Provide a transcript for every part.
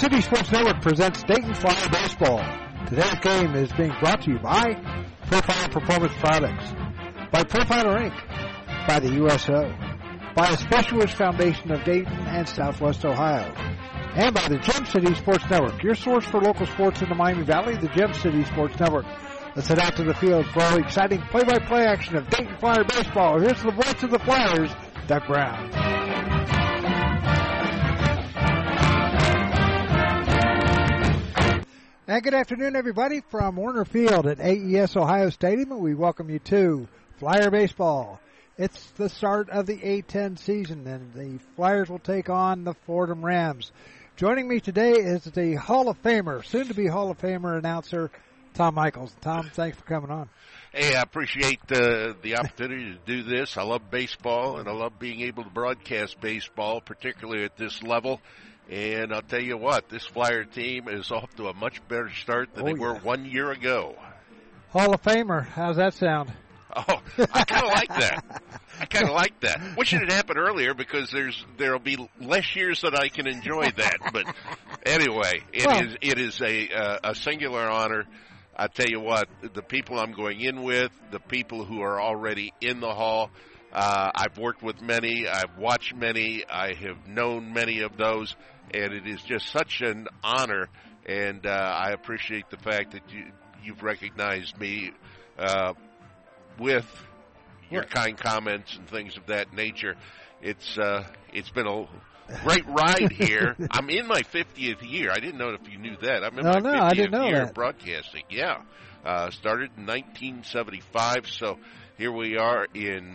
City Sports Network presents Dayton Flyer Baseball. Today's game is being brought to you by Profile Performance Products, by Profiler Inc., by the USO, by the Special Wish Foundation of Dayton and Southwest Ohio, and by the Gem City Sports Network, your source for local sports in the Miami Valley, the Gem City Sports Network. Let's head out to the field for all the exciting play-by-play action of Dayton Flyer Baseball. Here's the voice of the Flyers, Doug Brown. And good afternoon, everybody, from Warner Field at AES Ohio Stadium. We welcome you to Flyer Baseball. It's the start of the A-10 season, and the Flyers will take on the Fordham Rams. Joining me today is the Hall of Famer, soon-to-be Hall of Famer announcer, Tom Michaels. Tom, thanks for coming on. Hey, I appreciate the opportunity to do this. I love baseball, and I love being able to broadcast baseball, particularly at this level. And I'll tell you what, this Flyer team is off to a much better start than they were 1 year ago. Hall of Famer, how's that sound? Oh, I kind of like that. Wish it had happened earlier because there'll be less years that I can enjoy that. But anyway, it is a singular honor. I tell you what, the people I'm going in with, the people who are already in the hall, I've worked with many, I've watched many, I have known many of those, and it is just such an honor, and I appreciate the fact that you've recognized me with your kind comments and things of that nature. It's been a great ride here. I'm in my 50th year. I didn't know if you knew that. I'm in my 50th year of broadcasting. Yeah. Started in 1975, so here we are in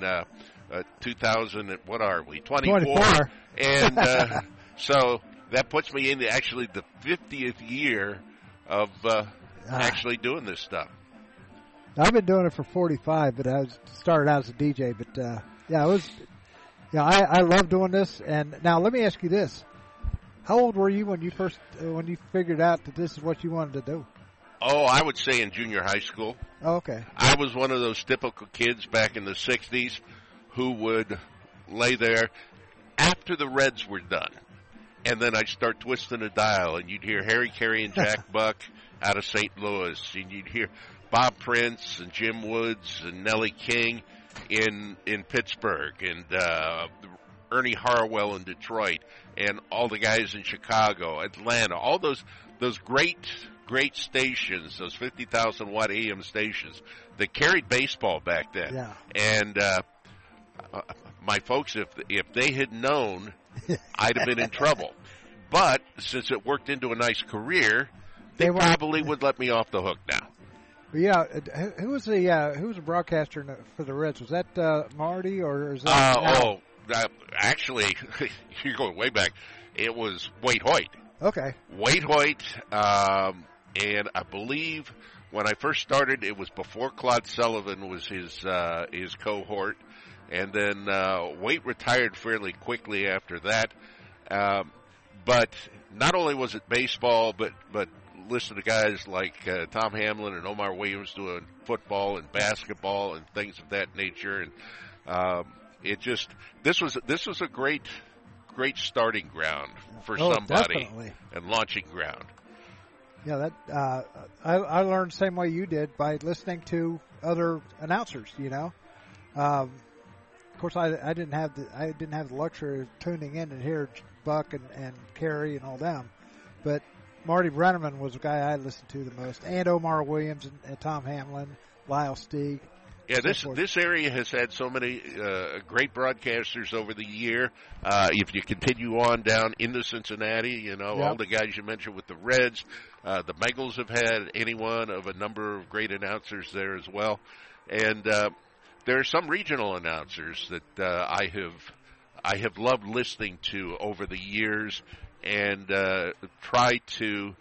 2000, what are we, 24. And so that puts me into actually the 50th year of actually doing this stuff. I've been doing it for 45, but I started out as a DJ. But it was, I love doing this. And now let me ask you this: how old were you when you figured out that this is what you wanted to do? Oh, I would say in junior high school. Oh, okay. I was one of those typical kids back in the 60s who would lay there after the Reds were done. And then I'd start twisting a dial, and you'd hear Harry Carey and Jack Buck out of St. Louis, and you'd hear Bob Prince and Jim Woods and Nellie King in Pittsburgh, and Ernie Harwell in Detroit, and all the guys in Chicago, Atlanta, all those great stations, those 50,000-watt AM stations that carried baseball back then. Yeah. And my folks, if they had known, I'd have been in trouble. But since it worked into a nice career, they probably would let me off the hook now. Yeah, who was the broadcaster for the Reds? Was that Marty or is that? Actually, you're going way back. It was Wade Hoyt. Okay. Wade Hoyt, and I believe when I first started, it was before Claude Sullivan was his cohort, and then Wade retired fairly quickly after that. But not only was it baseball, but listen to guys like Tom Hamlin and Omar Williams doing football and basketball and things of that nature, and this was a great starting ground for somebody. Definitely. And launching ground. Yeah, that I learned the same way you did by listening to other announcers. Of course, I didn't have the luxury of tuning in and hear Buck and Carey and all them, but Marty Brenneman was the guy I listened to the most, and Omar Williams and Tom Hamlin, Lyle Steig. Yeah, this area has had so many great broadcasters over the year. If you continue on down into Cincinnati, all the guys you mentioned with the Reds, the Bengals have had any one of a number of great announcers there as well. And there are some regional announcers that I have loved listening to over the years, and try to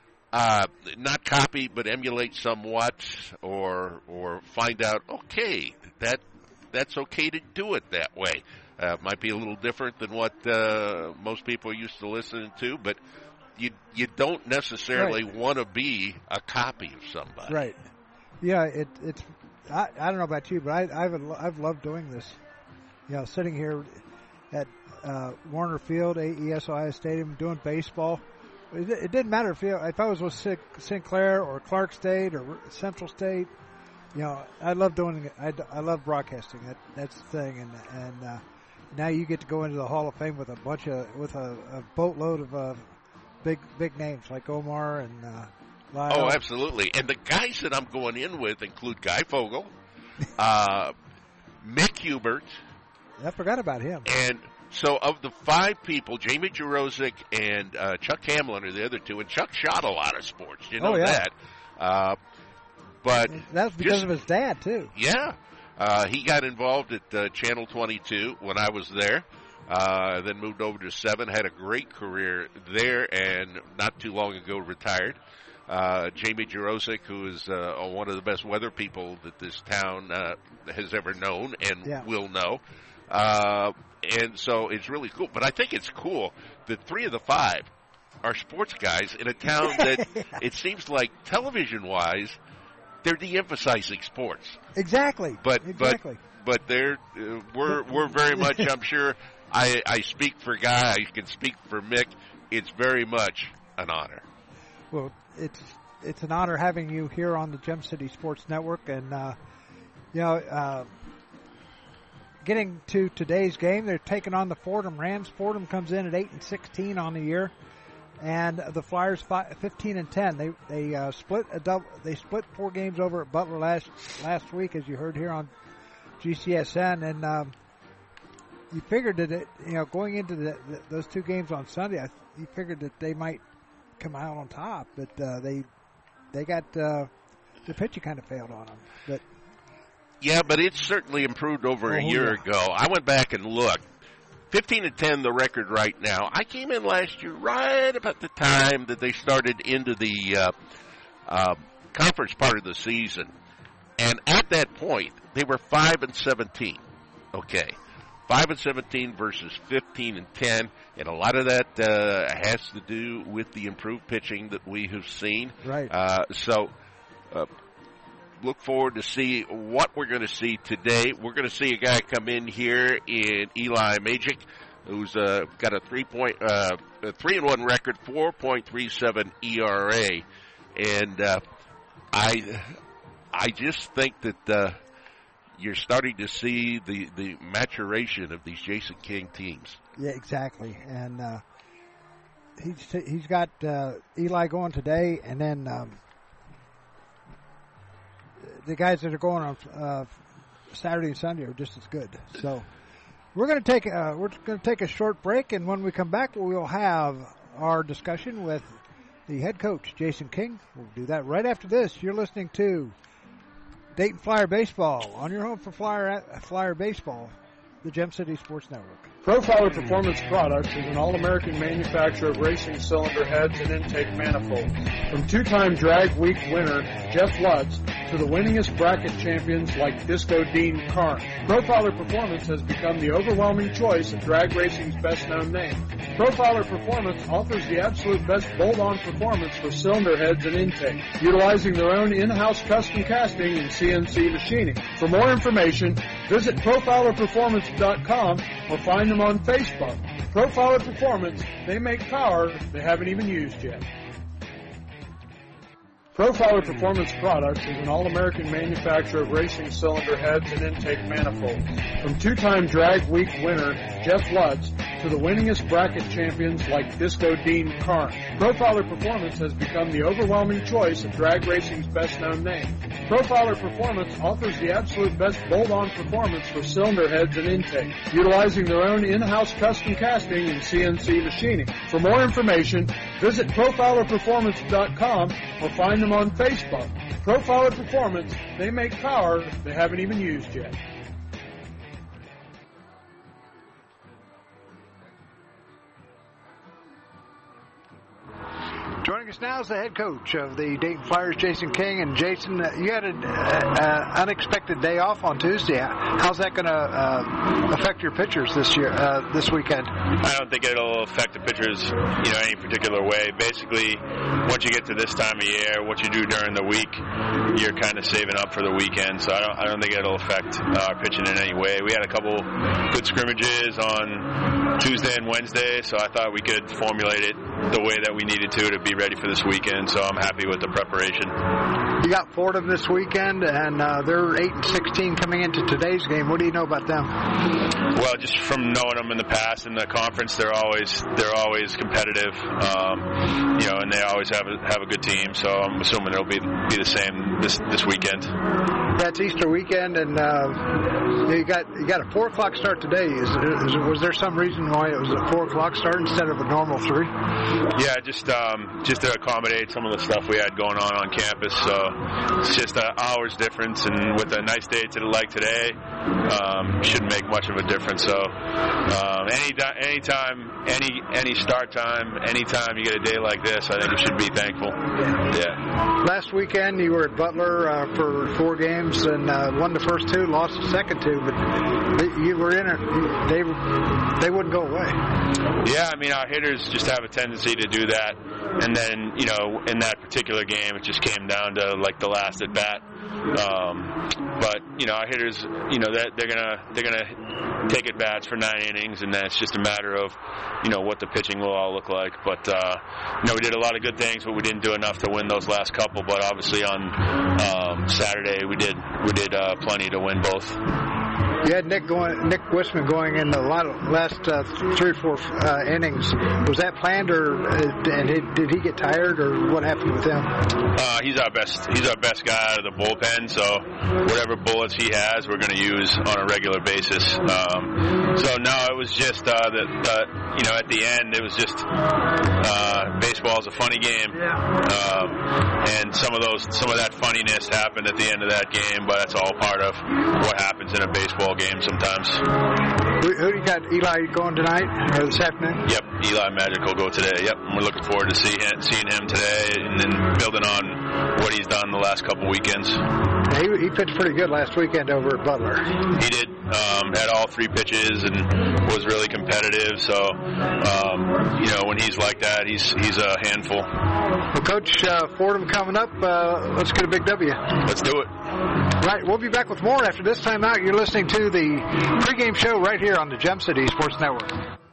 not copy but emulate somewhat, or find out, okay, that's okay to do it that way. Might be a little different than what most people are used to listening to, but you don't necessarily want to be a copy of somebody. Right. Yeah, it's I don't know about you, but I've loved doing this. Sitting here at Warner Field, AES Ohio Stadium, doing baseball. it didn't matter if I was with Sinclair or Clark State or Central State. I love doing it. I love broadcasting. That's the thing. And now you get to go into the Hall of Fame with a boatload of big names like Omar and Lyle. Oh, absolutely. And the guys that I'm going in with include Guy Fogle, Mick Hubert. I forgot about him. And so of the 5 people, Jamie Jurosik and Chuck Hamlin are the other 2. And Chuck shot a lot of sports. You know that. But that's because of his dad, too. Yeah. He got involved at Channel 22 when I was there. Then moved over to 7, had a great career there, and not too long ago retired. Jamie Jurosik, who is one of the best weather people that this town has ever known and will know. And so it's really cool. But I think it's cool that 3 of the 5 are sports guys in a town that it seems like television-wise, they're de-emphasizing sports. Exactly. But they're we're very much. I'm sure I speak for Guy. I can speak for Mick. It's very much an honor. Well, it's an honor having you here on the Gem City Sports Network, and getting to today's game, they're taking on the Fordham Rams. Fordham comes in at 8-16 on the year. And the Flyers 15-10. They split 4 games over at Butler last week, as you heard here on GCSN. And you figured that going into those 2 games on Sunday, you figured that they might come out on top, but they got the pitching kind of failed on them. But but it's certainly improved over a year ago. I went back and looked. 15-10, the record right now. I came in last year right about the time that they started into the conference part of the season. And at that point, they were 5-17. Okay. 5-17 versus 15-10. And a lot of that has to do with the improved pitching that we have seen. Right. Look forward to see what we're going to see today. We're going to see a guy come in here in Eli Magic, who's got a 3-1 record, 4.37 ERA, and I just think that you're starting to see the maturation of these Jason King teams. Yeah, exactly, and he's got Eli going today, and then. The guys that are going on Saturday and Sunday are just as good. So we're going to take a short break, and when we come back, we'll have our discussion with the head coach, Jason King. We'll do that right after this. You're listening to Dayton Flyer Baseball on your home for Flyer Baseball, the Gem City Sports Network. Profiler Performance Products is an all-American manufacturer of racing cylinder heads and intake manifolds. From 2-time Drag Week winner Jeff Lutz to the winningest bracket champions like Disco Dean Karn, Profiler Performance has become the overwhelming choice of drag racing's best-known name. Profiler Performance offers the absolute best bolt-on performance for cylinder heads and intake, utilizing their own in-house custom casting and CNC machining. For more information, visit ProfilerPerformance.com or find them on Facebook. Profiler Performance, they make power they haven't even used yet. Profiler Performance Products is an all-American manufacturer of racing cylinder heads and intake manifolds. From 2-time Drag Week winner Jeff Lutz to the winningest bracket champions like Disco Dean Karn, Profiler Performance has become the overwhelming choice of drag racing's best-known name. Profiler Performance offers the absolute best bolt-on performance for cylinder heads and intake, utilizing their own in-house custom casting and CNC machining. For more information, visit ProfilerPerformance.com or find them on Facebook. Profiler Performance, they make power they haven't even used yet. Joining us us now is the head coach of the Dayton Flyers, Jason King. And Jason, you had an unexpected day off on Tuesday. How's that going to affect your pitchers this weekend? I don't think it'll affect the pitchers, any particular way. Basically, once you get to this time of year, what you do during the week, you're kind of saving up for the weekend. So I don't think it'll affect our pitching in any way. We had a couple good scrimmages on Tuesday and Wednesday, so I thought we could formulate it the way that we needed to be ready for this weekend. So I'm happy with the preparation. You got Fordham this weekend, and they're 8-16 coming into today's game. What do you know about them? Well, just from knowing them in the past in the conference, they're always competitive, and they always have a good team. So I'm assuming it'll be the same this weekend. That's Easter weekend, and you got a 4:00 start today. Was there some reason why it was a 4:00 start instead of a normal 3? Yeah, just to accommodate some of the stuff we had going on campus. So it's just an hour's difference, and with a nice day like today, shouldn't make much of a difference. So anytime, any start time, anytime you get a day like this, I think you should be thankful. Yeah. Last weekend you were at Butler for 4 games and won the first 2, lost the second 2, but you were in it. They wouldn't go away. Yeah, our hitters just have a tendency to do that, and then in that particular game it just came down to like the last at bat. But our hitters, they're gonna take at bats for 9 innings, and then it's just a matter of what the pitching will all look like. But we did a lot of good things, but we didn't do enough to win those last couple. But obviously on Saturday we did plenty to win both. You had Nick Wisman going in the last 3 or 4 innings. Was that planned, and did he get tired, or what happened with him? He's our best guy out of the bullpen. So whatever bullets he has, we're going to use on a regular basis. So no, it was just at the end, it was just baseball is a funny game, and some of that funniness happened at the end of that game, but that's all part of what happens in a baseball game sometimes. Who do you got? Eli going tonight or this afternoon? Yep, Eli Magic will go today. Yep, and we're looking forward to seeing him today, and then building on what he's done the last couple weekends. Yeah, he pitched pretty good last weekend over at Butler. He did. Had all 3 pitches and was really competitive. So, when he's like that, he's a handful. Well, Coach, Fordham coming up. Let's get a big W. Let's do it. Right, we'll be back with more after this time out. You're listening to the pregame show right here on the Gem City Sports Network.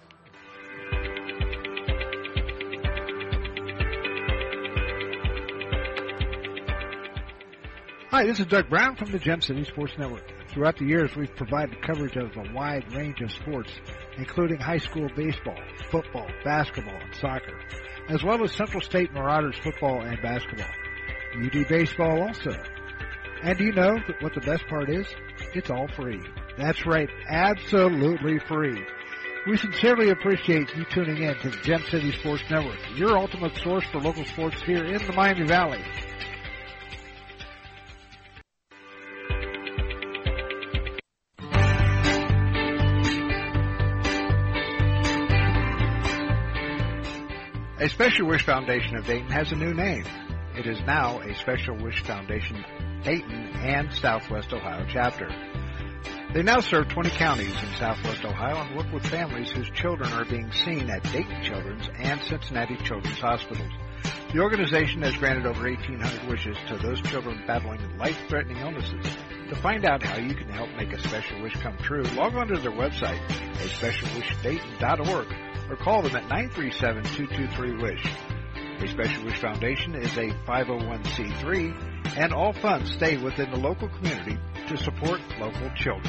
Hi, this is Doug Brown from the Gem City Sports Network. Throughout the years, we've provided coverage of a wide range of sports, including high school baseball, football, basketball, and soccer, as well as Central State Marauders football and basketball. UD baseball also. And do you know what the best part is? It's all free. That's right, absolutely free. We sincerely appreciate you tuning in to the Gem City Sports Network, your ultimate source for local sports here in the Miami Valley. A Special Wish Foundation of Dayton has a new name. It is now a Special Wish Foundation Dayton and Southwest Ohio chapter. They now serve 20 counties in Southwest Ohio and work with families whose children are being seen at Dayton Children's and Cincinnati Children's Hospitals. The organization has granted over 1,800 wishes to those children battling life-threatening illnesses. To find out how you can help make a special wish come true, log on to their website, aspecialwishdayton.org, or call them at 937-223-WISH. A Special Wish Foundation is a 501c3, and all funds stay within the local community to support local children.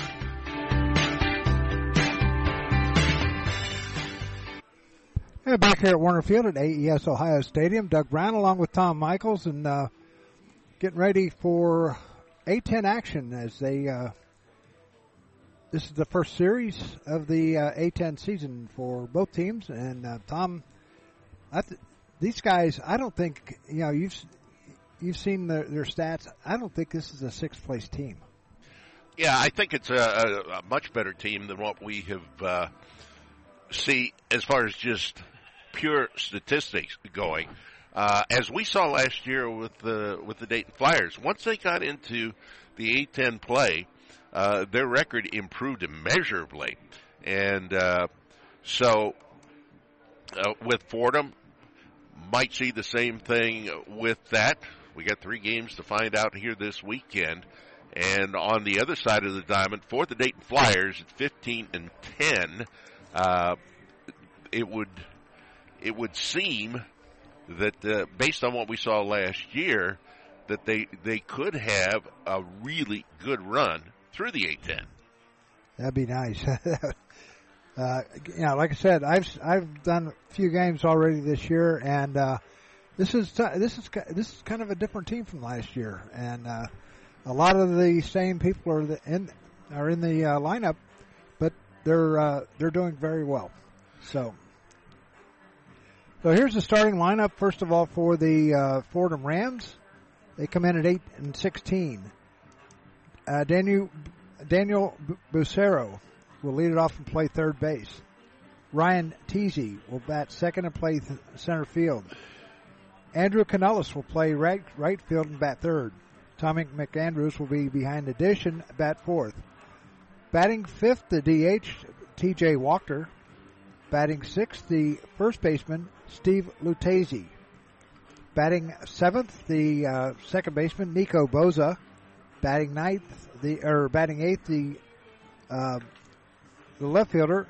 And back here at Warner Field at AES Ohio Stadium, Doug Brown along with Tom Michaels, and getting ready for A-10 action as they this is the first series of the A-10 season for both teams. And Tom, these guys, I don't think, you've seen their stats. I don't think this is a sixth-place team. Yeah, I think it's a much better team than what we have see as far as just pure statistics going. as we saw last year with the Dayton Flyers. Once they got into the A-10 play, their record improved immeasurably. And so with Fordham, might see the same thing with that. We got 3 games to find out here this weekend. And on the other side of the diamond, for the Dayton Flyers at 15-10, it would seem that based on what we saw last year, that they could have a really good run through the A-10. That'd be nice. Like I said, I've done a few games already this year, and this is kind of a different team from last year, and a lot of the same people are in the lineup, but they're doing very well. So here's the starting lineup. First of all, for the Fordham Rams, they come in at 8-16. Daniel Bucero will lead it off and play third base. Ryan Teasy will bat second and play center field. Andrew Canellis will play right field and bat third. Tommy McAndrews will be behind the dish and bat fourth. Batting fifth, the DH, T.J. Walker. Batting sixth, the first baseman, Steve Lucchese. Batting seventh, the second baseman, Nico Boza. Batting eighth, the left fielder.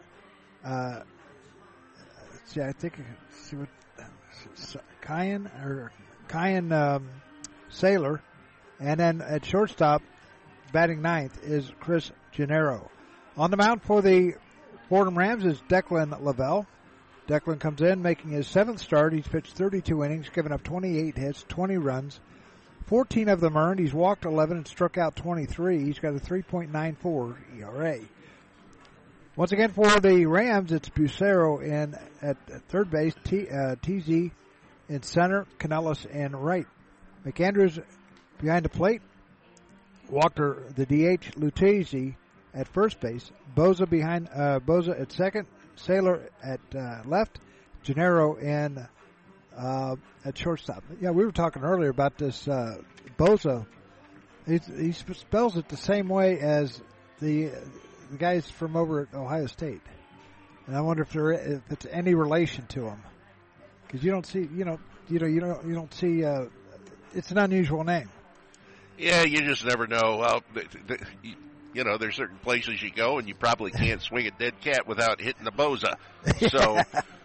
Kyan Saylor, and then at shortstop, batting ninth is Chris Gennaro. On the mound for the Fordham Rams is Declan Lavelle. Declan comes in making his 7th start. He's pitched 32 innings, given up 28 hits, 20 runs. 14 of them earned. He's walked 11 and struck out 23. He's got a 3.94 ERA. Once again for the Rams, it's Bucero at third base, TZ in center, Canellis in right. McAndrews behind the plate. Walker, the DH, Lucchese at first base. Boza at second. Saylor at left. Gennaro at shortstop. Yeah, we were talking earlier about this Boza. He spells it the same way as the guys from over at Ohio State, and I wonder if it's any relation to him, because you don't see, you don't see. It's an unusual name. Yeah, you just never know. There's certain places you go and you probably can't swing a dead cat without hitting the Boza. So,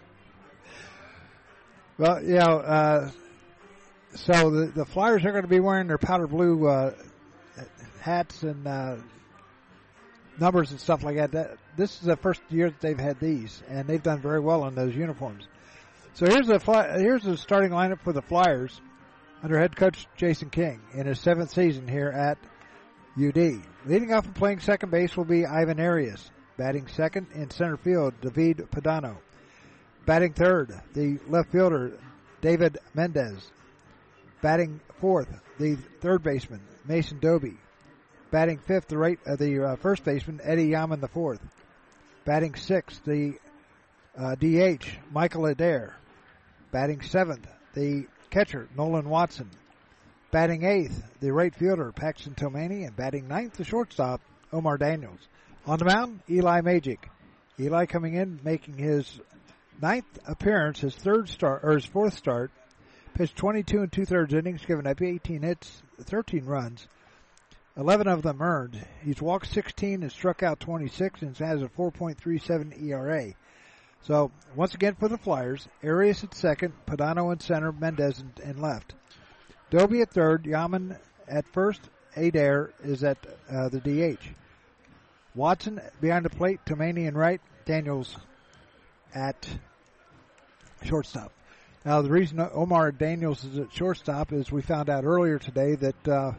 well, so the Flyers are going to be wearing their powder blue hats and numbers and stuff like that. This is the first year that they've had these, and they've done very well in those uniforms. So here's the starting lineup for the Flyers under head coach Jason King in his 7th season here at UD. Leading off and playing second base will be Ivan Arias. Batting second in center field, David Padano. Batting third, the left fielder, David Mendez. Batting fourth, the third baseman, Mason Doby. Batting fifth, the first baseman, Eddie Yaman the fourth. Batting sixth, the DH, Michael Adair. Batting seventh, the catcher, Nolan Watson. Batting eighth, the right fielder, Paxton Tomani. And batting ninth, the shortstop, Omar Daniels. On the mound, Eli Magic. Eli coming in, making his 9th appearance, his 4th start. Pitched 22 2/3 innings, given up 18 hits, 13 runs. 11 of them earned. He's walked 16 and struck out 26 and has a 4.37 ERA. So, once again for the Flyers, Arias at second, Padano in center, Mendez in left. Doby at third, Yaman at first, Adair is at the DH. Watson behind the plate, Tomani in right, Daniels at shortstop. Now, the reason Omar Daniels is at shortstop is we found out earlier today that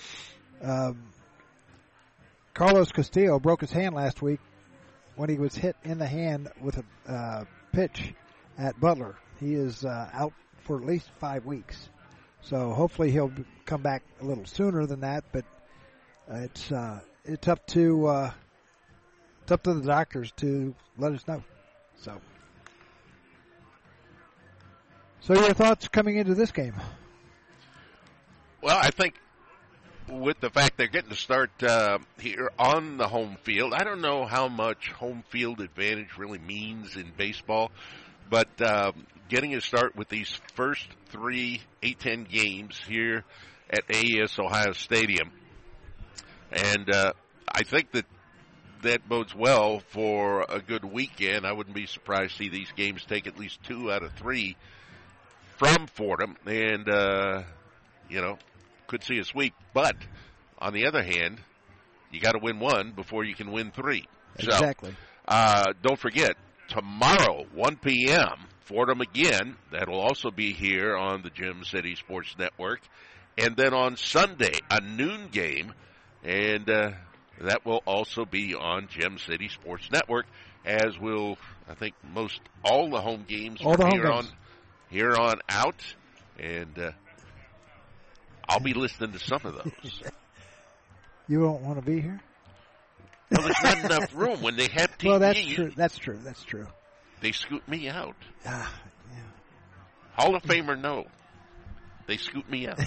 Carlos Castillo broke his hand last week when he was hit in the hand with a pitch at Butler. He is out for at least 5 weeks. So hopefully he'll come back a little sooner than that, but it's up to the doctors to let us know. So your thoughts coming into this game? Well, I think with the fact they're getting to start here on the home field, I don't know how much home field advantage really means in baseball, but getting a start with these first 3 A-10 games here at AES Ohio Stadium, and I think that bodes well for a good weekend. I wouldn't be surprised to see these games take at least 2 out of 3 from Fordham, and could see a sweep. But on the other hand, you got to win 1 before you can win 3. Exactly. So, don't forget, tomorrow, 1 p.m., Fordham again. That'll also be here on the Gem City Sports Network. And then on Sunday, a noon game, and that will also be on Gem City Sports Network, as will, I think, all the home games from here on out. And I'll be listening to some of those. You won't want to be here? Well, there's not enough room when they have TV. Well, that's true. That's true. They scoot me out. Yeah. Hall of Famer, no. They scoot me out.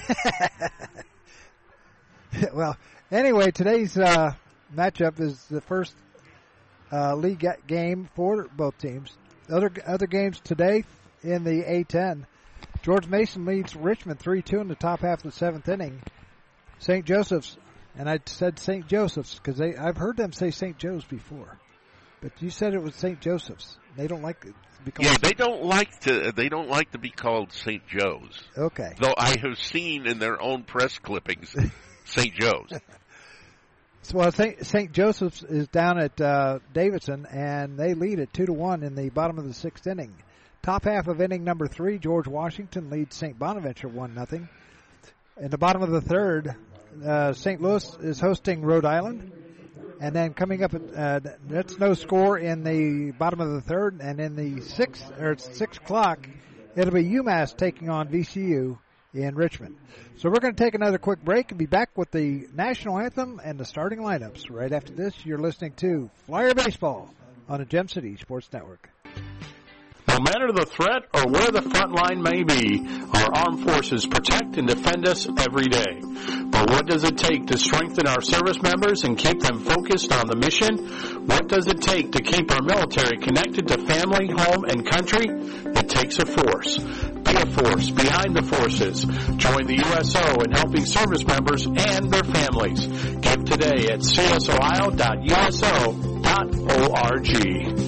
Well, anyway, today's matchup is the first league game for both teams. Other games today in the A-10. George Mason leads Richmond 3-2 in the top half of the 7th inning. St. Joseph's, and I said St. Joseph's because I've heard them say St. Joe's before, but you said it was St. Joseph's. They don't like it. They don't like to be called St. Joe's. Okay. Though I have seen in their own press clippings St. Joe's. Well, St. Joseph's is down at Davidson, and they lead at 2-1 in the bottom of the 6th inning. Top half of inning number 3, George Washington leads St. Bonaventure 1-0. In the bottom of the 3rd, St. Louis is hosting Rhode Island. And then coming up, that's no score in the bottom of the 3rd. And in the 6 o'clock, it'll be UMass taking on VCU in Richmond. So we're going to take another quick break and be back with the national anthem and the starting lineups. Right after this, you're listening to Flyer Baseball on the Gem City Sports Network. No matter the threat or where the front line may be, our armed forces protect and defend us every day. But what does it take to strengthen our service members and keep them focused on the mission? What does it take to keep our military connected to family, home, and country? It takes a force. Be a force behind the forces. Join the USO in helping service members and their families. Give today at csohio.uso.org.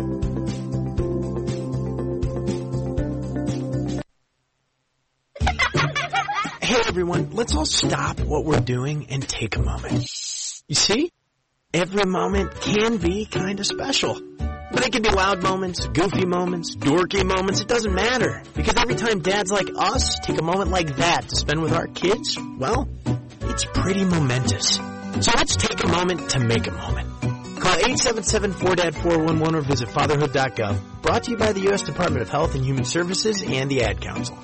Hey everyone, let's all stop what we're doing and take a moment. You see? Every moment can be kind of special. But it can be loud moments, goofy moments, dorky moments, it doesn't matter. Because every time dads like us take a moment like that to spend with our kids, well, it's pretty momentous. So let's take a moment to make a moment. Call 877-4DAD-411 or visit fatherhood.gov. Brought to you by the U.S. Department of Health and Human Services and the Ad Council.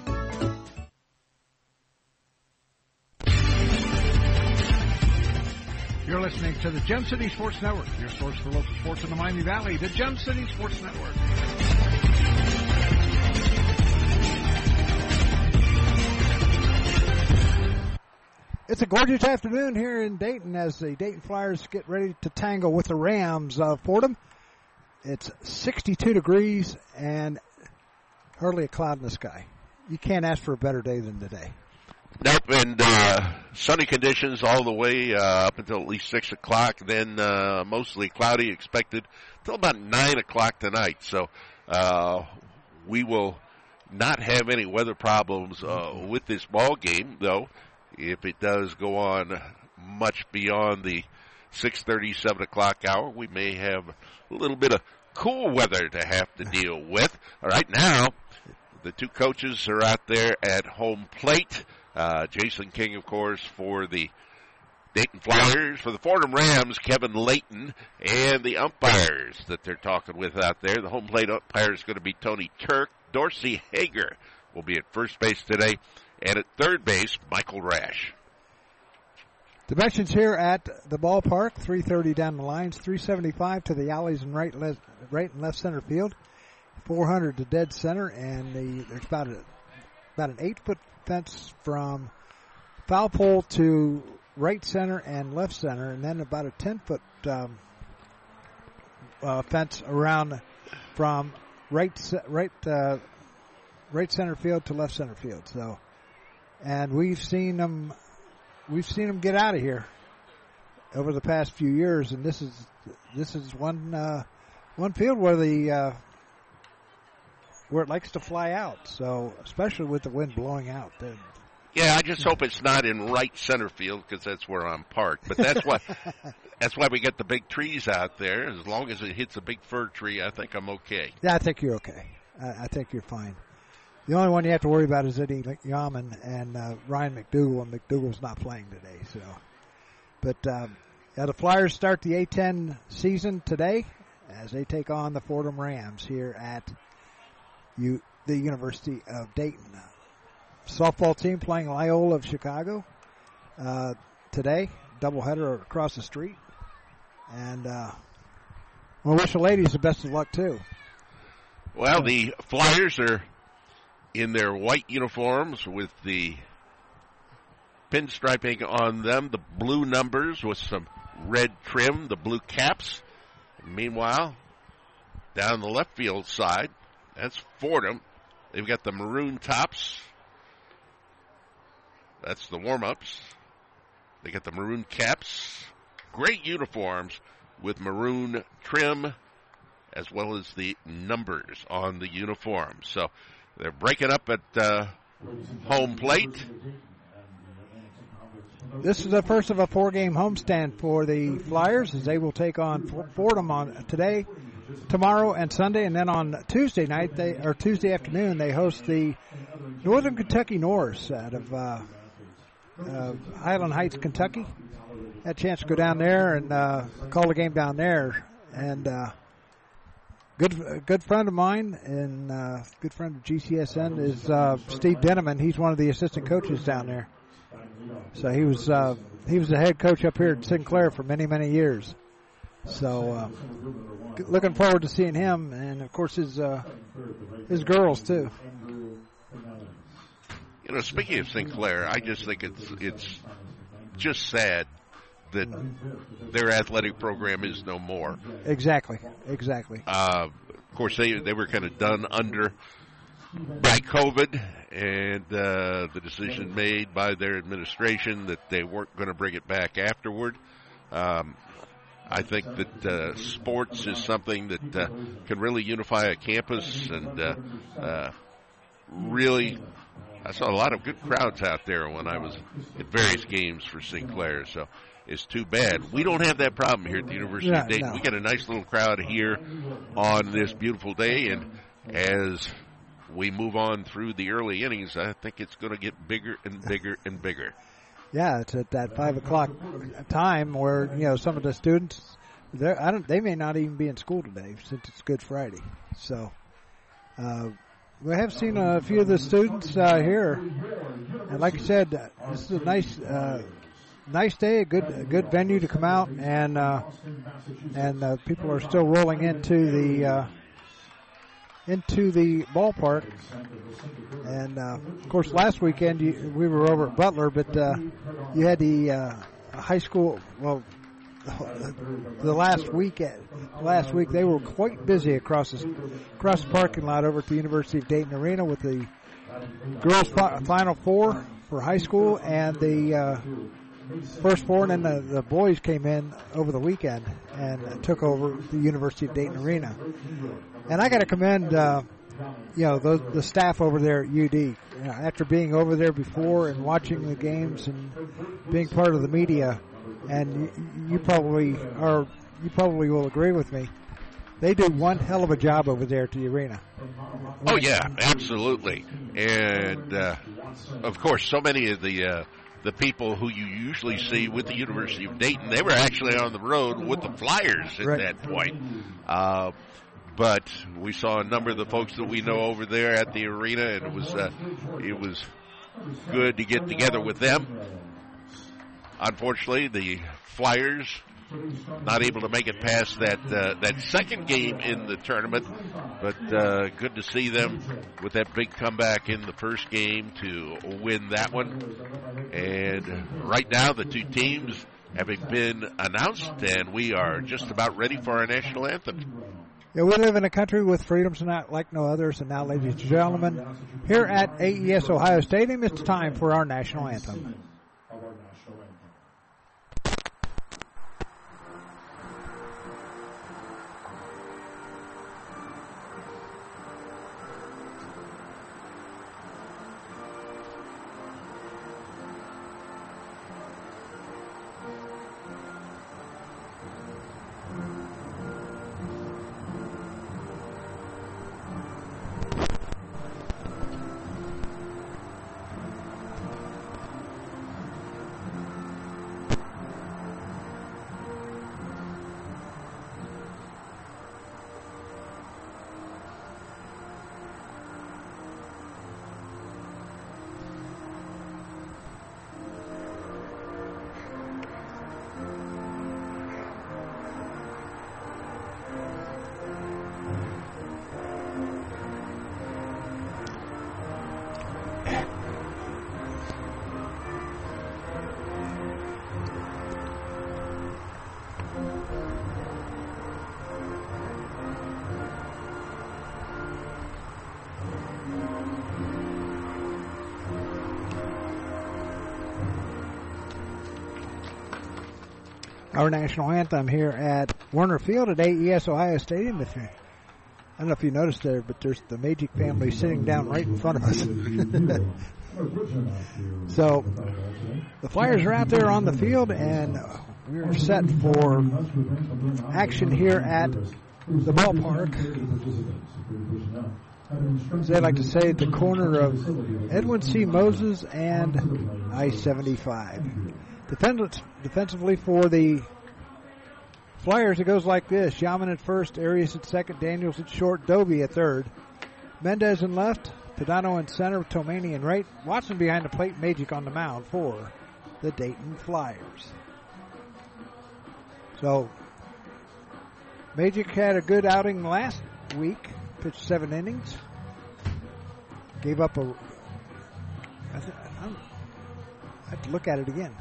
You're listening to the Gem City Sports Network, your source for local sports in the Miami Valley, the Gem City Sports Network. It's a gorgeous afternoon here in Dayton as the Dayton Flyers get ready to tangle with the Rams of Fordham. It's 62 degrees and hardly a cloud in the sky. You can't ask for a better day than today. Nope, and sunny conditions all the way up until at least 6 o'clock, then mostly cloudy expected until about 9 o'clock tonight. So we will not have any weather problems with this ball game, though. If it does go on much beyond the 6:30, 7 o'clock hour, we may have a little bit of cool weather to have to deal with. Right now, the two coaches are out there at home plate. Jason King, of course, for the Dayton Flyers. For the Fordham Rams, Kevin Layton. And the umpires that they're talking with out there. The home plate umpire is going to be Tony Turk. Dorsey Hager will be at first base today. And at third base, Michael Rash. Dimensions here at the ballpark, 330 down the lines, 375 to the alleys and right and left center field, 400 to dead center, and there's about an 8-foot fence from foul pole to right center and left center, and then about a 10-foot fence around from right center field to left center field. So, and we've seen them get out of here over the past few years, and this is one field where it likes to fly out. So, especially with the wind blowing out. Yeah, I just hope it's not in right center field because that's where I'm parked. But that's why we get the big trees out there. As long as it hits a big fir tree, I think I'm okay. Yeah, I think you're okay. I think you're fine. The only one you have to worry about is Eddie Yaman and Ryan McDougal, and McDougal's not playing today. So, but the Flyers start the A-10 season today as they take on the Fordham Rams here at the University of Dayton. Softball team playing Loyola of Chicago today. Doubleheader across the street. And we'll wish the ladies the best of luck, too. Well, the Flyers are in their white uniforms with the pinstriping on them, the blue numbers with some red trim, the blue caps. And meanwhile, down the left field side, that's Fordham. They've got the maroon tops. That's the warm-ups. They got the maroon caps. Great uniforms with maroon trim as well as the numbers on the uniform. So they're breaking up at home plate. This is the first of a 4-game homestand for the Flyers as they will take on Fordham on today, tomorrow, and Sunday. And then on Tuesday afternoon, they host the Northern Kentucky Norse out of Highland Heights, Kentucky. Had a chance to go down there and call the game down there. And good friend of mine and good friend of GCSN is Steve Denneman. He's one of the assistant coaches down there. So he was the head coach up here at Sinclair for many, many years. So looking forward to seeing him, and of course his girls too. You know, speaking of Sinclair, I just think it's just sad that their athletic program is no more. Exactly. Of course, they were kind of done under by COVID, and the decision made by their administration that they weren't going to bring it back afterward. I think that sports is something that can really unify a campus, and really, I saw a lot of good crowds out there when I was at various games for Sinclair. So it's too bad. We don't have that problem here at the University of Dayton. No. We got a nice little crowd here on this beautiful day, and as we move on through the early innings, I think it's going to get bigger and bigger and bigger. Yeah, it's at that 5 o'clock time where some of the students they may not even be in school today since it's Good Friday. So we have seen a few of the students here, and like I said, this is a nice day, a good venue to come out, and people are still rolling into the ballpark. And of course, last weekend we were over at Butler, but you had the high school. Well, the last week they were quite busy across the parking lot over at the University of Dayton Arena with the girls' Final Four for high school and the first four, and then the boys came in over the weekend and took over the University of Dayton Arena. And I got to commend, the staff over there at UD. After being over there before and watching the games and being part of the media, and you probably will agree with me, they do one hell of a job over there at the arena. Oh yeah, absolutely. And of course, so many of the people who you usually see with the University of Dayton, they were actually on the road with the Flyers at that point. But we saw a number of the folks that we know over there at the arena, and it was good to get together with them. Unfortunately, the Flyers not able to make it past that second game in the tournament, but good to see them with that big comeback in the first game to win that one. And right now, the two teams having been announced, and we are just about ready for our national anthem. Yeah, we live in a country with freedoms not like no others. And now, ladies and gentlemen, here at AES Ohio Stadium, it's time for our national anthem. Our national anthem here at Werner Field at AES Ohio Stadium. I don't know if you noticed there, but there's the Magic family sitting down right in front of us. So the Flyers are out there on the field, and we're set for action here at the ballpark. As they like to say, at the corner of Edwin C. Moses and I-75. Defensively for the Flyers, it goes like this. Yaman at first, Arias at second, Daniels at short, Doby at third. Mendez in left, Pedano in center, Tomani in right. Watson behind the plate, Magic on the mound for the Dayton Flyers. So, Magic had a good outing last week, pitched 7 innings. Gave up I have to look at it again.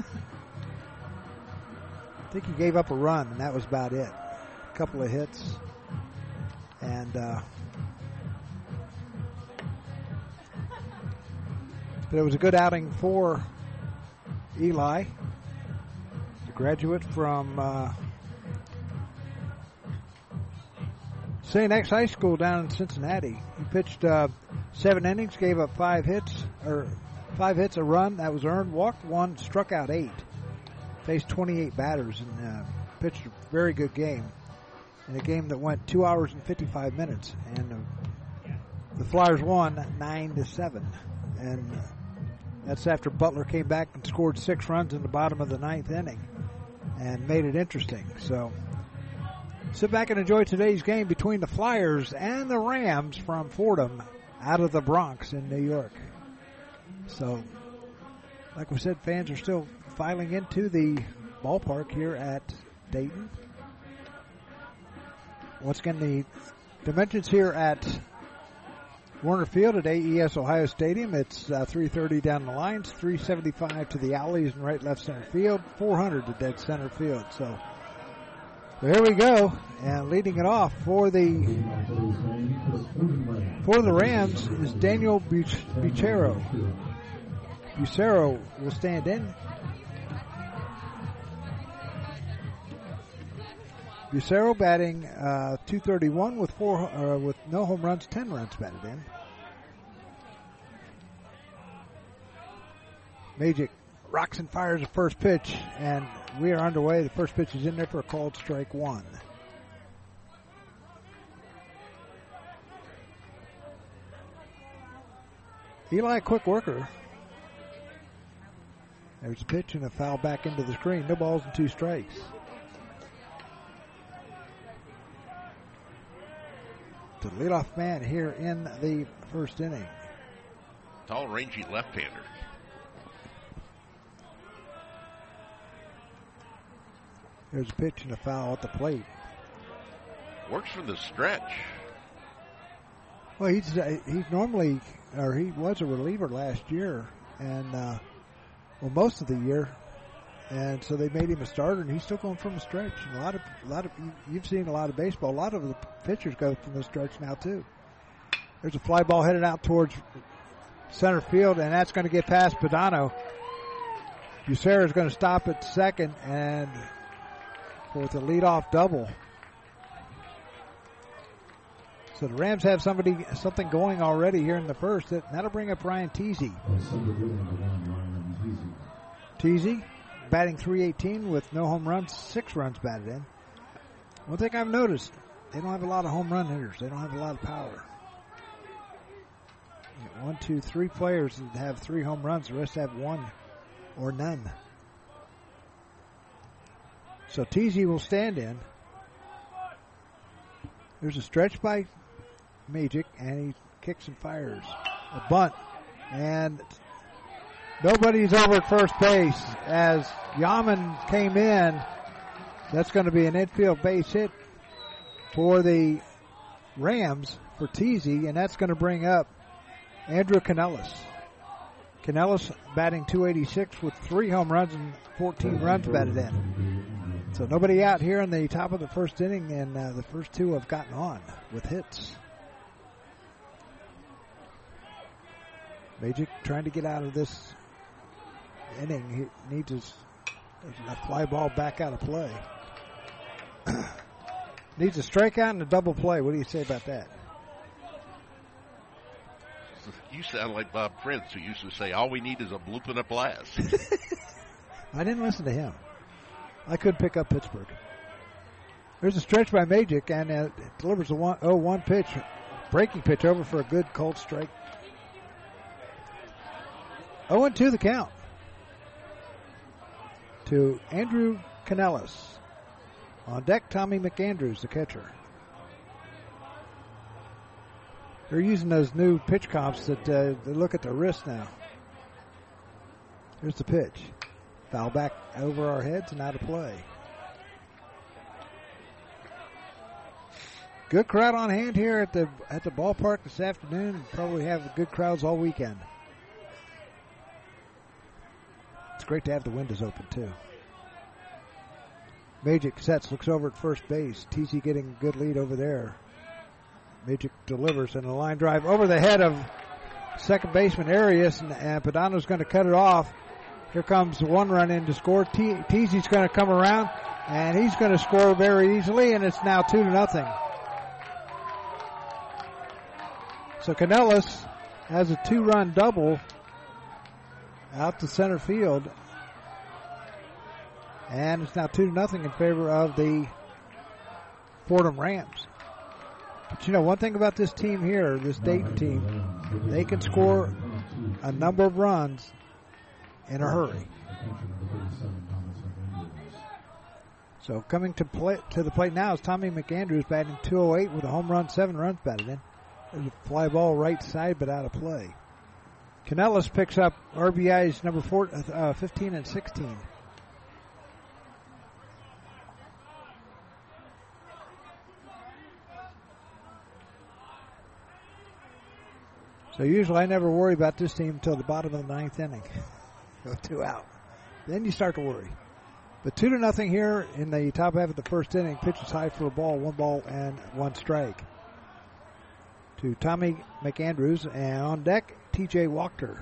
I think he gave up a run, and that was about it. A couple of hits. And but it was a good outing for Eli, the graduate from St. X High School down in Cincinnati. He pitched 7 innings, gave up 5 hits, a run that was earned, walked 1, struck out 8. Faced 28 batters and pitched a very good game in a game that went 2 hours and 55 minutes. And the Flyers won 9-7. And that's after Butler came back and scored 6 runs in the bottom of the 9th inning and made it interesting. So sit back and enjoy today's game between the Flyers and the Rams from Fordham out of the Bronx in New York. So, like we said, fans are still filing into the ballpark here at Dayton. Once again, the dimensions here at Werner Field at AES Ohio Stadium. It's 330 down the lines, 375 to the alleys and right left center field, 400 to dead center field. So here we go, and leading it off for the Rams is Daniel Bucero. Bucero will stand in. Bucero batting .231 with no home runs, 10 runs batted in. Magic rocks and fires the first pitch, and we are underway. The first pitch is in there for a called strike 1. Eli, a quick worker. There's a pitch and a foul back into the screen. No balls and 2 strikes. The leadoff man here in the first inning. Tall, rangy left-hander. There's a pitch and a foul at the plate. Works from the stretch. Well, he's normally, or he was a reliever last year, and most of the year, and so they made him a starter, and he's still going from a stretch. And a lot of you've seen a lot of baseball. A lot of the pitchers go from the stretch now too. There's a fly ball headed out towards center field, and that's going to get past Padano. Bucera is going to stop at second, and with a leadoff double. So the Rams have something going already here in the first. That'll bring up Ryan Teasy. Teasy batting .318 with no home runs, 6 runs batted in. One thing I've noticed, they don't have a lot of home run hitters. They don't have a lot of power. 1, 2, 3 players that have 3 home runs. The rest have 1 or none. So Teasy will stand in. There's a stretch by Magic, and he kicks and fires. A bunt. And nobody's over at first base as Yaman came in. That's going to be an infield base hit for the Rams for Teasy, and that's going to bring up Andrew Canellis. Canellis batting .286 with 3 home runs and 14 runs batted in. So nobody out here in the top of the first inning, and the first 2 have gotten on with hits. Magic trying to get out of this inning. He needs a fly ball back out of play. Needs a strikeout and a double play. What do you say about that? You sound like Bob Prince, who used to say, all we need is a bloop and a blast. I didn't listen to him. I couldn't pick up Pittsburgh. There's a stretch by Magic, and it delivers a 0-1 pitch. Breaking pitch over for a good cold strike. 0-2 the count to Andrew Canellis. On deck, Tommy McAndrews, the catcher. They're using those new pitch comps that they look at the wrist now. Here's the pitch. Foul back over our heads and out of play. Good crowd on hand here at the ballpark this afternoon. Probably have good crowds all weekend. It's great to have the windows open too. Magic sets, looks over at first base. Teasy getting a good lead over there. Magic delivers and a line drive over the head of second baseman Arias, and Padano's going to cut it off. Here comes 1 run in to score. Teasy's going to come around, and he's going to score very easily, and it's now 2-0. So Canellis has a 2-run double out to center field, and it's now 2-0 in favor of the Fordham Rams. But you know, one thing about this team here, this Dayton team, they can score a number of runs in a hurry. So coming to the plate now is Tommy McAndrews, batting .208 with a home run, 7 runs batted in. There's a fly ball right side, but out of play. Canellis picks up RBIs number 15 and 16. So usually I never worry about this team until the bottom of the 9th inning. Go 2 out. Then you start to worry. But 2-0 here in the top half of the first inning. Pitch is high for a ball, 1 ball and 1 strike. To Tommy McAndrews, and on deck, TJ Wachter.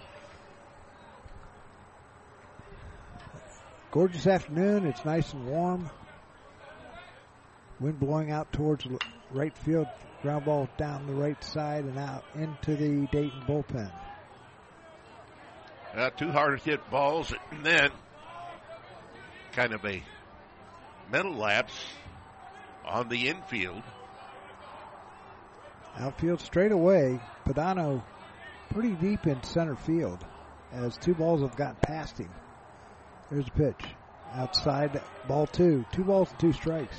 Gorgeous afternoon. It's nice and warm. Wind blowing out towards right field. Ground ball down the right side and out into the Dayton bullpen. 2 hard hit balls, and then kind of a mental lapse on the infield. Outfield straight away. Padano pretty deep in center field as 2 balls have gotten past him. There's a pitch. Outside, ball 2. 2 balls and 2 strikes.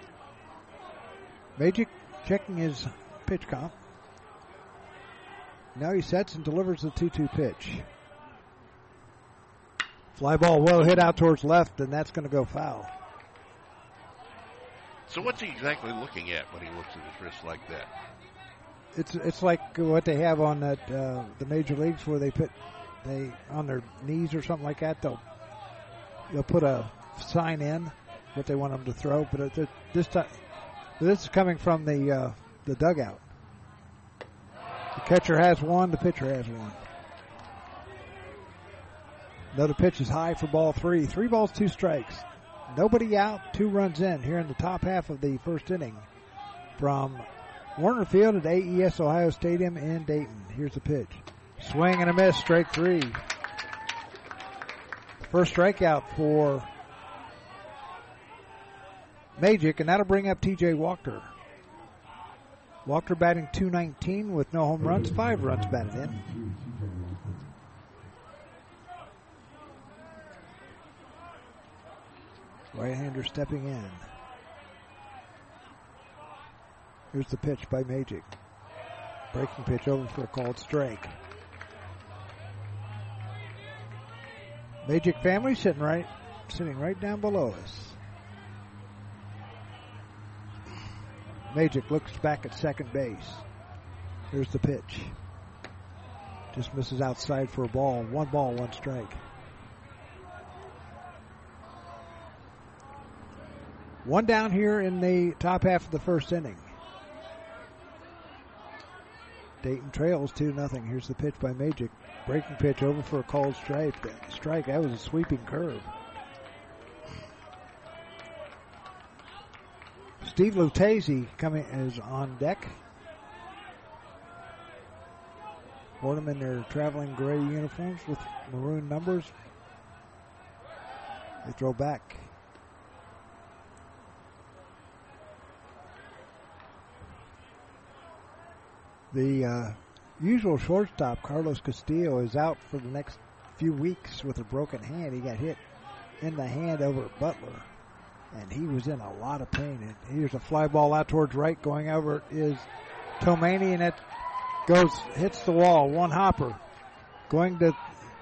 Magic checking his pitch comp. Now he sets and delivers the 2-2 pitch. Fly ball well hit out towards left, and that's going to go foul. So what's he exactly looking at when he looks at his wrist like that? It's like what they have on that the major leagues where they on their knees or something like that. They'll put a sign in what they want them to throw, but this time this is coming from the dugout. The catcher has one, the pitcher has one. Another pitch is high for ball 3. 3 balls, 2 strikes. Nobody out, 2 runs in here in the top half of the first inning from Warner Field at AES Ohio Stadium in Dayton. Here's the pitch. Swing and a miss, strike 3. First strikeout for Magic, and that'll bring up TJ Walker. Walker batting .219 with no home runs, 5 runs batted in. Right-hander stepping in. Here's the pitch by Magic. Breaking pitch over for a called strike. Magic family sitting right down below us. Magic looks back at second base. Here's the pitch. Just misses outside for a ball. 1 ball, 1 strike. 1 down here in the top half of the first inning. Dayton trails 2-0. Here's the pitch by Magic. Breaking pitch over for a called strike. That was a sweeping curve. Steve Lucchese is on deck. Fordham in their traveling gray uniforms with maroon numbers. They throw back. The usual shortstop, Carlos Castillo, is out for the next few weeks with a broken hand. He got hit in the hand over at Butler, and he was in a lot of pain. And here's a fly ball out towards right. Going over is Tomani, and it hits the wall. 1 hopper. Going to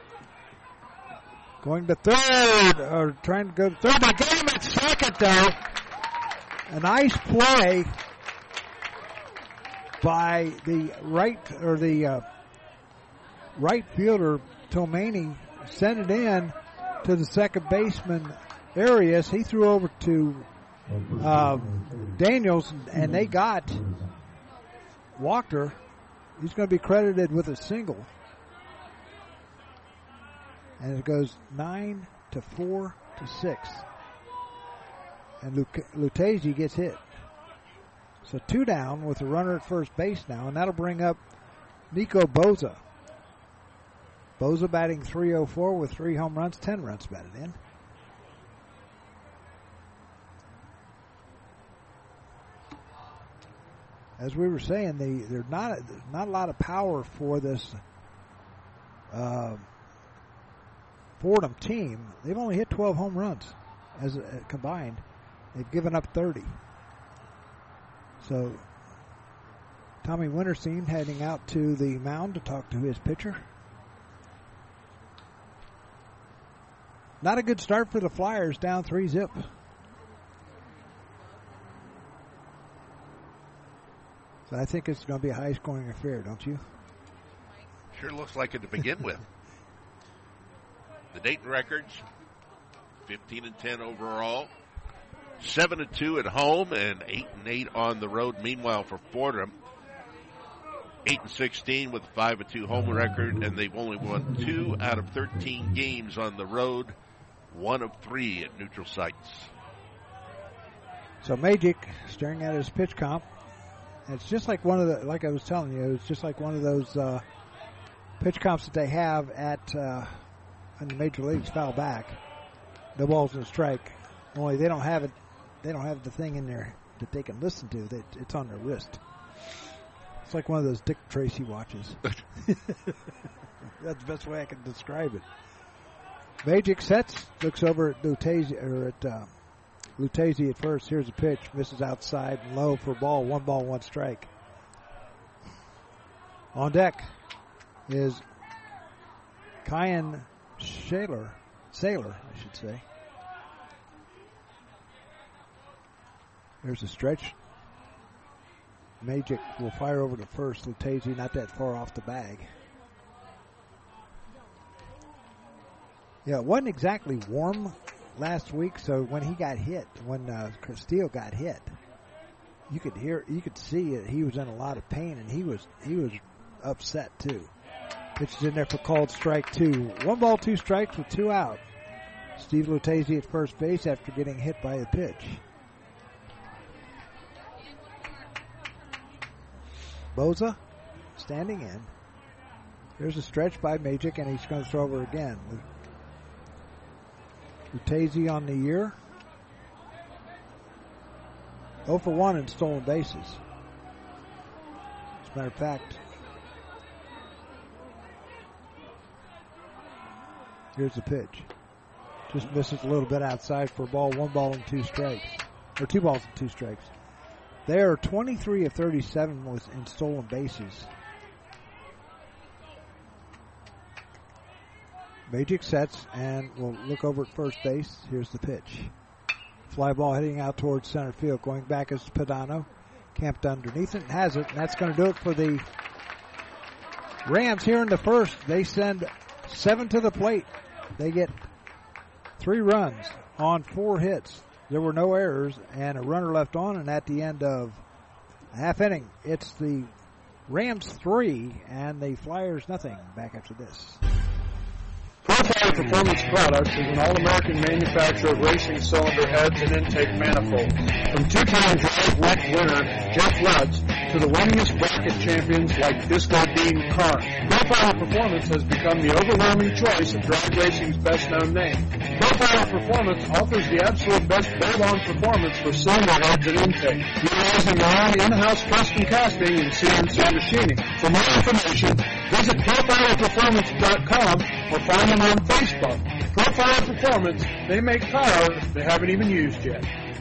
third, or trying to go to third. They get him at second, though. A nice play by the right fielder, Tomani, sent it in to the second baseman, Arias. He threw over to Daniels, and they got Walker. He's going to be credited with a single. And it goes 9-4-6. And Lucchese gets hit. So 2 down with a runner at first base now, and that'll bring up Nico Boza. Boza batting .304 with 3 home runs, 10 runs batted in. As we were saying, there's not a lot of power for this Fordham team. They've only hit 12 home runs as combined. They've given up 30. So Tommy Winterstein heading out to the mound to talk to his pitcher. Not a good start for the Flyers, down 3-0. So I think it's going to be a high-scoring affair, don't you? Sure looks like it to begin with. The Dayton records, 15-10 overall. 7-2 at home and 8-8 on the road. Meanwhile, for Fordham, 8-16 with a 5-2 home record, and they've only won 2 out of 13 games on the road, 1 of 3 at neutral sites. So Magic staring at his pitch comp. It's just like like I was telling you, it's just like one of those pitch comps that they have at in the major leagues, foul back. The ball's in strike. Only they don't have it. They don't have the thing in there that they can listen to. That it's on their wrist. It's like one of those Dick Tracy watches. That's the best way I can describe it. Magic sets, looks over at Lucchese at first. Here's a pitch, misses outside and low for a ball. 1 ball, 1 strike. On deck, is Kyan Sailor, I should say. There's a stretch. Magic will fire over to first. Lucchese not that far off the bag. Yeah, it wasn't exactly warm last week, so when he got hit, when Steele got hit, you could see it. He was in a lot of pain, and he was upset too. Pitches in there for called strike 2. 1 ball, 2 strikes with 2 out. Steve Lucchese at first base after getting hit by a pitch. Boza standing in. There's a stretch by Magic, and he's going to throw over again. Lucchese on the year. 0 for 1 in stolen bases. As a matter of fact, here's the pitch. Just misses a little bit outside for a ball. 1 ball and 2 strikes. Or 2 balls and 2 strikes. They are 23 of 37 in stolen bases. Magic sets and will look over at first base. Here's the pitch. Fly ball heading out towards center field. Going back is Padano. Camped underneath it and has it. And that's going to do it for the Rams here in the first. They send 7 to the plate. They get 3 runs on 4 hits. There were no errors and a runner left on, and at the end of a half inning, it's the Rams 3 and the Flyers nothing. Back after this. Profile Performance Products is an all-American manufacturer of racing cylinder heads and intake manifolds. From 2-time Drag Week winner Jeff Lutz to the winningest bracket champions like Disco Dean Karn, Profile Performance has become the overwhelming choice of drag racing's best-known name. Profile Performance offers the absolute best bolt-on performance for cylinder heads and intake, utilizing their own in-house custom casting and CNC machining. For more information, visit profileperformance.com or find them on Facebook. Profile Performance, they make cars they haven't even used yet.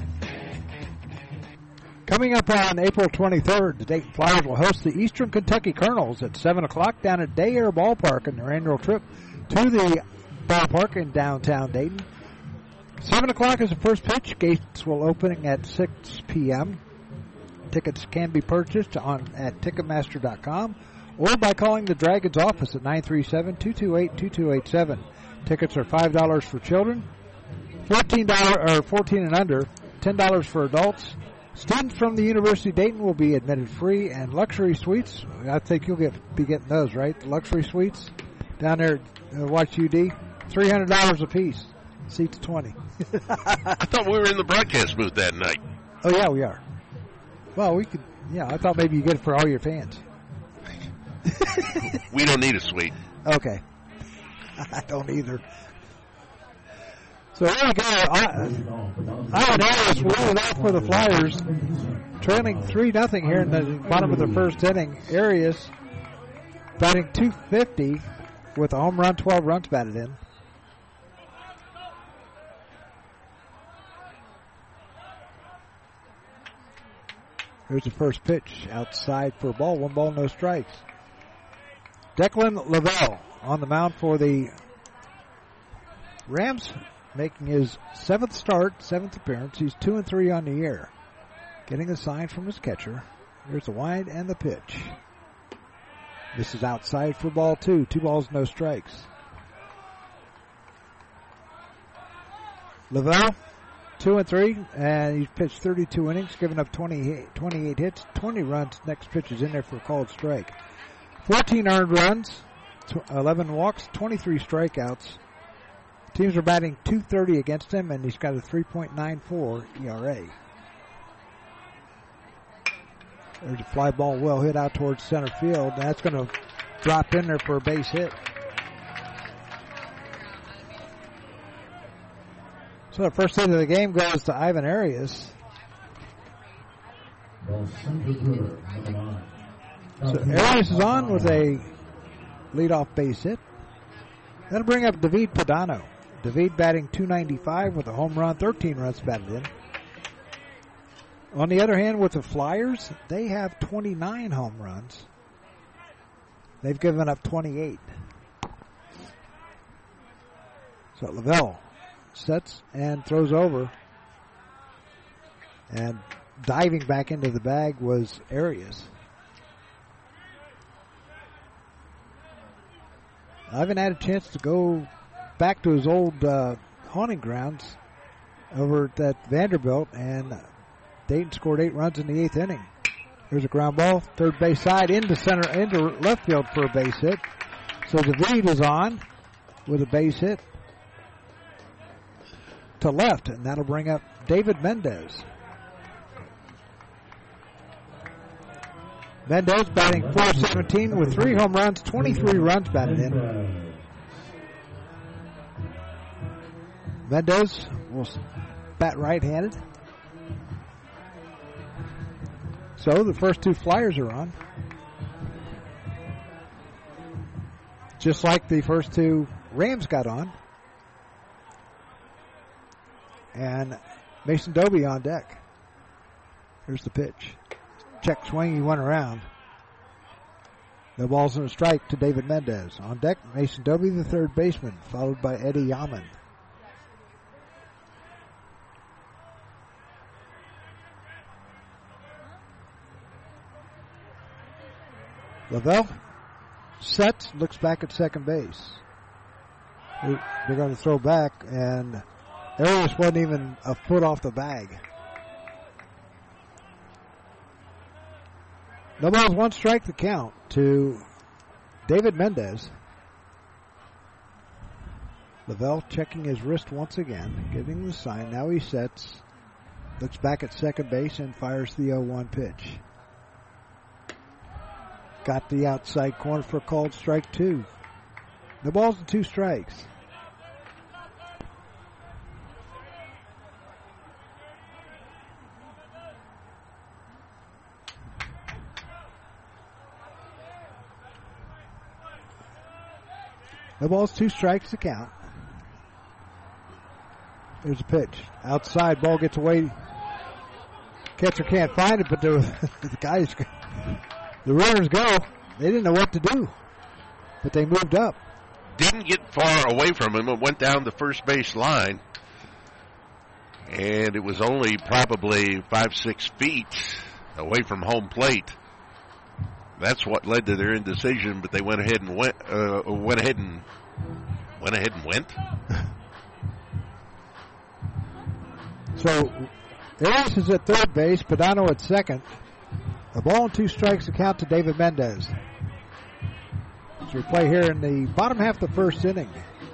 Coming up on April 23rd, the Dayton Flyers will host the Eastern Kentucky Colonels at 7 o'clock down at Day Air Ballpark in their annual trip to the ballpark in downtown Dayton. 7 o'clock is the first pitch. Gates will open at 6 p.m. Tickets can be purchased at Ticketmaster.com or by calling the Dragons office at 937-228-2287. Tickets are $5 for children, $14 and under, $10 for adults. Students from the University of Dayton will be admitted free, and luxury suites, I think you'll be getting those, right? The luxury suites down there at Watch UD, $300 a piece. Seats 20. I thought we were in the broadcast booth that night. Oh, yeah, we are. Well, we could, yeah, I thought maybe you get it for all your fans. We don't need a suite. Okay. I don't either. So here we go. Ivan Arias leading off for the Flyers, trailing 3-0 here in the bottom of the first inning. Arias batting .250 with a home run, 12 runs batted in. Here's the first pitch outside for a ball. 1 ball, no strikes. Declan Lavelle on the mound for the Rams, making his 7th start, 7th appearance. He's 2-3 on the year. Getting a sign from his catcher. Here's the wide and the pitch. This is outside for ball 2. 2 balls, no strikes. Lavelle, 2-3, and he's pitched 32 innings, giving up 28 hits, 20 runs. Next pitch is in there for a called strike. 14 earned runs, 11 walks, 23 strikeouts. Teams are batting .230 against him, and he's got a 3.94 ERA. There's a fly ball well hit out towards center field. That's going to drop in there for a base hit. So the first hit of the game goes to Ivan Arias. So Arias is on with a leadoff base hit. That'll bring up David Padano. David batting .295 with a home run, 13 runs batted in. On the other hand, with the Flyers, they have 29 home runs. They've given up 28. So Lavelle sets and throws over. And diving back into the bag was Arias. Ivan had a chance to go back to his old haunting grounds over at Vanderbilt, and Dayton scored 8 runs in the 8th inning. There's a ground ball, third base side, into left field for a base hit. So David is on with a base hit to left, and that'll bring up David Mendez. Mendez batting .417 with 3 home runs, 23 runs batted in. Mendez will bat right-handed. So the first 2 flyers are on. Just like the first 2 Rams got on. And Mason Dobie on deck. Here's the pitch. Check swing, he went around. The ball's in a strike to David Mendez. On deck, Mason Dobie, the third baseman, followed by Eddie Yaman. Lavelle sets, looks back at second base. They're going to throw back, and Arias wasn't even a foot off the bag. No balls, 1 strike to count to David Mendez. Lavelle checking his wrist once again, giving the sign. Now he sets, looks back at second base, and fires the 0-1 pitch. Got the outside corner for a called strike 2. The ball's in 2 strikes. The ball's 2 strikes to count. There's a pitch. Outside, ball gets away. Catcher can't find it, but the runners go. They didn't know what to do, but they moved up. Didn't get far away from him. It went down the first base line, and it was only probably 5-6 feet away from home plate. That's what led to their indecision, but they went ahead and went. So Arias is at third base, Padano at second. A ball and 2 strikes to count to David Mendez. So we play here in the bottom half of the first inning.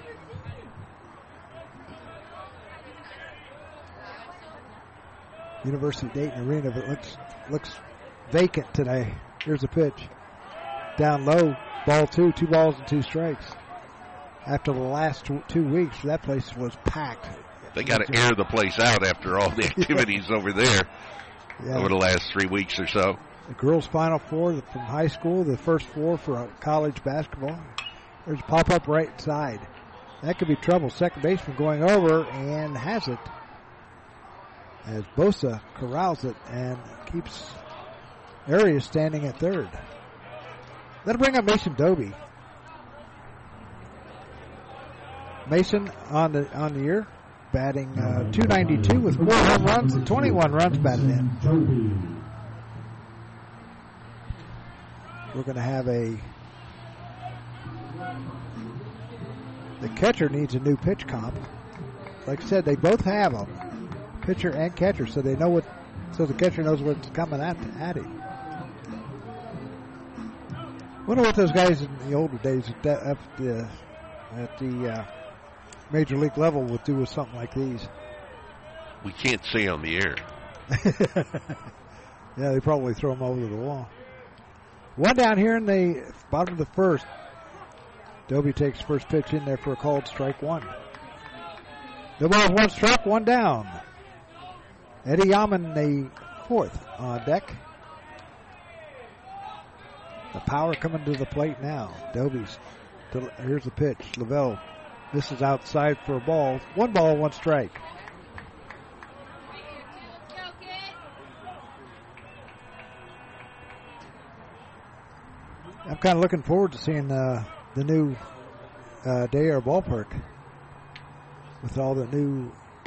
University of Dayton Arena, but looks vacant today. Here's a pitch. Down low, ball 2, 2 balls and 2 strikes. After the last 2 weeks, that place was packed. They got to air the place out after all the activities over there over the last 3 weeks or so. The girls' Final Four from high school, the first 4 for college basketball. There's a pop-up right side. That could be trouble. Second baseman going over and has it as Bosa corrals it and keeps Arias standing at third. That'll bring up Mason Dobie. Mason on the year, batting .292 with 4 home runs and 21 runs batted in. We're going to have the catcher needs a new pitch comp. Like I said, they both have them, pitcher and catcher, so they know so the catcher knows what's coming at him. Wonder what those guys in the older days at the major league level would do with something like these. We can't say on the air. Yeah, they probably throw them over the wall. 1 down here in the bottom of the first. Dobie takes first pitch in there for a called strike 1. The ball is 1 strike, 1 down. Eddie Yaman, the fourth on deck. The power coming to the plate now. Dobie's. Here's the pitch. Lavelle. This is outside for a ball. 1 ball, 1 strike. I'm kind of looking forward to seeing the new Day Air Ballpark with all the new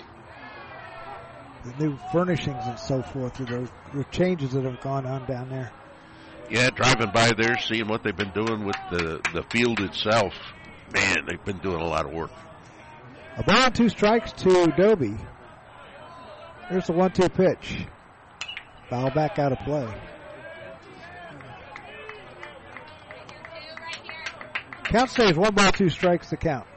furnishings and so forth, the changes that have gone on down there. Yeah, driving by there, seeing what they've been doing with the field itself. Man, they've been doing a lot of work. A ball and 2 strikes to Doby. Here's the 1-2 pitch. Foul back out of play. Count stays 1 ball, 2 strikes to count.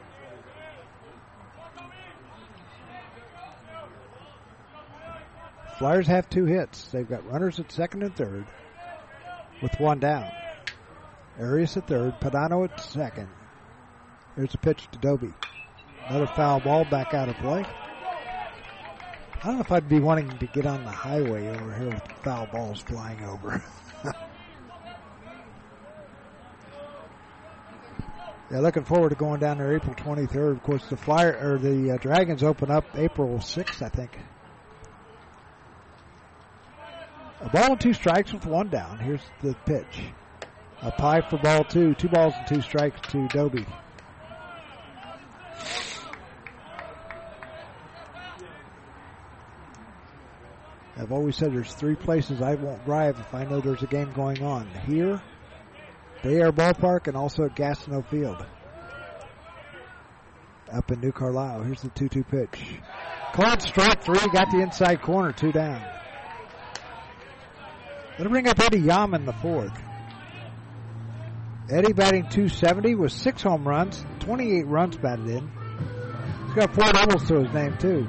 Flyers have 2 hits. They've got runners at second and third with 1 down. Arias at third, Padano at second. Here's a pitch to Doby. Another foul ball back out of play. I don't know if I'd be wanting to get on the highway over here with foul balls flying over. Yeah, looking forward to going down there April 23rd. Of course, the Dragons open up April 6th, I think. A ball and 2 strikes with 1 down. Here's the pitch. Up high for ball 2. 2 balls and 2 strikes to Doby. I've always said there's 3 places I won't drive if I know there's a game going on. Here, Day Air Ballpark, and also at Gastineau Field. Up in New Carlisle. Here's the 2-2 pitch. Called strike 3. Got the inside corner. 2 down. Going to bring up Eddie Yaman, the 4th. Eddie batting .270 with 6 home runs, 28 runs batted in. He's got 4 doubles to his name, too.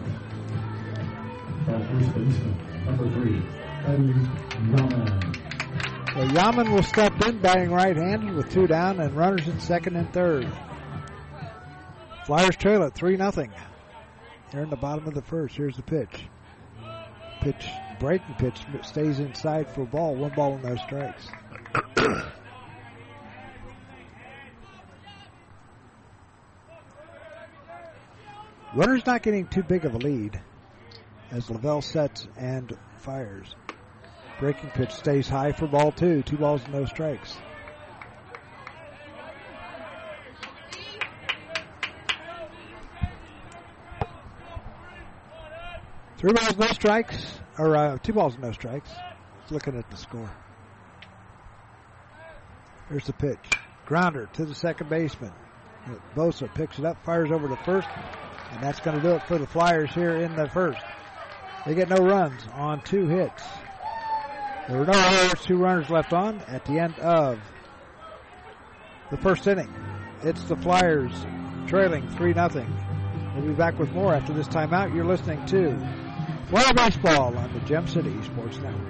Number 3, Eddie Yaman. Well, Yaman will step in, batting right-handed with 2 down and runners in second and third. Flyers trail at 3-0. They're in the bottom of the first. Here's the pitch. Breaking pitch, stays inside for a ball. 1 ball and no strikes. Runner's not getting too big of a lead as Lavelle sets and fires. Breaking pitch stays high for ball 2. 2 balls and no strikes. Three balls, no strikes, or 2 balls and no strikes. Looking at the score. Here's the pitch. Grounder to the second baseman. Bosa picks it up, fires over to first, and that's going to do it for the Flyers here in the first. They get no runs on 2 hits. There were no errors, 2 runners left on at the end of the first inning. It's the Flyers trailing 3-0. We'll be back with more after this timeout. You're listening to Flyer Baseball on the Gem City Sports Network.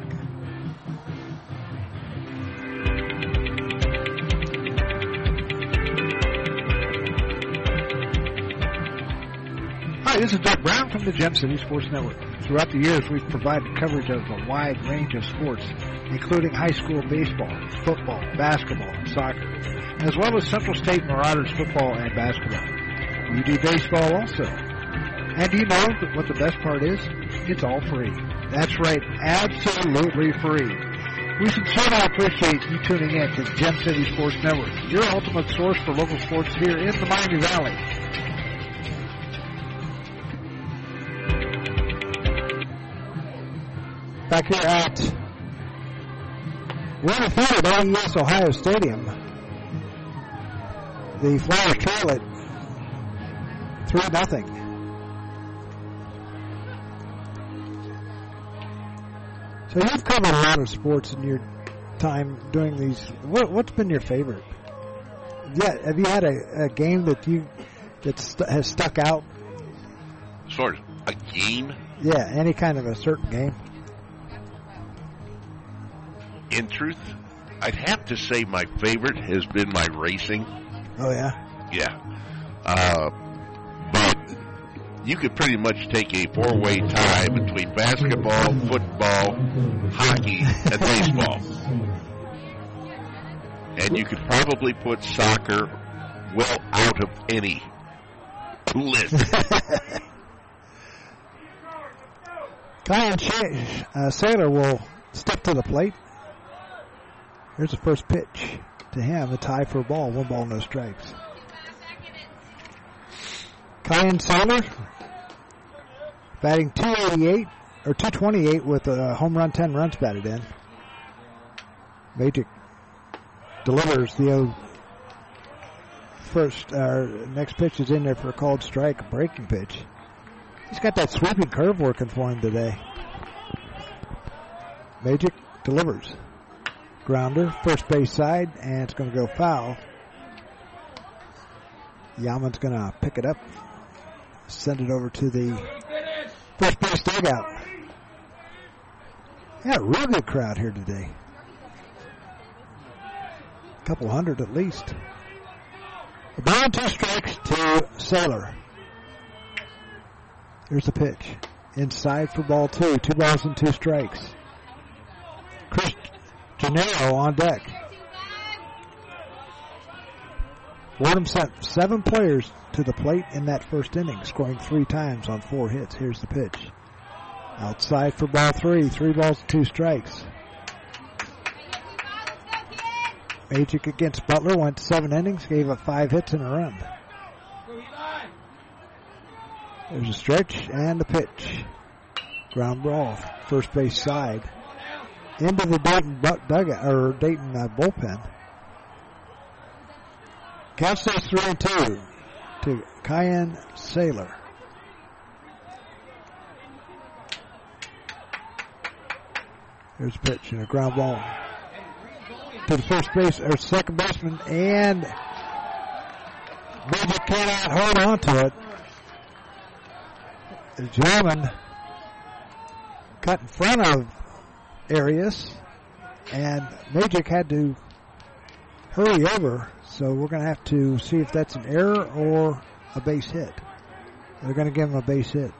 Hi, this is Doug Brown from the Gem City Sports Network. Throughout the years, we've provided coverage of a wide range of sports, including high school baseball, football, basketball, and soccer, as well as Central State Marauders football and basketball. We do baseball also. And do you know what the best part is? It's all free. That's right, absolutely free. We sincerely appreciate you tuning in to the Gem City Sports Network, your ultimate source for local sports here in the Miami Valley. Back here at Werner Field at AES Ohio Stadium. The Flyers trail it 3-0. So you've covered a lot of sports in your time doing these. What's been your favorite? Yeah, have you had a game that has stuck out? As far as a game? Yeah, any kind of a certain game. In truth, I'd have to say my favorite has been my racing. Oh, yeah? Yeah. But you could pretty much take a 4-way tie between basketball, football, hockey, and baseball. And you could probably put soccer well out of any list. Kyan Saylor will step to the plate. Here's the first pitch. to him. A tie for a ball. 1 ball, no strikes. Kyan Sailor batting 228 with a home run, 10 runs batted in. Magic delivers the next pitch is in there for a called strike, a breaking pitch. He's got that sweeping curve working for him today. Magic delivers. Grounder, first base side, and it's going to go foul. Yaman's going to pick it up, send it over to the first base dugout. Yeah, a real good crowd here today. A couple hundred at least. A ball and 2 strikes to Sailor. Here's the pitch. Inside for ball 2. 2 balls and 2 strikes. Chris Gennaro on deck. Fordham sent 7 players to the plate in that first inning, scoring 3 times on 4 hits. Here's the pitch. Outside for ball 3. 3 balls and 2 strikes. Magic against Butler went 7 innings, gave up 5 hits and a run. There's a stretch and a pitch. Ground ball, first base side. Into the Dayton dugout, or Dayton bullpen. Count stays 3-2 to Kyan Sailor. There's a pitch and a ground ball to the first base or second baseman, and Magic cannot hold on to it. The gentleman cut in front of Arias, and Magic had to hurry over, so we're going to have to see if that's an error or a base hit. They're going to give him a base hit.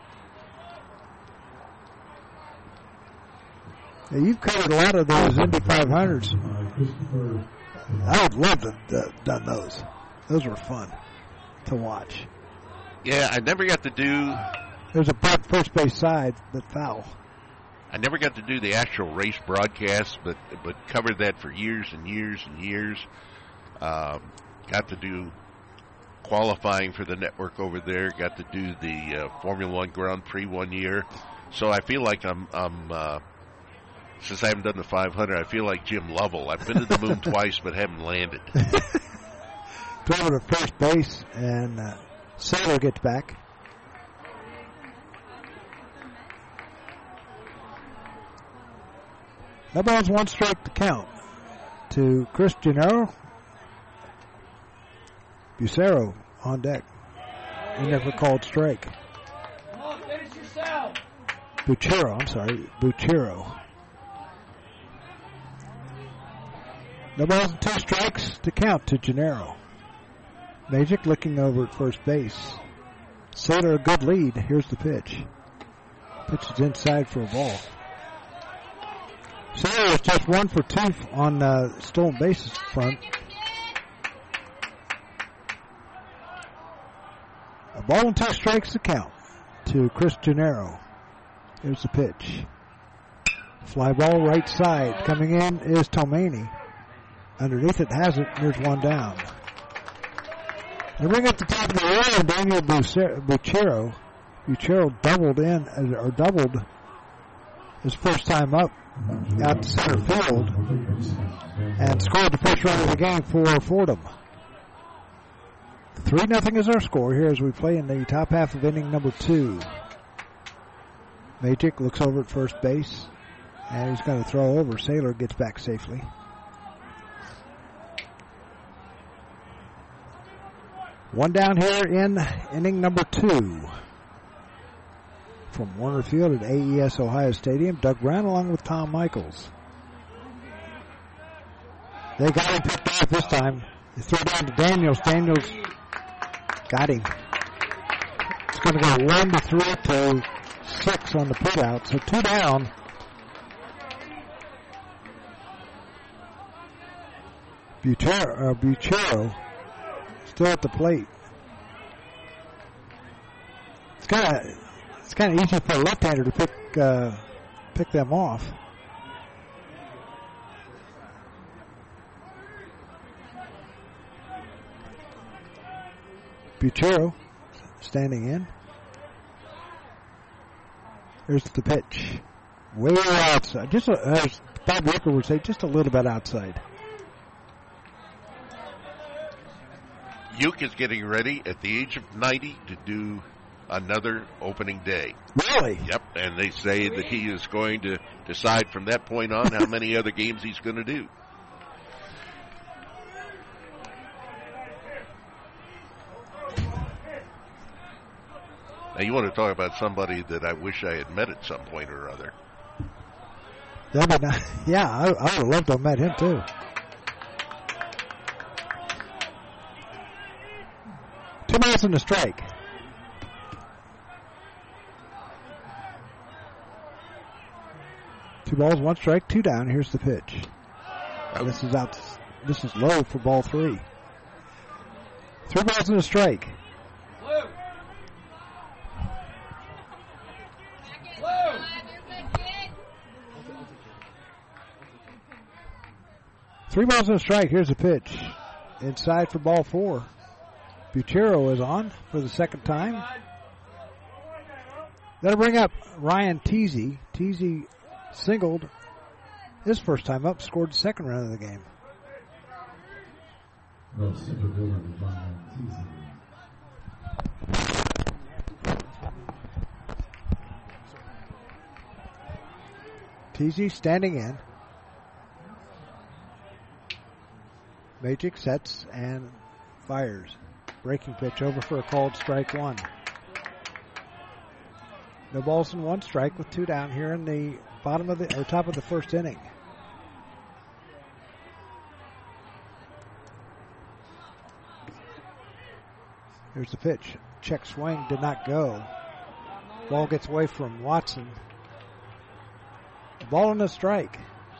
Now, you've covered a lot of those Indy 500s. I would love to have done those. Those were fun to watch. Yeah, I never got to do... There's a bunt first base side, but foul. I never got to do the actual race broadcast, but covered that for years and years and years. Got to do qualifying for the network over there. Got to do the Formula One Grand Prix one year. So I feel like I'm since I haven't done the 500, I feel like Jim Lovell. I've been to the moon twice, but haven't landed. Throw to first base, and Sailor gets back. No balls, 1 strike to count to Chris Gennaro. Bucero on deck. He never called strike. Come on, finish yourself. Bucero. No balls and 2 strikes to count to Gennaro. Magic looking over at first base. Sailor a good lead. Here's the pitch. Pitch is inside for a ball. Sailor was just 1 for 2 on stolen bases front. A ball and 2 strikes to count to Chris Gennaro. Here's the pitch. Fly ball right side. Coming in is Tomani. Underneath it has it. There's 1 down. They bring up the top of the order, Daniel Bucero. Bucero doubled his first time up out to center field and scored the first run of the game for Fordham. 3-0 is our score here as we play in the top half of inning number 2. Magic looks over at first base, and he's going to throw over. Sailor gets back safely. One down here in inning number 2. From Warner Field at AES Ohio Stadium, Doug Brown along with Tom Michaels. They got him picked off this time. They throw down to Daniels. Daniels got him. It's going to go 1-3 to 6 on the put out. So 2 down. Bucero still at the plate. It's kind of easy for a left-hander to pick them off. Butero standing in. Here's the pitch. Way outside. Just as Bob Wicker would say, just a little bit outside. Uke is getting ready at the age of 90 to do another opening day. Really? Yep, and they say that he is going to decide from that point on how many other games he's going to do. Now, you want to talk about somebody that I wish I had met at some point or other. Yeah, I would have loved to have met him, too. Two balls and a strike. Two balls, one strike, two down. Here's the pitch. This is out. This is low for ball three. Three balls and a strike. Three balls and a strike. Here's a pitch. Inside for ball four. Butero is on for the second time. That'll bring up Ryan Teasy. Teasy singled his first time up, scored the second run of the game. Teasy standing in. Magic sets and fires. Breaking pitch over for a called strike one. No balls and one strike with two down here in the top of the first inning. Here's the pitch. Check swing did not go. Ball gets away from Watson. A ball and a strike.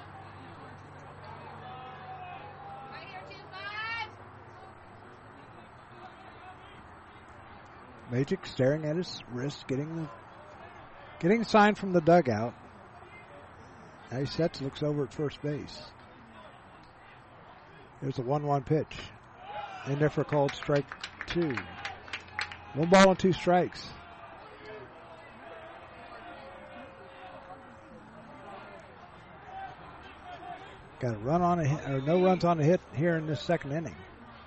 Magic staring at his wrist, getting the sign from the dugout. Now he sets, looks over at first base. There's a 1-1 pitch. In there for a called strike two. 1 ball and 2 strikes. Got a run on a hit, or no runs on a hit here in this second inning.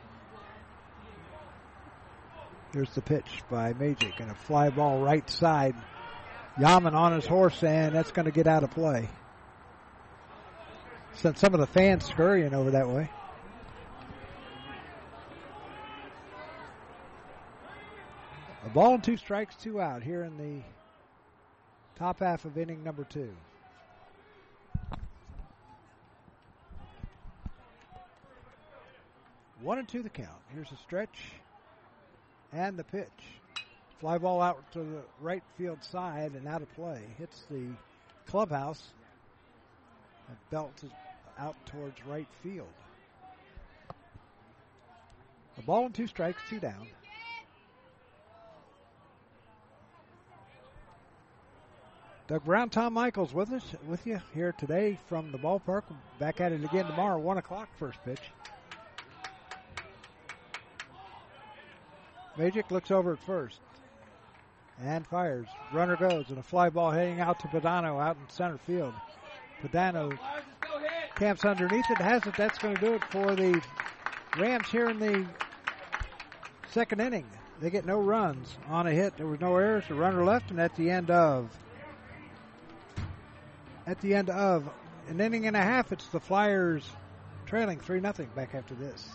Here's the pitch by Magic and a fly ball right side. Yaman on his horse, and that's going to get out of play. Sent some of the fans scurrying over that way. A ball and 2 strikes, 2 out here in the top half of inning number 2. One and 2 the count. Here's a stretch and the pitch. Fly ball out to the right field side and out of play. Hits the clubhouse and belts out towards right field. A ball and 2 strikes, 2 down. Doug Brown, Tom Michaels with you here today from the ballpark. Back at it again tomorrow, 1 o'clock first pitch. Magic looks over at first and fires. Runner goes, and a fly ball heading out to Padano out in center field. Padano camps underneath it, has it. That's going to do it for the Rams here in the second inning. They get no runs on a hit. There was no errors. The runner left, and at the end of an inning and a half, it's the Flyers trailing 3-0 back after this.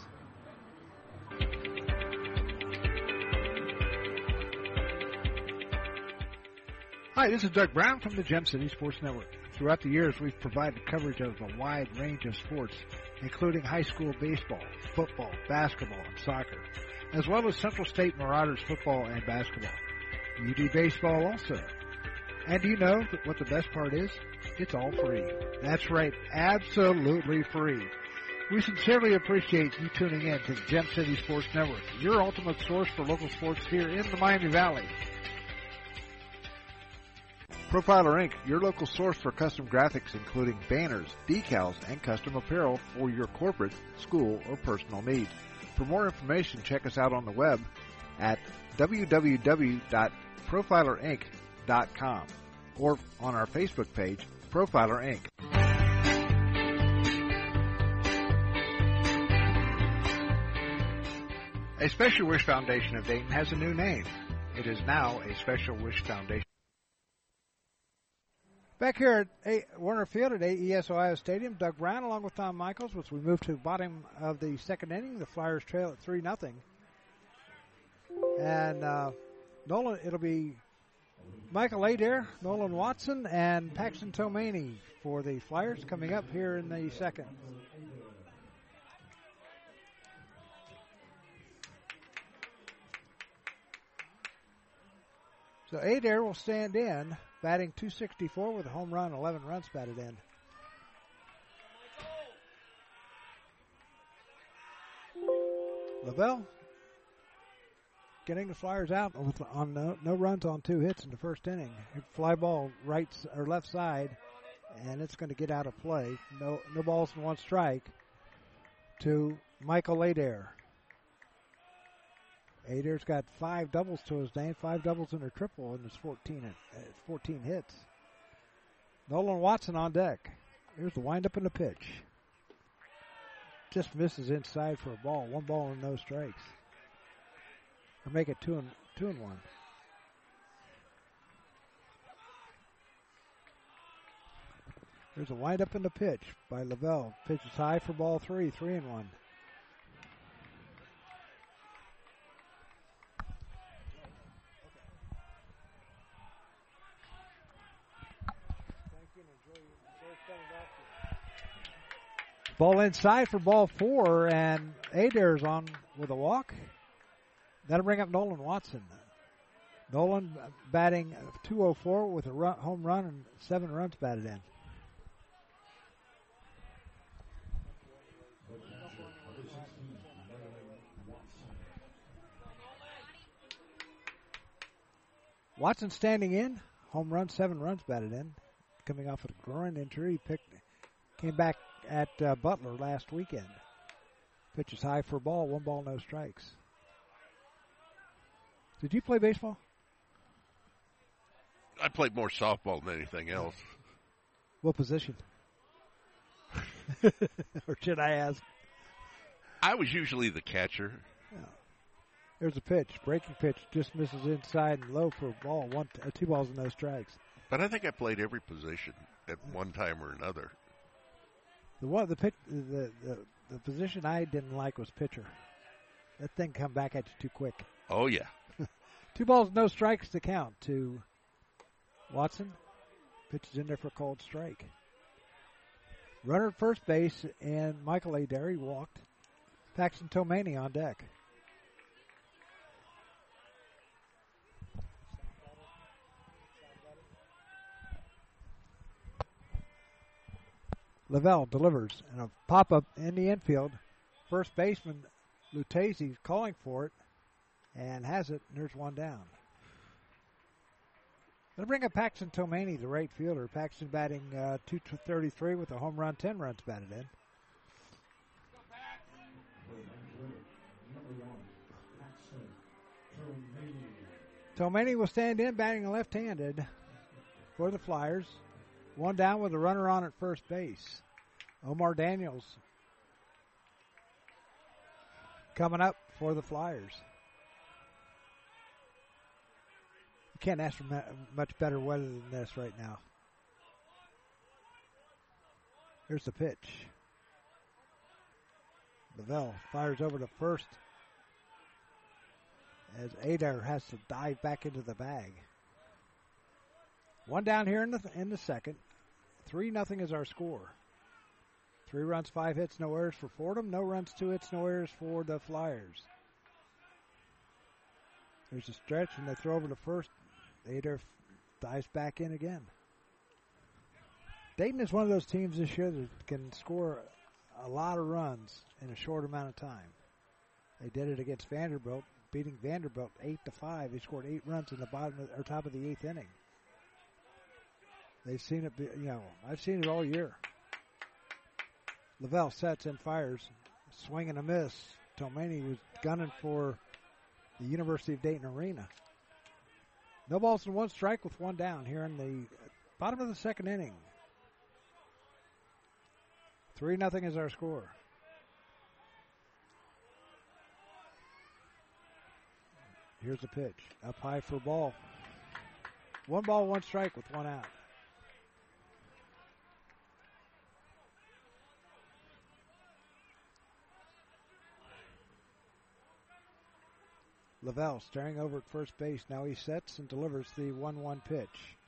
Hi, this is Doug Brown from the Gem City Sports Network. Throughout the years, we've provided coverage of a wide range of sports, including high school baseball, football, basketball, and soccer, as well as Central State Marauders football and basketball. You do baseball also. And do you know what the best part is? It's all free. That's right, absolutely free. We sincerely appreciate you tuning in to the Gem City Sports Network, your ultimate source for local sports here in the Miami Valley. Profiler Inc., your local source for custom graphics including banners, decals, and custom apparel for your corporate, school, or personal needs. For more information, check us out on the web at www.profilerinc.com or on our Facebook page, Profiler Inc. A Special Wish Foundation of Dayton has a new name. It is now a Special Wish Foundation. Back here at Warner Field at AES Ohio Stadium, Doug Brown along with Tom Michaels. As we move to the bottom of the second inning, the Flyers trail at 3-0. And Nolan, it'll be Michael Adair, Nolan Watson, and Paxton Tomani for the Flyers coming up here in the second. So Adair will stand in, batting .264 with a home run, 11 runs batted in. Lavelle getting the Flyers out on no runs on 2 hits in the first inning. Fly ball right or left side, and it's going to get out of play. No balls and 1 strike to Michael Adair. Adair's got 5 doubles to his name, 5 doubles and a triple in his 14 hits. Nolan Watson on deck. Here's the windup and the pitch. Just misses inside for a ball. 1 ball and no strikes. Or make it 2-1. There's a windup in the pitch by Lavelle. Pitch is high for ball 3, 3-1. Ball inside for ball 4, and Adair's on with a walk. That'll bring up Nolan Watson. Nolan batting .204 with a home run and 7 runs batted in. Watson standing in, home run, 7 runs batted in. Coming off of a groin injury, came back at Butler last weekend. Pitch is high for a ball, 1 ball, no strikes. Did you play baseball? I played more softball than anything else. What position? Or should I ask? I was usually the catcher. Yeah. There's a pitch, breaking pitch, just misses inside and low for a ball, 2 balls and no strikes. But I think I played every position at one time or another. The position I didn't like was pitcher. That thing come back at you too quick. Oh, yeah. 2 balls, no strikes to count to Watson. Pitch is in there for a cold strike. Runner at first base, and Michael Adair, he walked. Paxton Tomani on deck. Lavelle delivers, and a pop-up in the infield. First baseman Lucchese calling for it, and has it, and there's 1 down. They'll bring up Paxton Tomani, the right fielder. Paxton batting .233 with a home run, 10 runs batted in. Tomani will stand in, batting left-handed for the Flyers. 1 down with a runner on at first base. Omar Daniels coming up for the Flyers. You can't ask for much better weather than this right now. Here's the pitch. Lavelle fires over to first as Adair has to dive back into the bag. 1 down here in the second. 3-0 is our score. 3 runs, 5 hits, no errors for Fordham. No runs, 2 hits, no errors for the Flyers. There's a stretch, and they throw over to first. Adair dives back in again. Dayton is one of those teams this year that can score a lot of runs in a short amount of time. They did it against Vanderbilt, beating Vanderbilt 8-5. They scored 8 runs in the top of the 8th inning. They've seen it, I've seen it all year. Lavelle sets and fires, swing and a miss. Tomani was gunning for the University of Dayton Arena. No balls and one strike with one down here in the bottom of the second inning. 3-0 is our score. Here's the pitch. Up high for a ball. 1 ball, 1 strike with 1 out. Lavelle staring over at first base. Now he sets and delivers the 1-1 pitch.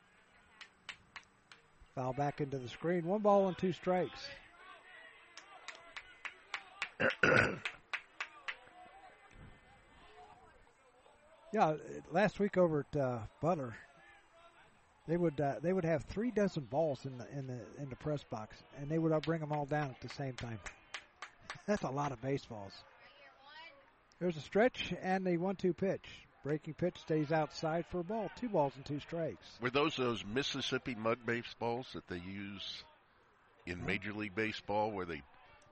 Foul back into the screen. 1 ball and 2 strikes. Yeah, last week over at Butler, they would have 3 dozen balls in the press box, and they would bring them all down at the same time. That's a lot of baseballs. There's a stretch and the 1-2 pitch. Breaking pitch stays outside for a ball. 2 balls and 2 strikes. Were those Mississippi mud baseballs that they use in Major League Baseball, where they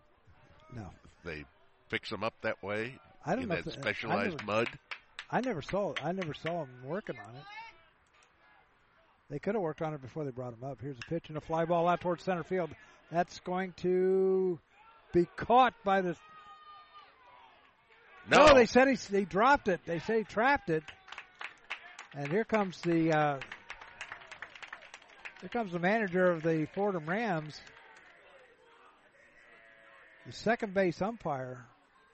fix them up that way? I don't know that specialized mud. I never saw them working on it. They could have worked on it before they brought them up. Here's a pitch and a fly ball out towards center field. That's going to be caught by the. No, they said he dropped it. They say he trapped it. And here comes the manager of the Fordham Rams. The second base umpire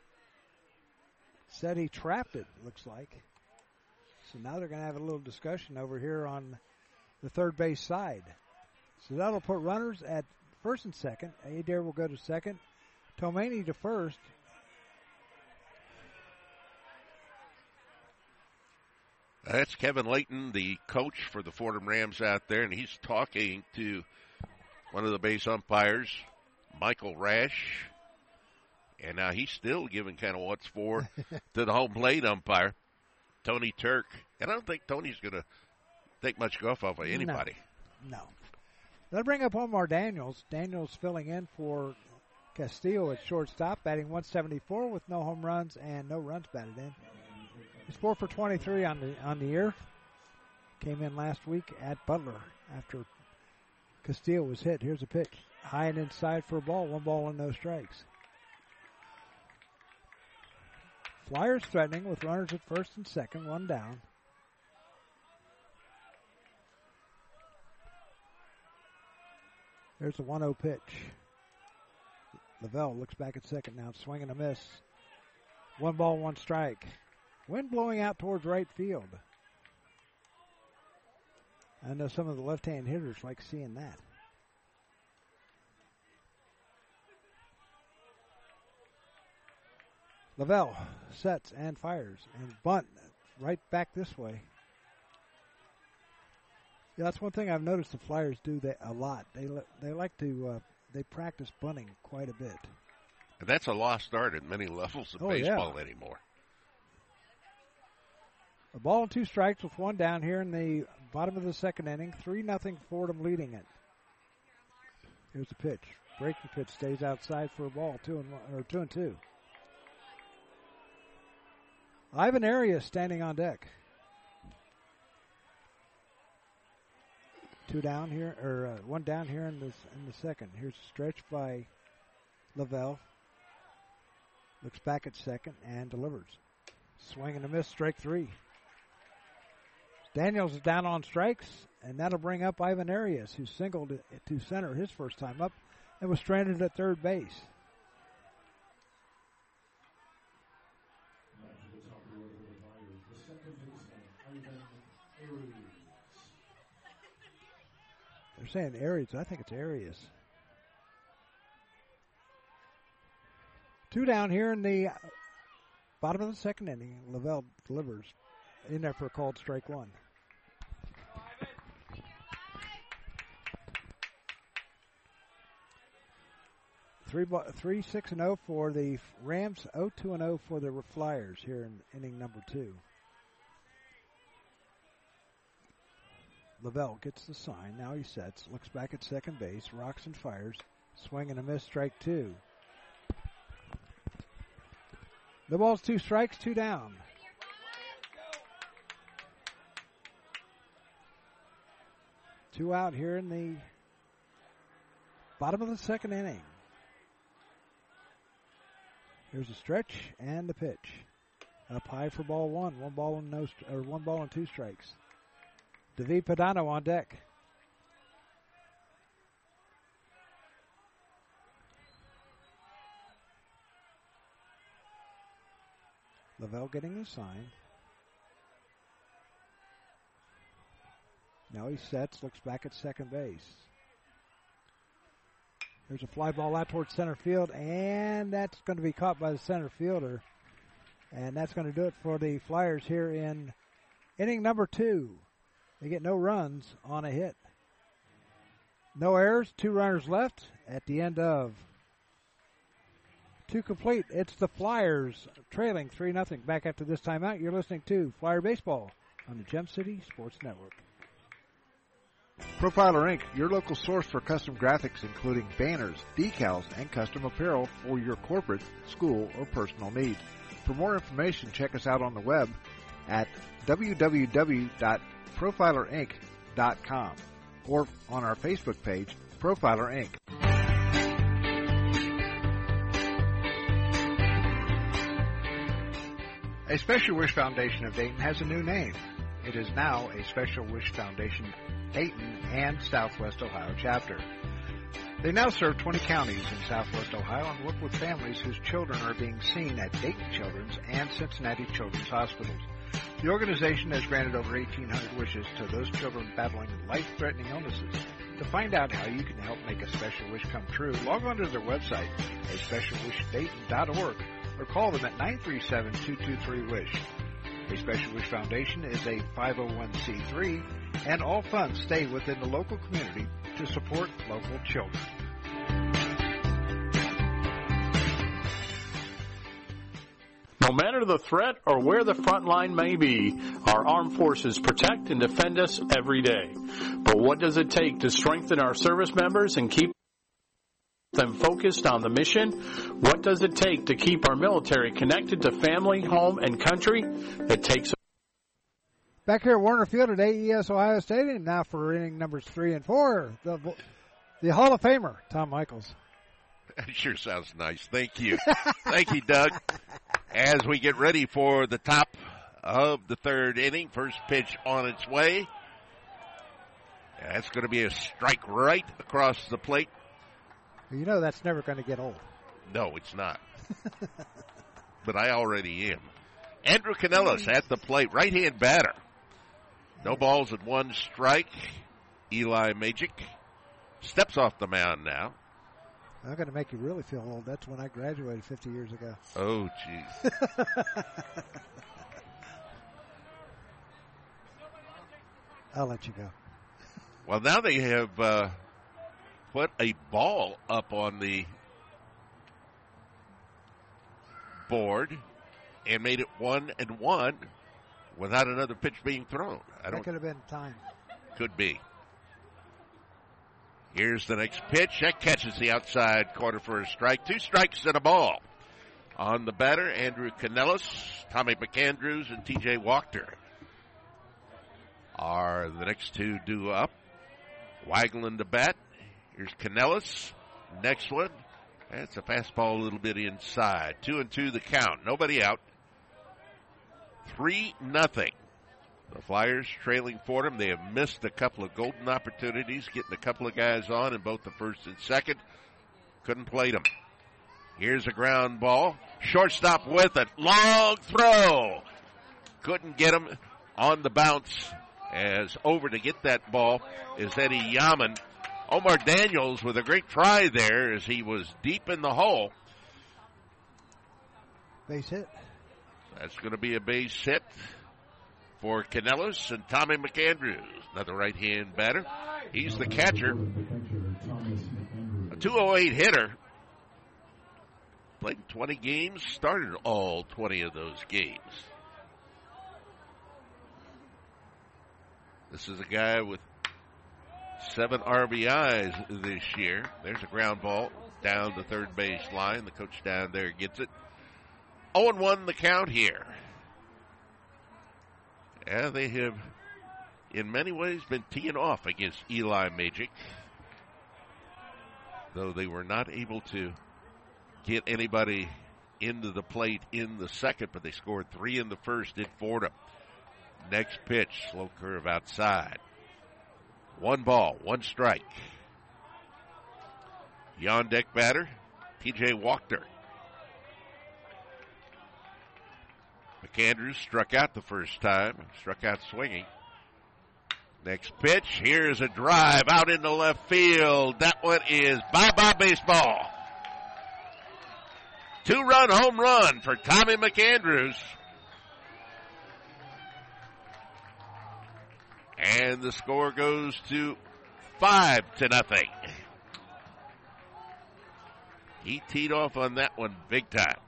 said he trapped it, looks like. So now they're going to have a little discussion over here on the third base side. So that'll put runners at first and second. Adair will go to second. Tomani to first. That's Kevin Layton, the coach for the Fordham Rams out there, and he's talking to one of the base umpires, Michael Rash. And now he's still giving kind of what's for to the home plate umpire, Tony Turk. And I don't think Tony's going to take much guff off of anybody. No. They'll bring up Omar Daniels. Daniels filling in for Castillo at shortstop, batting 174 with no home runs and no runs batted in. He's 4 for 23 on the year. Came in last week at Butler after Castillo was hit. Here's a pitch. High and inside for a ball. 1 ball and no strikes. Flyers threatening with runners at first and second. 1 down. There's a 1-0 pitch. Lavelle looks back at second now. Swing and a miss. 1 ball, 1 strike. Wind blowing out towards right field. I know some of the left-hand hitters like seeing that. Lavelle sets and fires and bunt right back this way. Yeah, that's one thing I've noticed the Flyers do that a lot. They like to they practice bunting quite a bit. And that's a lost art at many levels of baseball anymore. A ball and 2 strikes with 1 down here in the bottom of the second inning. 3-0 Fordham leading it. Here's the pitch. Breaking pitch stays outside for a ball. 2-2. Ivan Arias standing on deck. 2 down here, or 1 down here in the second. Here's a stretch by Lavelle. Looks back at second and delivers. Swing and a miss, strike 3. Daniels is down on strikes, and that'll bring up Ivan Arias, who singled to center his first time up and was stranded at third base. They're saying Arias. I think it's Arias. 2 down here in the bottom of the second inning. Lavelle delivers in there for a called strike 1. Three 6-0 for the Rams. 0-2-0 for the Flyers here in inning number 2. Lavelle gets the sign. Now he sets. Looks back at second base. Rocks and fires. Swing and a miss. Strike 2. The ball's 2 strikes, 2 down. 2 out here in the bottom of the second inning. Here's a stretch and the pitch. Up high for ball one. 1 ball and 2 strikes. David Padano on deck. Lavelle getting the sign. Now he sets, looks back at second base. There's a fly ball out towards center field, and that's going to be caught by the center fielder. And that's going to do it for the Flyers here in inning number 2. They get no runs on a hit. No errors, 2 runners left at the end of 2 complete. It's the Flyers trailing 3-0. Back after this timeout, you're listening to Flyer Baseball on the Gem City Sports Network. Profiler Inc., your local source for custom graphics including banners, decals, and custom apparel for your corporate, school, or personal needs. For more information, check us out on the web at www.profilerinc.com or on our Facebook page, Profiler Inc. A Special Wish Foundation of Dayton has a new name. It is now a Special Wish Foundation Dayton and Southwest Ohio chapter. They now serve 20 counties in Southwest Ohio and work with families whose children are being seen at Dayton Children's and Cincinnati Children's Hospitals. The organization has granted over 1,800 wishes to those children battling life-threatening illnesses. To find out how you can help make a special wish come true, log on to their website, aspecialwishdayton.org, or call them at 937-223-WISH. A Special Wish Foundation is a 501c3, and all funds stay within the local community to support local children. No matter the threat or where the front line may be, our armed forces protect and defend us every day. But what does it take to strengthen our service members and keep them focused on the mission? What does it take to keep our military connected to family, home, and country? It takes. Back here at Warner Field at AES Ohio Stadium now for inning numbers 3 and 4, the Hall of Famer, Tom Michaels. That sure sounds nice. Thank you. Thank you, Doug. As we get ready for the top of the third inning, first pitch on its way. That's going to be a strike right across the plate. You know that's never going to get old. No, it's not. But I already am. Andrew Canellis at the plate, right-hand batter. No balls and 1 strike. Eli Magic steps off the mound now. I'm going to make you really feel old. That's when I graduated 50 years ago. Oh, jeez. I'll let you go. Well, now they have put a ball up on the board and made it 1-1 without another pitch being thrown. That could have been time. Could be. Here's the next pitch. That catches the outside corner for a strike. 2 strikes and a ball. On the batter, Andrew Canellis, Tommy McAndrews, and T.J. Wachter are the next 2 due up. Waggling the bat. Here's Canellis. Next one. That's a fastball a little bit inside. 2-2 the count. Nobody out. 3-0. The Flyers trailing for them. They have missed a couple of golden opportunities, getting a couple of guys on in both the first and second. Couldn't plate them. Here's a ground ball. Shortstop with it. Long throw. Couldn't get him on the bounce. As over to get that ball is Eddie Yaman. Omar Daniels with a great try there as he was deep in the hole. Base hit. That's going to be a base hit for Canellis and Tommy McAndrews, another right-hand batter. He's the catcher. A 208 hitter. Played 20 games, started all 20 of those games. This is a guy with 7 RBIs this year. There's a ground ball down the third base line. The coach down there gets it. 0-1 the count here. Yeah, they have in many ways, been teeing off against Eli Magic, though they were not able to get anybody into the plate in the second, but they scored 3 in the first, did Fordham. Next pitch, slow curve outside. 1 ball, 1 strike. The on-deck batter, T.J. Wachter. McAndrews struck out the first time, struck out swinging. Next pitch, here's a drive out into left field. That one is bye-bye baseball. 2-run home run for Tommy McAndrews. And the score goes to 5-0. He teed off on that one big time.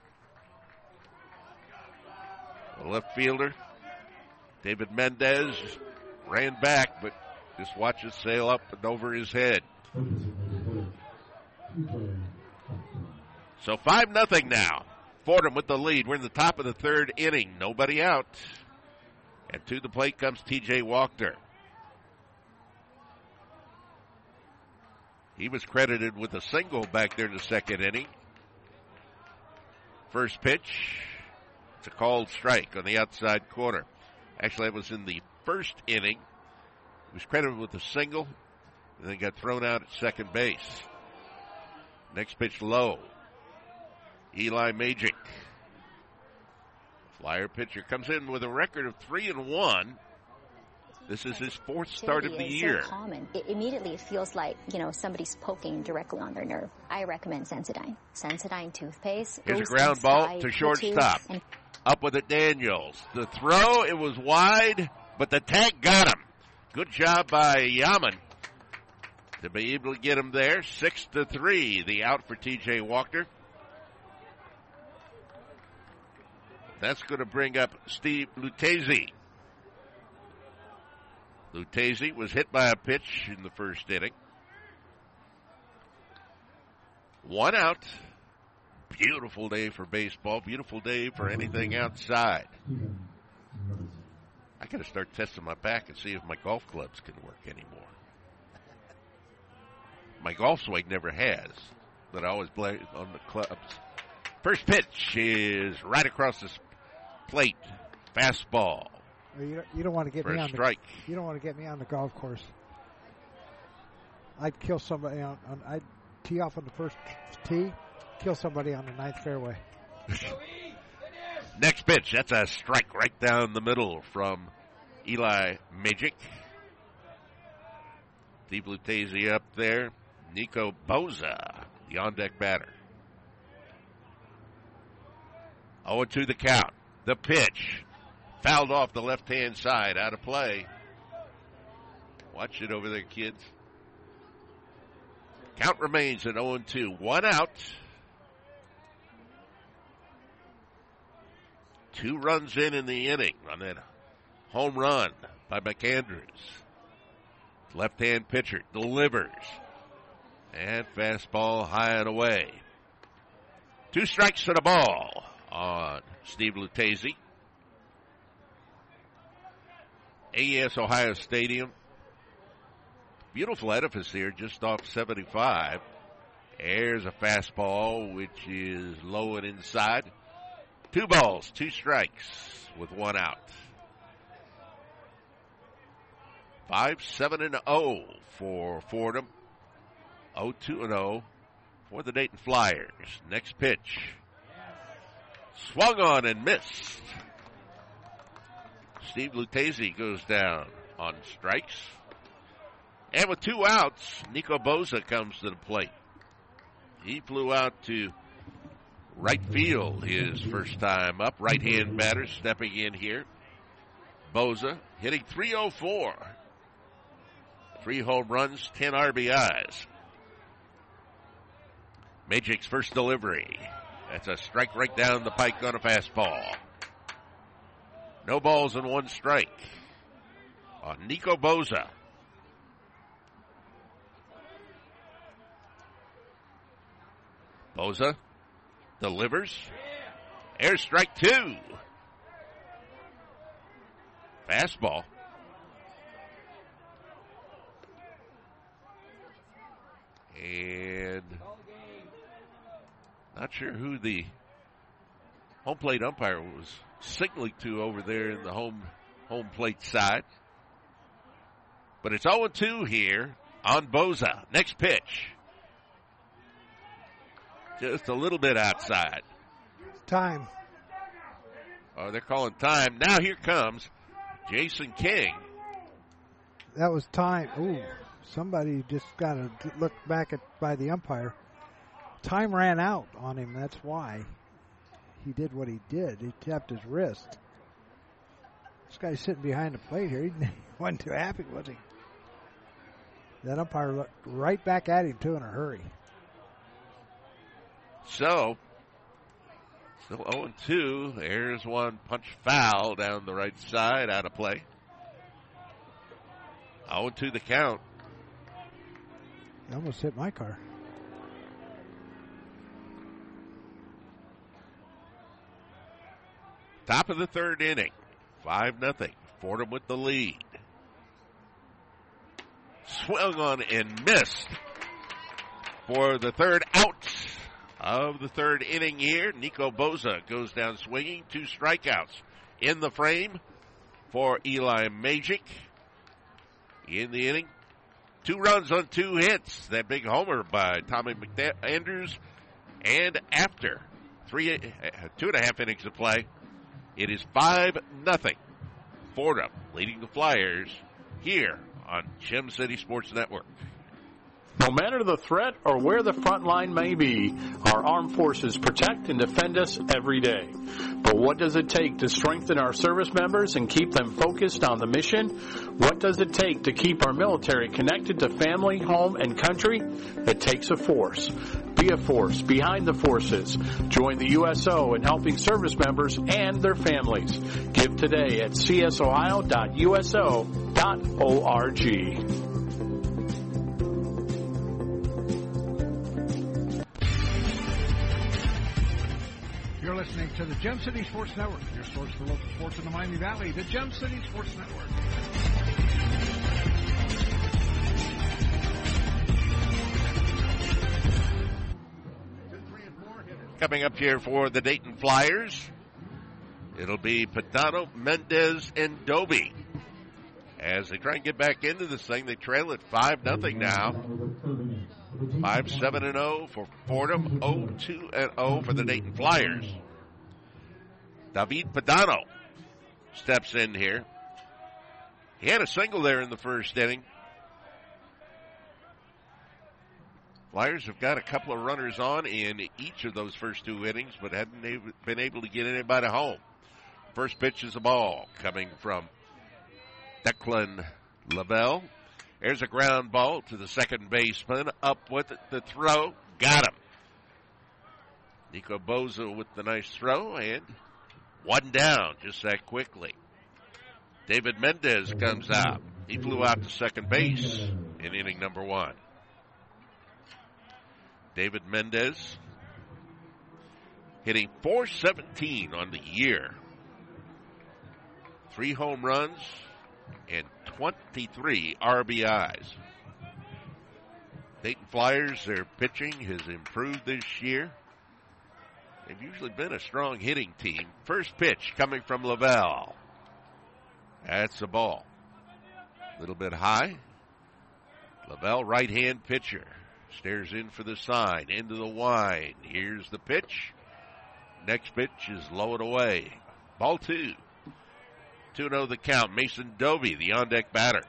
The left fielder, David Mendez, ran back, but just watch it sail up and over his head. So 5-0 now. Fordham with the lead. We're in the top of the 3rd inning. Nobody out. And to the plate comes T.J. Wachter. He was credited with a single back there in the 2nd inning. First pitch. It's a called strike on the outside corner. Actually, that was in the 1st inning. He was credited with a single, and then got thrown out at second base. Next pitch low. Eli Magic. Flyer pitcher comes in with a record of 3-1. This is his 4th start of the year. So common. It immediately feels like, somebody's poking directly on their nerve. I recommend Sensodyne. Sensodyne toothpaste. Here's a ground ball to shortstop. Up with it, Daniels. The throw, it was wide, but the tag got him. Good job by Yaman to be able to get him there. 6-3, the out for T.J. Wachter. That's going to bring up Steve Lucchesi. Lucchesi was hit by a pitch in the 1st inning. 1 out. Beautiful day for baseball. Beautiful day for anything outside. I got to start testing my back and see if my golf clubs can work anymore. My golf swing never has, but I always blame on the clubs. First pitch is right across the plate. Fastball. You don't want to get me on strike. You don't want to get me on the golf course. I'd kill somebody I'd tee off on the first tee, kill somebody on the 9th fairway. Next pitch, that's a strike right down the middle from Eli Magic. Steve Lucchesi up there. Nico Boza, the on-deck batter. 0-2 the count. The pitch. Fouled off the left-hand side, out of play. Watch it over there, kids. Count remains at 0-2. 1 out. 2 runs in the inning on that home run by McAndrews. Left-hand pitcher delivers. And fastball high and away. 2 strikes to the ball on Steve Lucchesi. AES Ohio Stadium. Beautiful edifice here, just off 75. There's a fastball, which is low and inside. 2 balls, 2 strikes with 1 out. 5-7-0 for Fordham. 0-2-0 for the Dayton Flyers. Next pitch. Swung on and missed. Steve Lucchesi goes down on strikes. And with 2 outs, Nico Boza comes to the plate. He flew out to right field his first time up. Right-hand batter stepping in here. Boza hitting .304. 3 home runs, 10 RBIs. Magic's first delivery. That's a strike right down the pike on a fastball. No balls and 1 strike on Nico Boza. Boza delivers. Air strike 2. Fastball. not sure who the home plate umpire was signaling to over there in the home plate side. But it's 0-2 here on Boza. Next pitch. Just a little bit outside. Time. Oh, they're calling time. Now here comes Jason King. That was time. Ooh, somebody just got to look back by the umpire. Time ran out on him. That's why he did what he did. He tapped his wrist. This guy's sitting behind the plate here. He wasn't too happy, was he? That umpire looked right back at him, too, in a hurry. So, still 0-2. There's one punch foul down the right side, out of play. 0-2 the count. He almost hit my car. Top of the third inning. 5-0. Fordham with the lead. Swung on and missed for the third out of the third inning here. Nico Boza goes down swinging. 2 strikeouts in the frame for Eli Majic. In the inning, 2 runs on 2 hits. That big homer by Tommy Andrews. And after 2.5 innings of play, it is 5-0. Fordham leading the Flyers here on Gem City Sports Network. No matter the threat or where the front line may be, our armed forces protect and defend us every day. But what does it take to strengthen our service members and keep them focused on the mission? What does it take to keep our military connected to family, home, and country? It takes a force. Be a force behind the forces. Join the USO in helping service members and their families. Give today at csohio.uso.org. You're listening to the Gem City Sports Network, your source for local sports in the Miami Valley, the Gem City Sports Network. Coming up here for the Dayton Flyers, it'll be Padano, Mendez, and Doby. As they try and get back into this thing, they trail at 5-0 now. 5-7-0 for Fordham, 0-2-0 for the Dayton Flyers. David Padano steps in here. He had a single there in the first inning. Flyers have got a couple of runners on in each of those first 2 innings, but hadn't been able to get anybody home. First pitch is a ball coming from Declan Lavelle. There's a ground ball to the second baseman. Up with the throw. Got him. Nico Boza with the nice throw, and 1 down just that quickly. David Mendez comes out. He flew out to second base in inning number 1. David Mendez hitting .417 on the year. 3 home runs and 23 RBIs. Dayton Flyers, their pitching has improved this year. They've usually been a strong hitting team. First pitch coming from Lavelle. That's a ball. A little bit high. Lavelle, right-hand pitcher. Stares in for the sign. Into the wind. Here's the pitch. Next pitch is low and away. Ball 2. 2-0 the count. Mason Doby, the on-deck batter.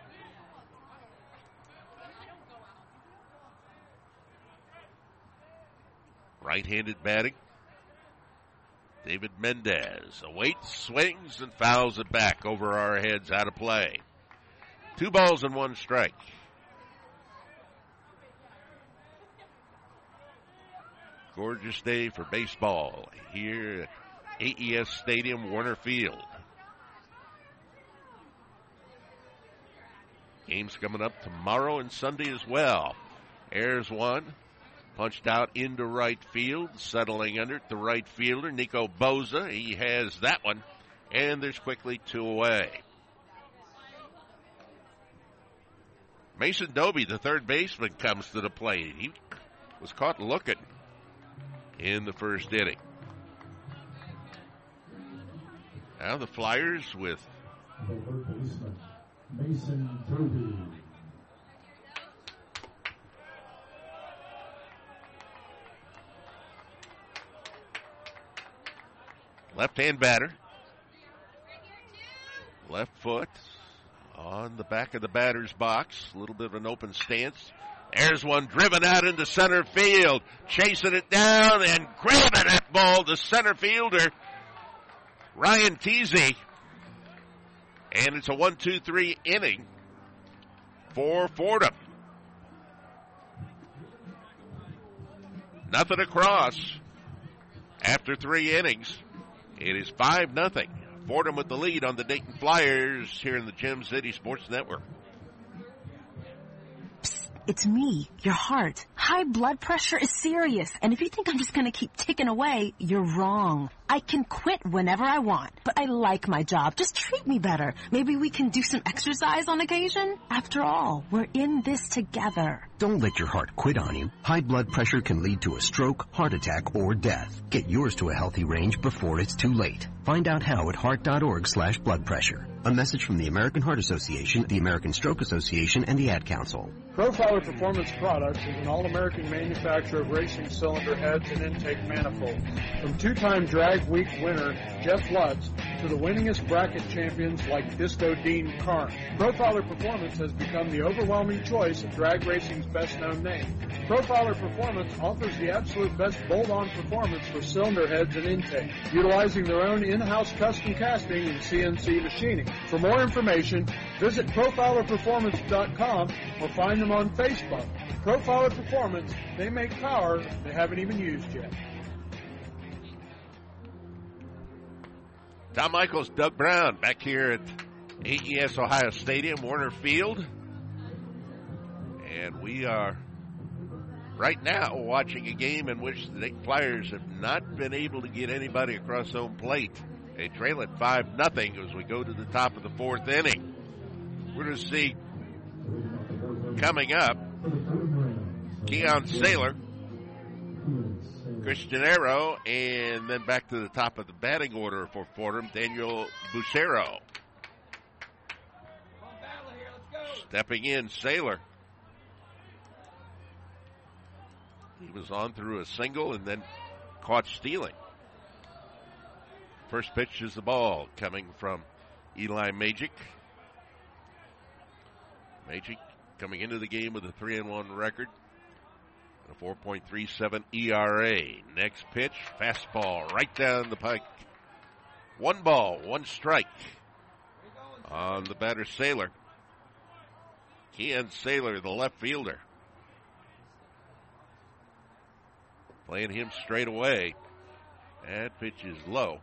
Right-handed batting. David Mendez awaits, swings, and fouls it back over our heads, out of play. 2 balls and 1 strike. Gorgeous day for baseball here at AES Stadium, Warner Field. Games coming up tomorrow and Sunday as well. Airs one, punched out into right field, settling under it, the right fielder, Nico Boza. He has that one, and there's quickly 2 away. Mason Doby, the third baseman, comes to the plate. He was caught looking in the first inning. Now the Flyers with Mason Toby. left-hand batter. Left foot on the back of the batter's box. A little bit of an open stance. There's one driven out into center field. Chasing it down and grabbing that ball, the center fielder, Ryan Teasy. And it's a 1-2-3 inning for Fordham. Nothing across after 3 innings. It is 5-0. Fordham with the lead on the Dayton Flyers here in the Gem City Sports Network. It's me, your heart. High blood pressure is serious, and if you think I'm just going to keep ticking away, you're wrong. I can quit whenever I want, but I like my job. Just treat me better. Maybe we can do some exercise on occasion? After all, we're in this together. Don't let your heart quit on you. High blood pressure can lead to a stroke, heart attack, or death. Get yours to a healthy range before it's too late. Find out how at heart.org/blood pressure. A message from the American Heart Association, the American Stroke Association, and the Ad Council. Profiler Performance Products is an all-American manufacturer of racing cylinder heads and intake manifolds. From 2-time Drag Week winner Jeff Lutz to the winningest bracket champions like Disco Dean Karn, Profiler Performance has become the overwhelming choice of drag racing's best-known name. Profiler Performance offers the absolute best bolt-on performance for cylinder heads and intake, utilizing their own in-house custom casting and CNC machining. For more information, visit ProfilerPerformance.com or find them on Facebook. Profiler Performance, they make power they haven't even used yet. Tom Michaels, Doug Brown back here at AES Ohio Stadium, Warner Field. And we are right now watching a game in which the Dayton Flyers have not been able to get anybody across home plate. They trail at 5-0 as we go to the top of the 4th inning. We're going to see coming up Keon Saylor, Christian Arrow, and then back to the top of the batting order for Fordham, Daniel Bucero. Stepping in, Saylor. He was on through a single and then caught stealing. First pitch is the ball coming from Eli Magic. Magic coming into the game with a 3-1 record. A 4.37 ERA. Next pitch, fastball right down the pike. 1 ball, 1 strike on the batter, Saylor. Keon Saylor, the left fielder. Playing him straight away. That pitch is low.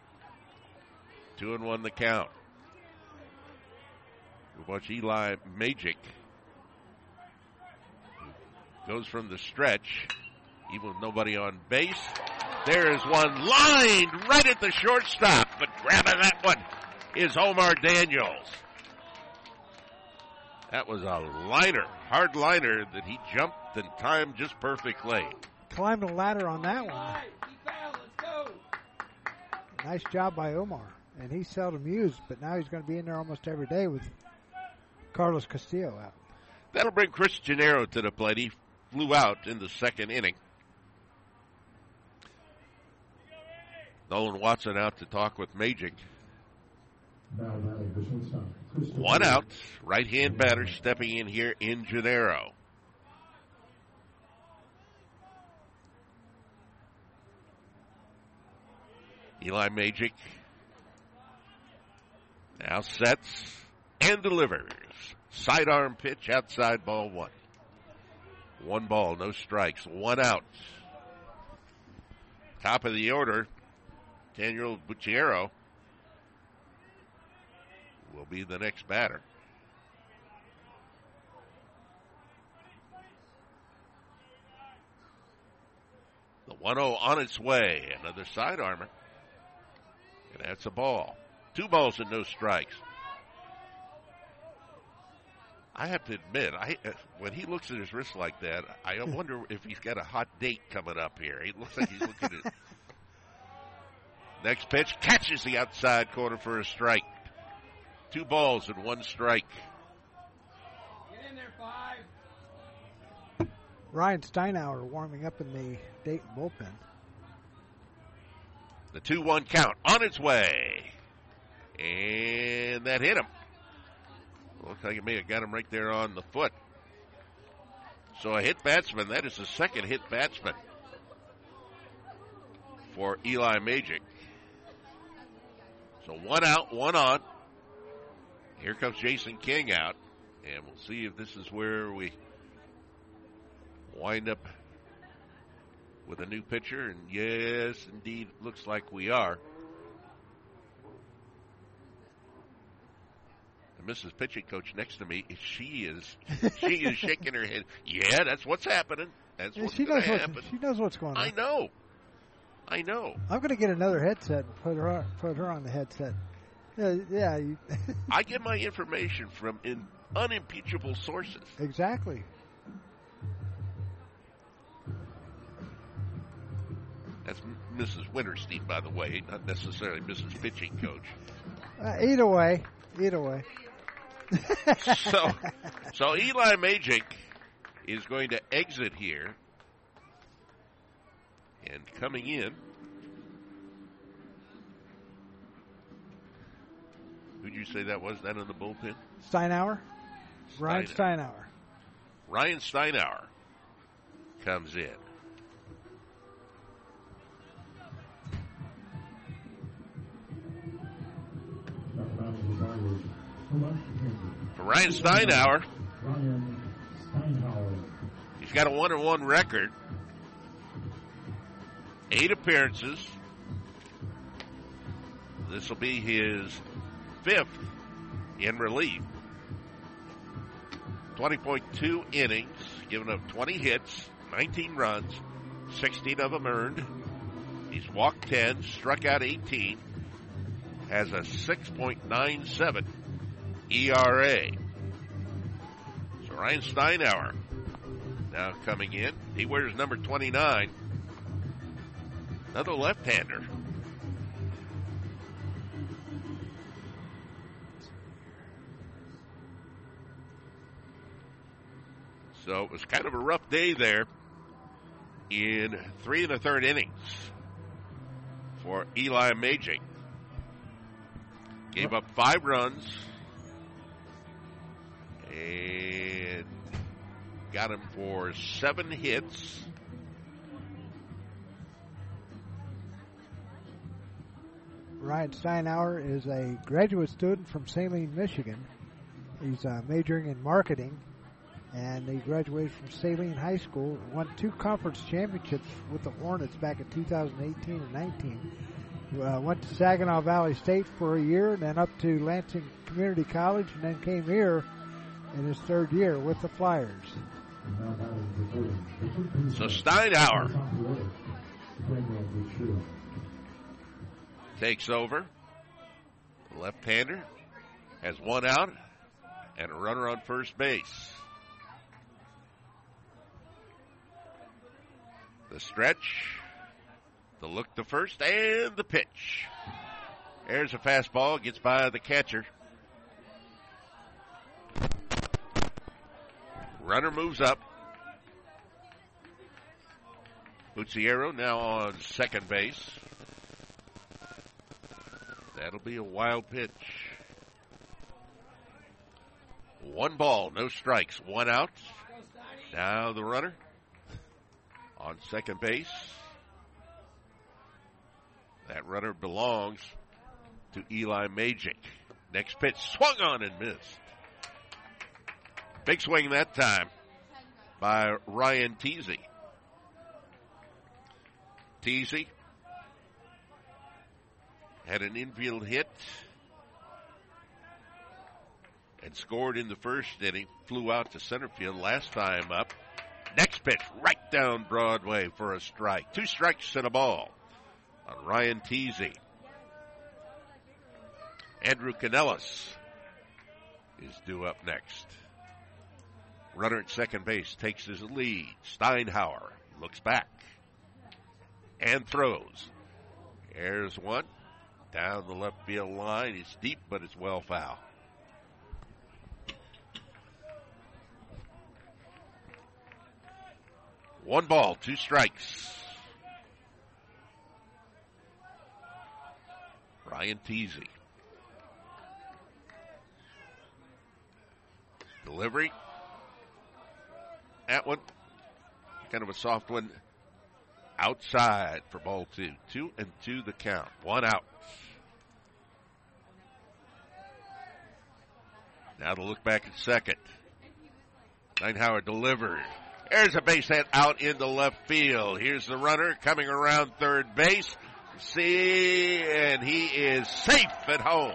2-1 the count. We watch Eli Magic. Goes from the stretch, even with nobody on base. There is one lined right at the shortstop, but grabbing that one is Omar Daniels. That was a liner, hard liner that he jumped and timed just perfectly. Climbed the ladder on that one. Nice job by Omar. And he's seldom used, but now he's going to be in there almost every day with Carlos Castillo out. That'll bring Chris Gennaro to the plate. He flew out in the 2nd inning. Nolan Watson out to talk with Magic. 1 out. Right-hand batter stepping in here in Gennaro. Eli Magic now sets and delivers. Sidearm pitch, outside, ball 1. 1 ball, no strikes, 1 out. Top of the order, Daniel Bucero will be the next batter. The 1-0 on its way. Another sidearmer. And that's a ball. 2 balls and no strikes. I have to admit, when he looks at his wrist like that, I wonder if he's got a hot date coming up here. He looks like he's looking at. Next pitch, catches the outside corner for a strike. 2 balls and 1 strike. Get in there, 5. Ryan Steinauer warming up in the Dayton bullpen. The 2-1 count on its way. And that hit him. Looks like it may have got him right there on the foot. So a hit batsman. That is the second hit batsman for Eli Magic. So 1 out, 1 on. Here comes Jason King out. And we'll see if this is where we wind up with a new pitcher. And yes, indeed, looks like we are. Mrs. Pitching Coach next to me, she is shaking her head. Yeah, that's what's happening. That's what's going to happen. She knows what's going on. I know. I'm going to get another headset and put her on the headset. Yeah. I get my information from unimpeachable sources. Exactly. That's Mrs. Winterstein, by the way, not necessarily Mrs. Pitching Coach. Either way. So Eli Magic is going to exit here. And coming in, who'd you say that was? That in the bullpen? Steinauer. Ryan Steinauer. Ryan Steinauer comes in. For Ryan Steinauer, he's got a 1-1 record, 8 appearances. This will be his 5th in relief. 20.2 innings, giving up 20 hits, 19 runs, 16 of them earned. He's walked 10, struck out 18, has a 6.97 ERA. So Ryan Steinauer now coming in. He wears number 29. Another left-hander. So it was kind of a rough day there in 3 1/3 innings for Eli Magic. Gave up 5 runs and got him for 7 hits. Ryan Steinauer is a graduate student from Saline, Michigan. He's majoring in marketing, and he graduated from Saline High School, won 2 conference championships with the Hornets back in 2018 and 19. Went to Saginaw Valley State for a year, and then up to Lansing Community College, and then came here in his 3rd year with the Flyers. So Steinauer takes over. Left-hander has 1 out and a runner on first base. The stretch. The look to first, and the pitch. There's a fastball, gets by the catcher. Runner moves up. Bucciero now on second base. That'll be a wild pitch. 1 ball, no strikes, 1 out. Now the runner on second base. That runner belongs to Eli Magic. Next pitch, swung on and missed. Big swing that time by Ryan Teasy. Teasy had an infield hit and scored in the first inning. Flew out to center field last time up. Next pitch, right down Broadway for a strike. 2 strikes and a ball on Ryan Teasy. Andrew Canellis is due up next. Runner at second base takes his lead. Steinhauer looks back and throws. There's one down the left field line. It's deep, but it's well foul. One ball, two strikes. Ryan Teasy. Delivery. That one, kind of a soft one. Outside for ball two. 2-2 the count. One out. Now to look back at second. Steinhauer delivered. There's a base hit out into left field. Here's the runner coming around third base. See, and he is safe at home.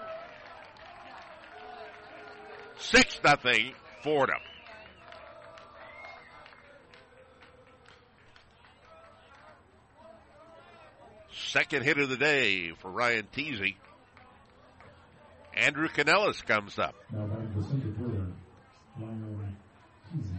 6-0 Fordham. Second hit of the day for Ryan Teasy. Andrew Canellis comes up. Now back to the center fielder, Ryan Teasy.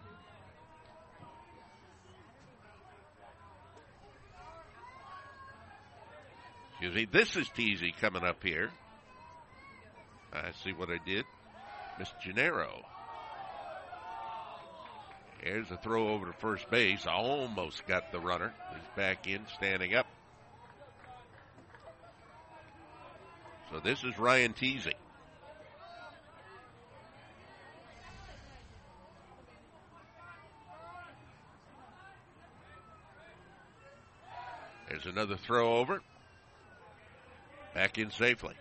Excuse me, this is Teasy coming up here. I see what I did. Miss Gennaro. Here's a throw over to first base. Almost got the runner. He's back in, standing up. So this is Ryan Teasy. There's another throw over. Back in safely.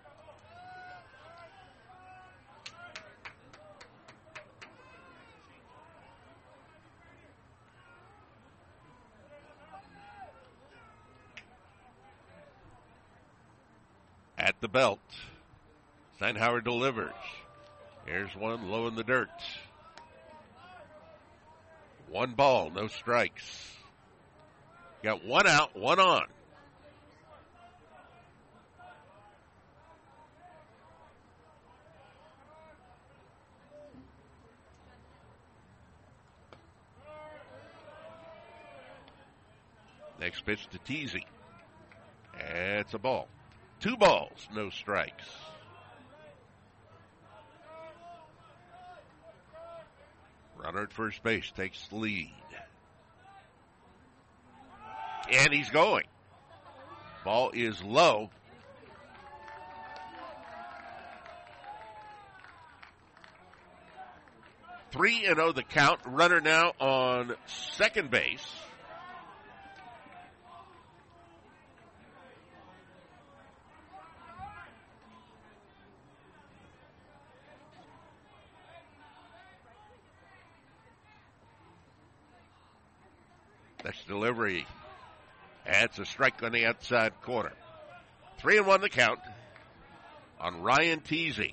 At the belt. Steinhauer delivers. Here's one low in the dirt. One ball, no strikes. Got one out, one on. Next pitch to Teasy. It's a ball. 2 balls, no strikes. Runner at first base takes the lead. And he's going. Ball is low. Three and 0 the count. Runner now on second base. Next delivery. That's a strike on the outside corner. 3-1 the count on Ryan Teasy.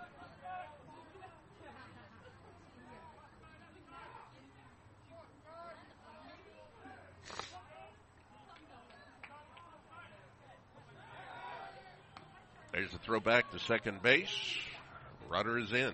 There's a throw back to second base. Runner is in.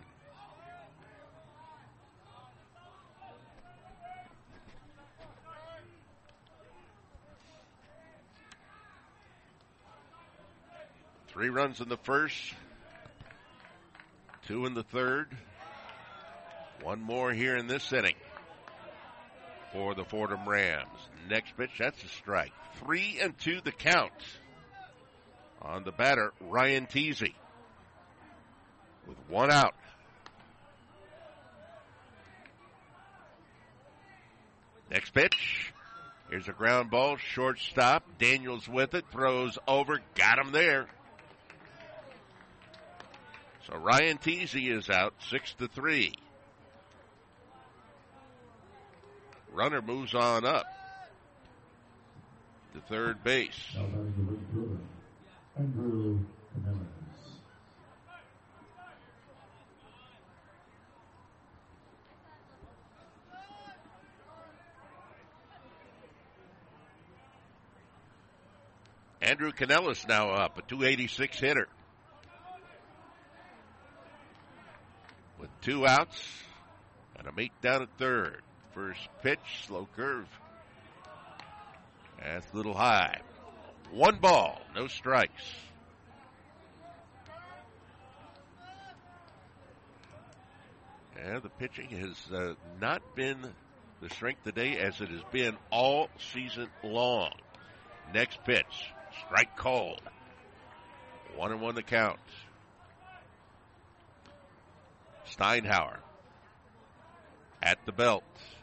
Three runs in the first, 2 in the third, one more here in this inning for the Fordham Rams. Next pitch, that's a strike. 3-2 the count on the batter, Ryan Teasy, with one out. Next pitch, here's a ground ball, shortstop. Daniels with it, throws over, got him there. So Ryan Teasy is out, 6-3. Runner moves on up to third base. Now batting the right fielder, Andrew Canellis. Andrew Canellis now up, a .286 hitter. With 2 outs, And a mate down at third. First pitch, slow curve. That's a little high. 1 ball, no strikes. And the pitching has not been the strength today as it has been all season long. Next pitch, strike called. 1-1 the count. Steinhauer at the belt.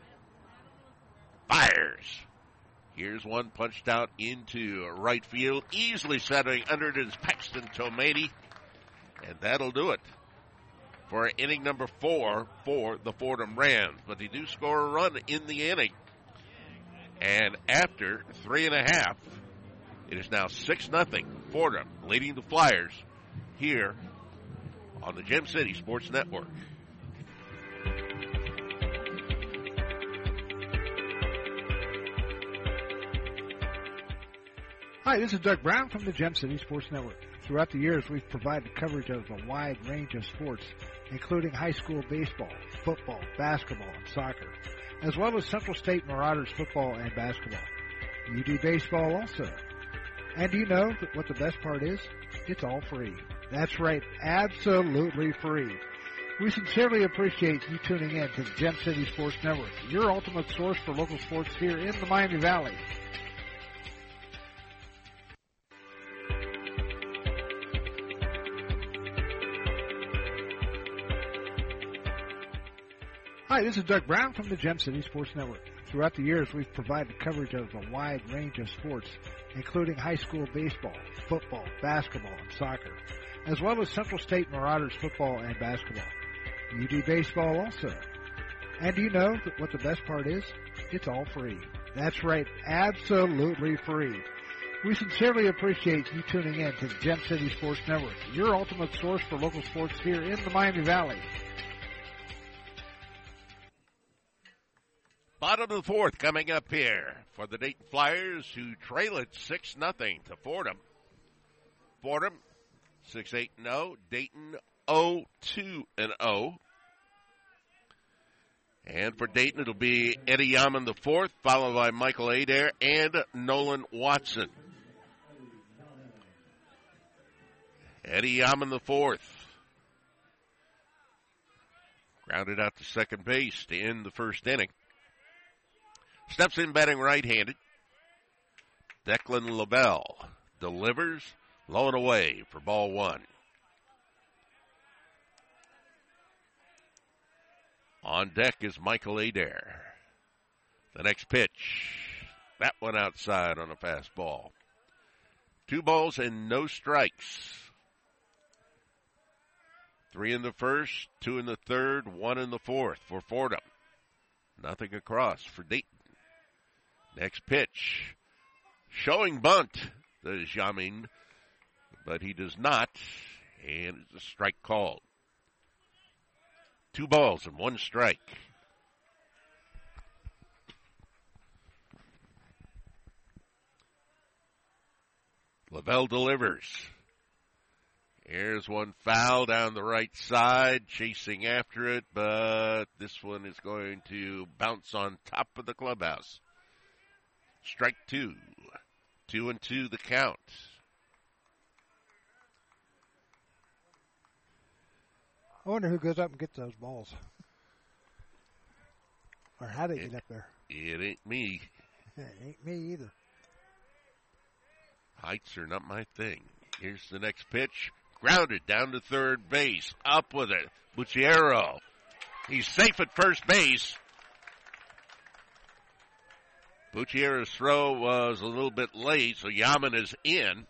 Fires. Here's one punched out into right field. Easily settling under it is Paxton Tomati. And that'll do it for inning number 4 for the Fordham Rams. But they do score a run in the inning. And after 3.5, it is now 6-0. Fordham leading the Flyers here on the Gem City Sports Network. Hi, this is Doug Brown from the Gem City Sports Network. Throughout the years, we've provided coverage of a wide range of sports, including high school baseball, football, basketball, and soccer, as well as Central State Marauders football and basketball. UD baseball also. And do you know what the best part is? It's all free. That's right, absolutely free. We sincerely appreciate you tuning in to the Gem City Sports Network, your ultimate source for local sports here in the Miami Valley. Hi, this is Doug Brown from the Gem City Sports Network. Throughout the years, we've provided coverage of a wide range of sports, including high school baseball, football, basketball, and soccer, as well as Central State Marauders football and basketball. UD baseball also. And do you know what the best part is? It's all free. That's right, absolutely free. We sincerely appreciate you tuning in to the Gem City Sports Network, your ultimate source for local sports here in the Miami Valley. Bottom of the 4th coming up here for the Dayton Flyers, who trail it 6-0 to Fordham. Fordham 6-8-0, Dayton 0-2-0. And for Dayton, it'll be Eddie Yaman the 4th, followed by Michael Adair and Nolan Watson. Eddie Yaman the 4th. Grounded out to second base to end the first inning. Steps in batting right-handed. Declan LaBelle delivers, low and away for ball 1. On deck is Michael Adair. The next pitch, that one outside on a fastball. 2 balls and no strikes. 3 in the first, 2 in the third, 1 in the fourth for Fordham. Nothing across for Dayton. Next pitch, showing bunt, does Yamin, but he does not, and it's a strike called. 2 balls and 1 strike. LaBelle delivers. Here's one foul down the right side, chasing after it, but this one is going to bounce on top of the clubhouse. Strike 2. 2-2 the count. I wonder who goes up and gets those balls. Or how they get up there. It ain't me. It ain't me either. Heights are not my thing. Here's the next pitch. Grounded down to third base. Up with it. Bucciero. He's safe at first base. Bucciero's throw was a little bit late, so Yaman is in.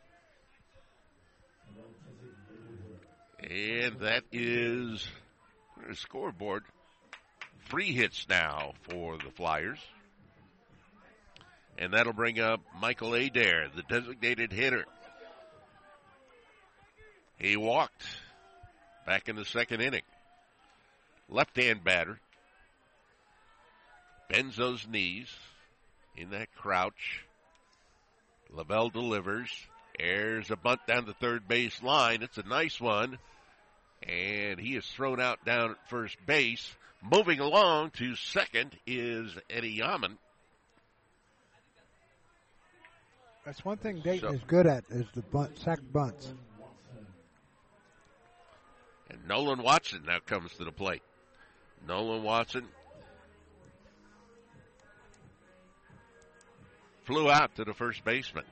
And that is the scoreboard. 3 hits now for the Flyers. And that'll bring up Michael Adair, the designated hitter. He walked back in the second inning. Left-hand batter. Bends those knees in that crouch. LaBelle delivers. Airs a bunt down the third base line. It's a nice one. And he is thrown out down at first base. Moving along to second is Eddie Yaman. That's one thing Dayton is good at, is the sack bunts. And Nolan Watson now comes to the plate. Nolan Watson flew out to the first baseman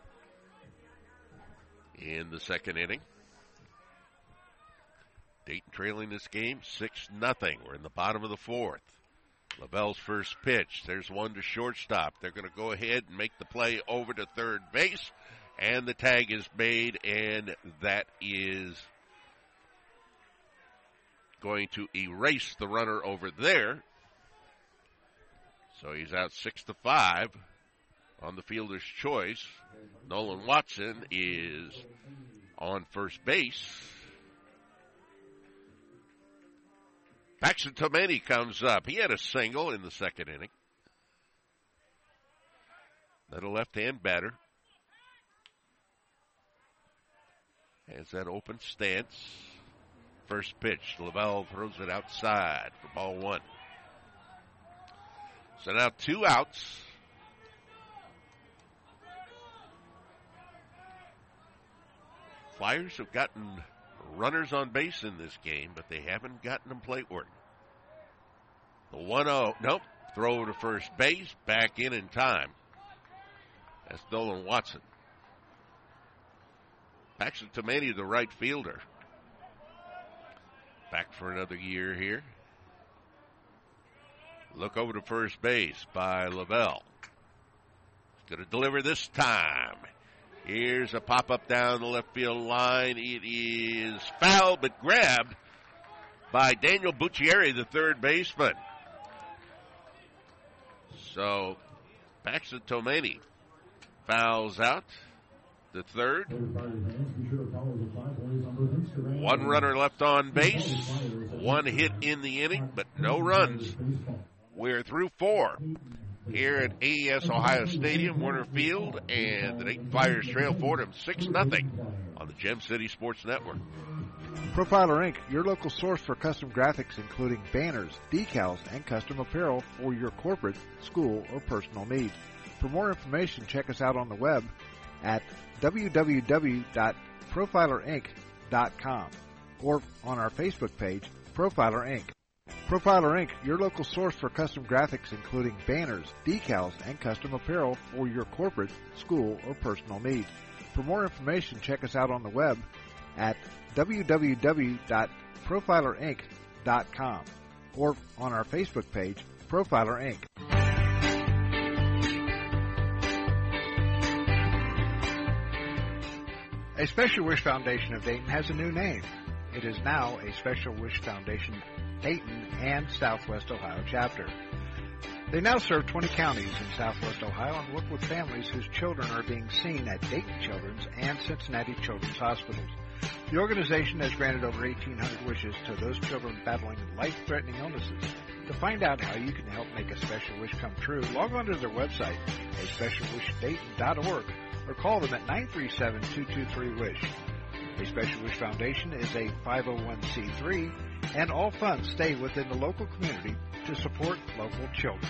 in the second inning. Dayton trailing this game 6-0. We're in the bottom of the fourth. Lavell's first pitch. There's one to shortstop. They're going to go ahead and make the play over to third base. And the tag is made, and that is going to erase the runner over there. So he's out 6-5 on the fielder's choice. Nolan Watson is on first base. Paxton Tomani comes up. He had a single in the second inning. Then a left-hand batter. Has that open stance. First pitch. Lavelle throws it outside for ball one. So now 2 outs. Flyers have gotten runners on base in this game, but they haven't gotten them plate work. The 1-0, nope, throw to first base, back in time. That's Nolan Watson. Paxton Tomani, the right fielder. Back for another year here. Look over to first base by Lavelle. He's going to deliver this time. Here's a pop-up down the left field line. It is fouled but grabbed by Daniel Buccieri, the third baseman. So Paxton Tomani fouls out the third. 1 runner left on base. 1 hit in the inning, but no runs. We're through 4. Here at AES Ohio Stadium, Warner Field, and the Dayton Flyers trail Fordham 6-0 on the Gem City Sports Network. Profiler Inc., your local source for custom graphics, including banners, decals, and custom apparel for your corporate, school, or personal needs. For more information, check us out on the web at www.profilerinc.com or on our Facebook page, Profiler Inc. Profiler Inc., your local source for custom graphics, including banners, decals, and custom apparel for your corporate, school, or personal needs. For more information, check us out on the web at www.profilerinc.com or on our Facebook page, Profiler Inc. A Special Wish Foundation of Dayton has a new name. It is now a Special Wish Foundation Dayton and Southwest Ohio chapter. They now serve 20 counties in Southwest Ohio and work with families whose children are being seen at Dayton Children's and Cincinnati Children's Hospitals. The organization has granted over 1,800 wishes to those children battling life-threatening illnesses. To find out how you can help make a special wish come true, log on to their website, aspecialwishdayton.org, or call them at 937-223-WISH. A Special Wish Foundation is a 501c3, and all funds stay within the local community to support local children.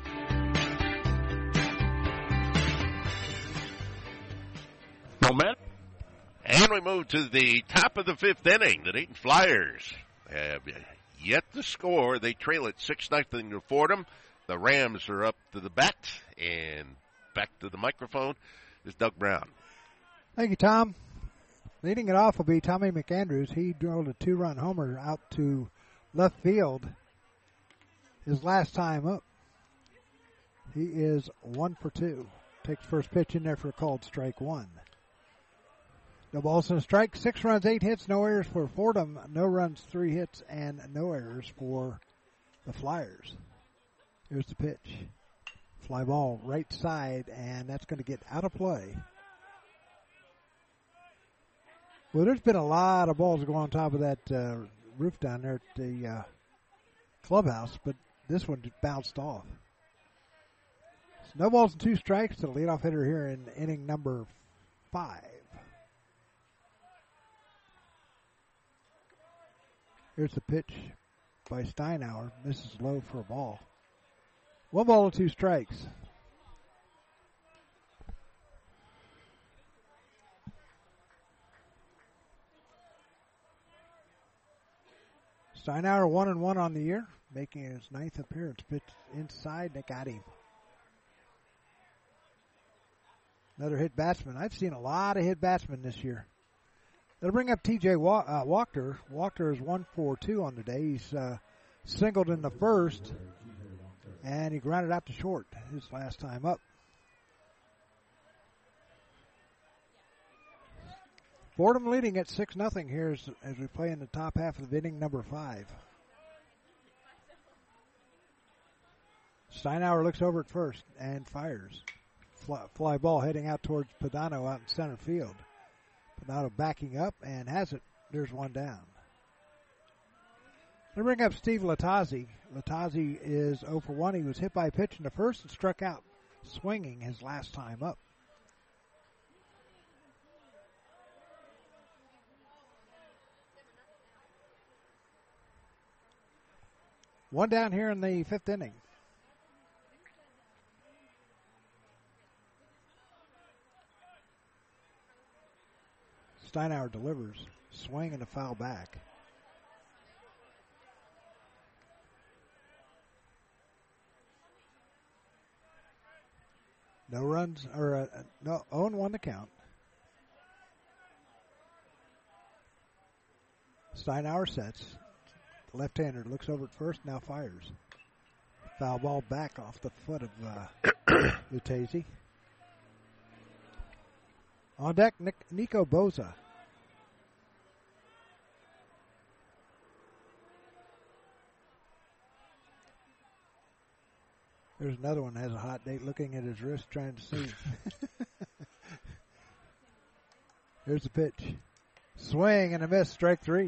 Momentum. And we move to the top of the 5th inning. The Dayton Flyers have yet to score. They trail it 6-0 to Fordham. The Rams are up to the bat, and back to the microphone is Doug Brown. Thank you, Tom. Leading it off will be Tommy McAndrews. He drilled a 2-run homer out to left field his last time up. He is 1 for 2. Takes first pitch in there for a called strike 1. No balls and a strike. 6 runs, 8 hits, no errors for Fordham. No runs, 3 hits, and no errors for the Flyers. Here's the pitch. Fly ball right side, and that's going to get out of play. Well, there's been a lot of balls go on top of that roof down there at the clubhouse, but this one just bounced off. So no balls and 2 strikes to the leadoff hitter here in inning number 5. Here's the pitch. by Steinauer. Misses low for a ball. 1 ball and 2 strikes. Steinauer 1-1 on the year, making his 9th appearance. Pitch inside, they got him. Another hit batsman. I've seen a lot of hit batsmen this year. They'll bring up T.J. Wachter. Wachter is 1-for-2 on the day. He's singled in the first, and he grounded out to short his last time up. Fordham leading at 6-0 here as we play in the top half of the inning, number 5. Steinauer looks over at first and fires. Fly ball heading out towards Padano out in center field. Padano backing up and has it. There's one down. They bring up Steve Latazzi. Latazzi is 0-for-1. He was hit by a pitch in the first and struck out swinging his last time up. One down here in the 5th inning. Steinauer delivers. Swing and a foul back. No runs, or no, 0-1 to count. Steinauer sets. The left-hander looks over at first, now fires. Foul ball back off the foot of Lucchese. On deck, Nico Boza. There's another one that has a hot date looking at his wrist trying to see. Here's the pitch. Swing and a miss, strike 3.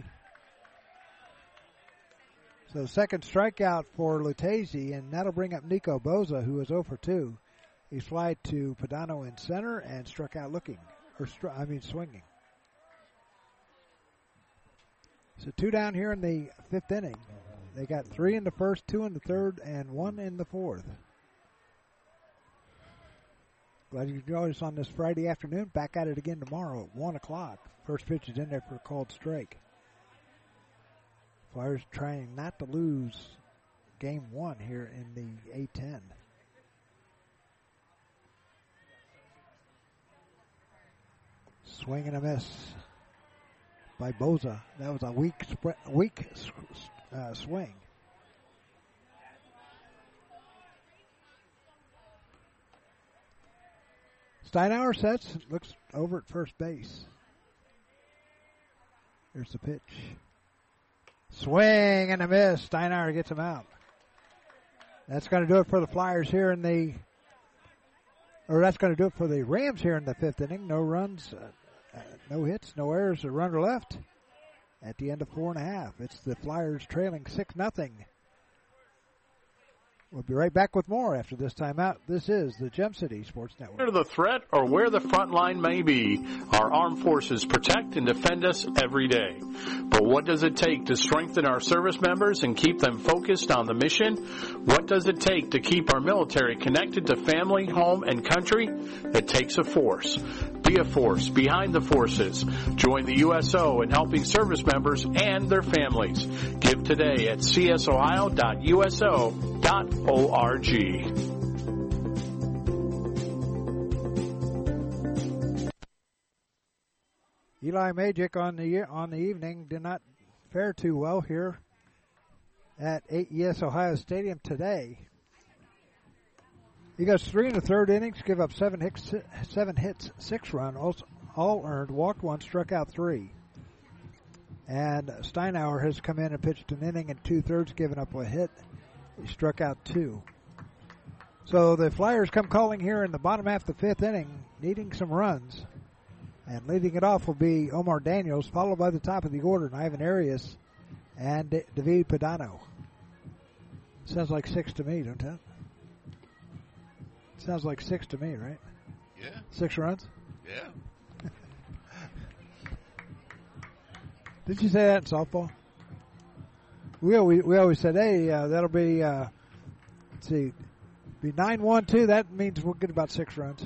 So second strikeout for Lucchese, and that'll bring up Nico Boza, who is 0-for-2. He flied to Padano in center and struck out looking, swinging. So 2 down here in the 5th inning. They got 3 in the first, 2 in the 3rd, and 1 in the 4th. Glad you joined us on this Friday afternoon. Back at it again tomorrow at 1 o'clock. First pitch is in there for a called strike. Flyers trying not to lose game 1 here in the A-10. Swing and a miss by Boza. That was a weak swing. Steinauer sets, looks over at first base. Here's the pitch. Swing and a miss. Steinauer gets him out. That's going to do it for the Flyers here that's going to do it for the Rams here in the 5th inning. No runs, no hits, no errors, a runner left at the end of 4.5. It's the Flyers trailing 6-0. We'll be right back with more after this timeout. This is the Gem City Sports Network. Where the threat or where the front line may be, our armed forces protect and defend us every day. But what does it take to strengthen our service members and keep them focused on the mission? What does it take to keep our military connected to family, home, and country? It takes a force. Be a force behind the forces. Join the USO in helping service members and their families. Give today at csohio.uso.org. Eli Magic on the evening did not fare too well here at AES Ohio Stadium today. He goes 3 in the 3rd innings, give up 7 hits, 6 runs, all earned, walked 1, struck out 3. And Steinauer has come in and pitched an inning and 2/3, given up a hit. He struck out 2. So the Flyers come calling here in the bottom half of the 5th inning, needing some runs. And leading it off will be Omar Daniels, followed by the top of the order, Ivan Arias and David Padano. Sounds like 6 to me, don't it? Sounds like 6 to me, right? Yeah. 6 runs? Yeah. Did you say that in softball? We always said, hey, that'll be, let's see, be 9-1-2. That means we'll get about 6 runs.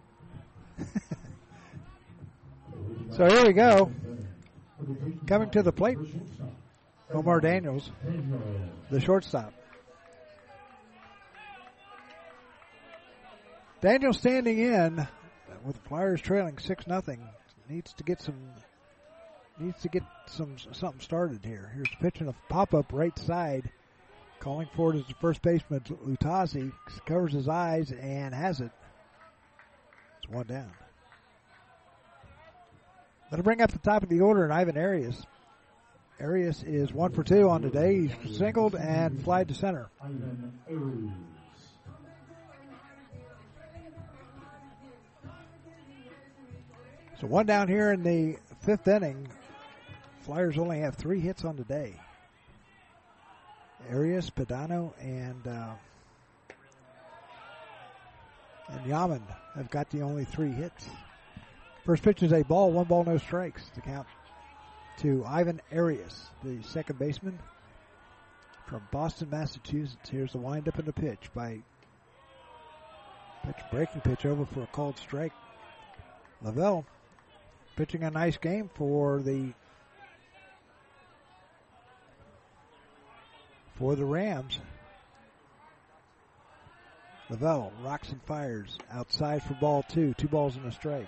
So here we go. Coming to the plate, Omar Daniels, the shortstop. Daniels standing in with the Flyers trailing 6-0. Needs to get something started here. Here's pitching a pop-up right side. Calling for it is the first baseman, Lutasi. Covers his eyes and has it. It's 1 down. That'll bring up the top of the order and Ivan Arias. Arias is 1 for 2 on the day. He's singled and flied to center. So 1 down here in the 5th inning. Flyers only have 3 hits on the day. Arias, Padano, and Yaman have got the only 3 hits. First pitch is a ball, 1 ball, no strikes to count to Ivan Arias, the second baseman from Boston, Massachusetts. Here's the windup and the pitch breaking pitch over for a called strike. Lavelle pitching a nice game for the Rams. Lavelle rocks and fires outside for ball 2. 2 balls and a strike.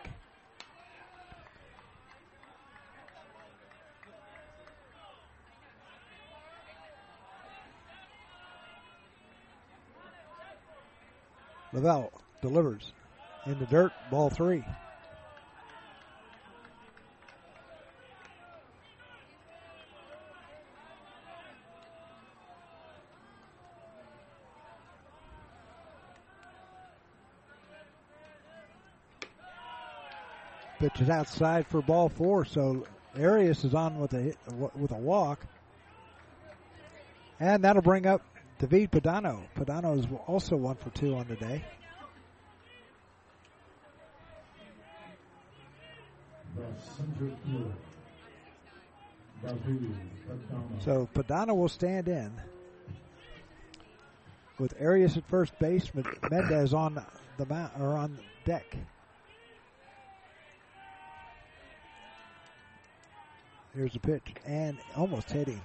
Lavelle delivers in the dirt, ball 3. Pitch is outside for ball 4, so Arias is on with a walk. And that'll bring up David Padano. Padano is also 1 for 2 on the day. So Padano will stand in with Arias at first base, Mendez on the mount or on deck. Here's the pitch, and almost hitting.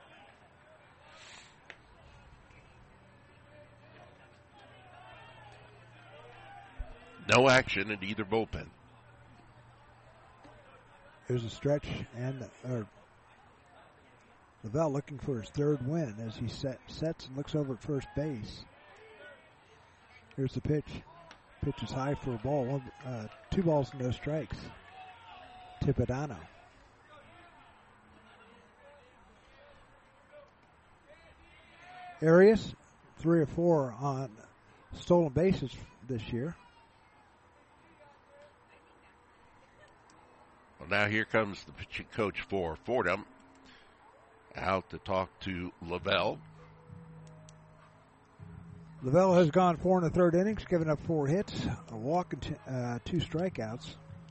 No action in either bullpen. Here's a stretch, and Lavelle looking for his 3rd win as he sets and looks over at first base. Here's the pitch. Pitch is high for a ball. 2 balls and no strikes to Padano. Arias, 3 or 4 on stolen bases this year. Well, now here comes the pitching coach for Fordham out to talk to Lavelle. Lavelle has gone 4 1/3 innings, given up 4 hits, a walk, and 2 strikeouts.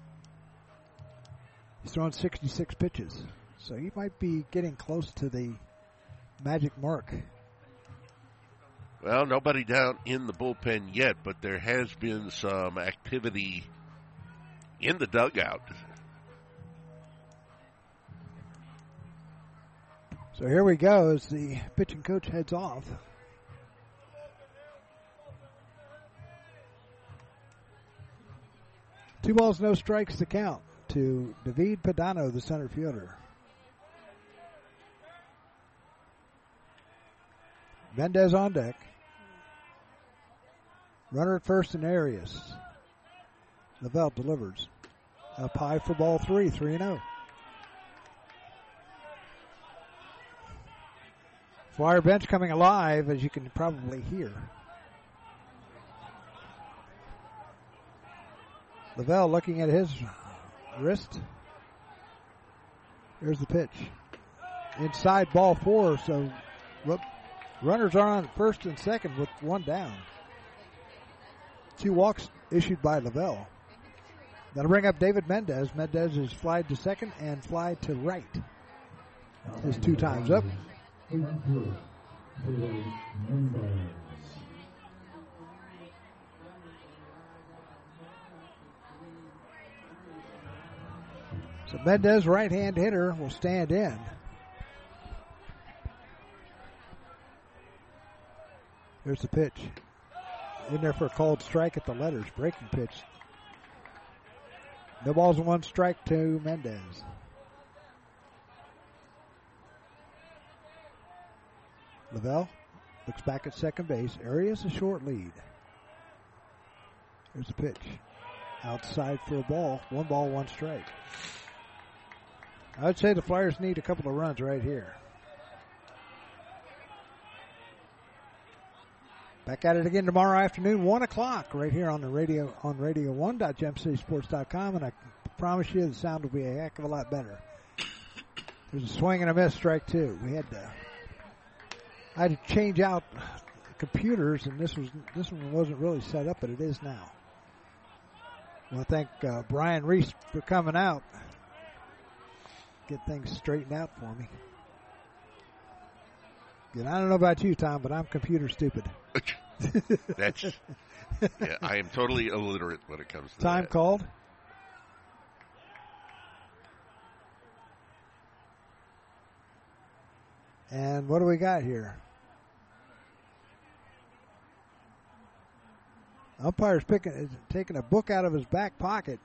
He's thrown 66 pitches, so he might be getting close to the magic mark. Well, nobody down in the bullpen yet, but there has been some activity in the dugout. So here we go as the pitching coach heads off. Two balls, no strikes to count to David Padano, the center fielder. Mendez on deck. Runner at first in Arias. Lavelle delivers. Up high for ball 3, 3-0. Flyer bench coming alive, as you can probably hear. Lavelle looking at his wrist. Here's the pitch. Inside ball 4, so runners are on first and second with 1 down. 2 walks issued by Lavelle. That'll bring up David Mendez. Mendez is flied to second and flied to right. His 2 times up. Input for Mendez. So Mendez, right-hand hitter, will stand in. Here's the pitch. In there for a called strike at the letters. Breaking pitch. No balls and 1 strike to Mendez. Lavelle looks back at second base. Arias a short lead. Here's the pitch. Outside for a ball. 1 ball, 1 strike. I would say the Flyers need a couple of runs right here. Back at it again tomorrow afternoon, 1 o'clock, right here on the radio, on radio1.gemcitysports.com, and I promise you the sound will be a heck of a lot better. There's a swing and a miss, strike 2. I had to change out computers, and this one wasn't really set up, but it is now. I want to thank Brian Reese for coming out. Get things straightened out for me. And I don't know about you, Tom, but I'm computer stupid. I am totally illiterate when it comes to time that. Called. And what do we got here? Umpire's taking a book out of his back pocket.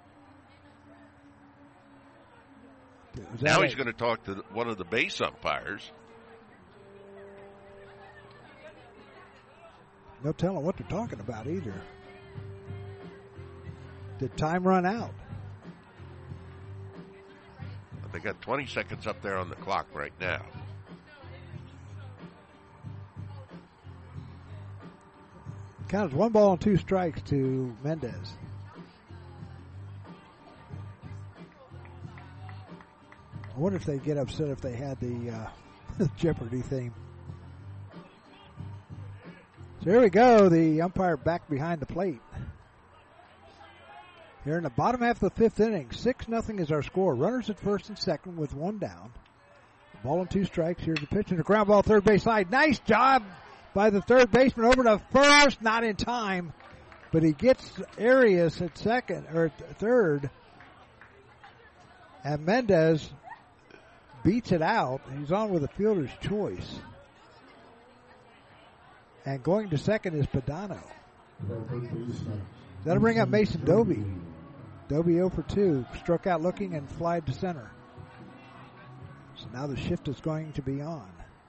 Now he's going to talk to one of the base umpires. No telling what they're talking about either. Did time run out? They got 20 seconds up there on the clock right now. Counts 1 ball and 2 strikes to Mendez. I wonder if they'd get upset if they had the Jeopardy theme. So here we go, the umpire back behind the plate. Here in the bottom half of the 5th inning, 6-0 is our score. Runners at first and second with 1 down. Ball and 2 strikes. Here's the pitch and a ground ball third base side. Nice job by the third baseman over to first, not in time, but he gets Arias at second or third, and Mendez beats it out. He's on with a fielder's choice. And going to second is Padano. That'll bring up Mason Doby. Doby 0 for 2. Struck out looking and flied to center. So now the shift is going to be on.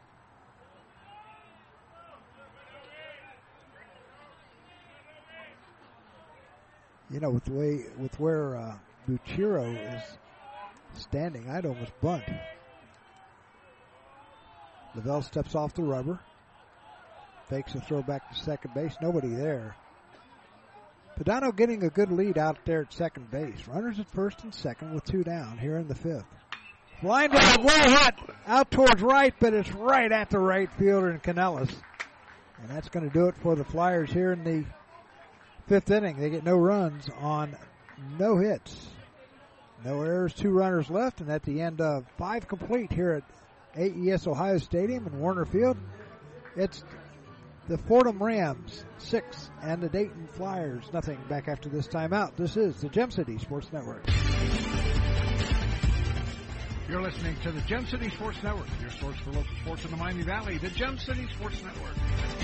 You know, with where Buchiro is standing, I'd almost bunt. Lavelle steps off the rubber. Fakes a throw back to second base. Nobody there. Padano getting a good lead out there at second base. Runners at first and second with 2 down here in the 5th. Line drive, well hit out towards right, but it's right at the right fielder in Canellis. And that's going to do it for the Flyers here in the 5th inning. They get no runs on no hits. No errors, 2 runners left, and at the end of 5 complete here at AES Ohio Stadium in Warner Field, it's the Fordham Rams 6 and the Dayton Flyers nothing. Back after this timeout. This is the Gem City Sports Network. You're listening to the Gem City Sports Network, your source for local sports in the Miami Valley, the Gem City Sports Network.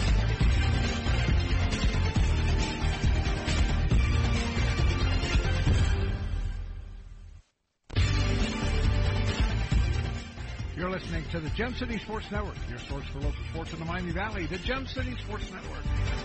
You're listening to the Gem City Sports Network, your source for local sports in the Miami Valley, the Gem City Sports Network.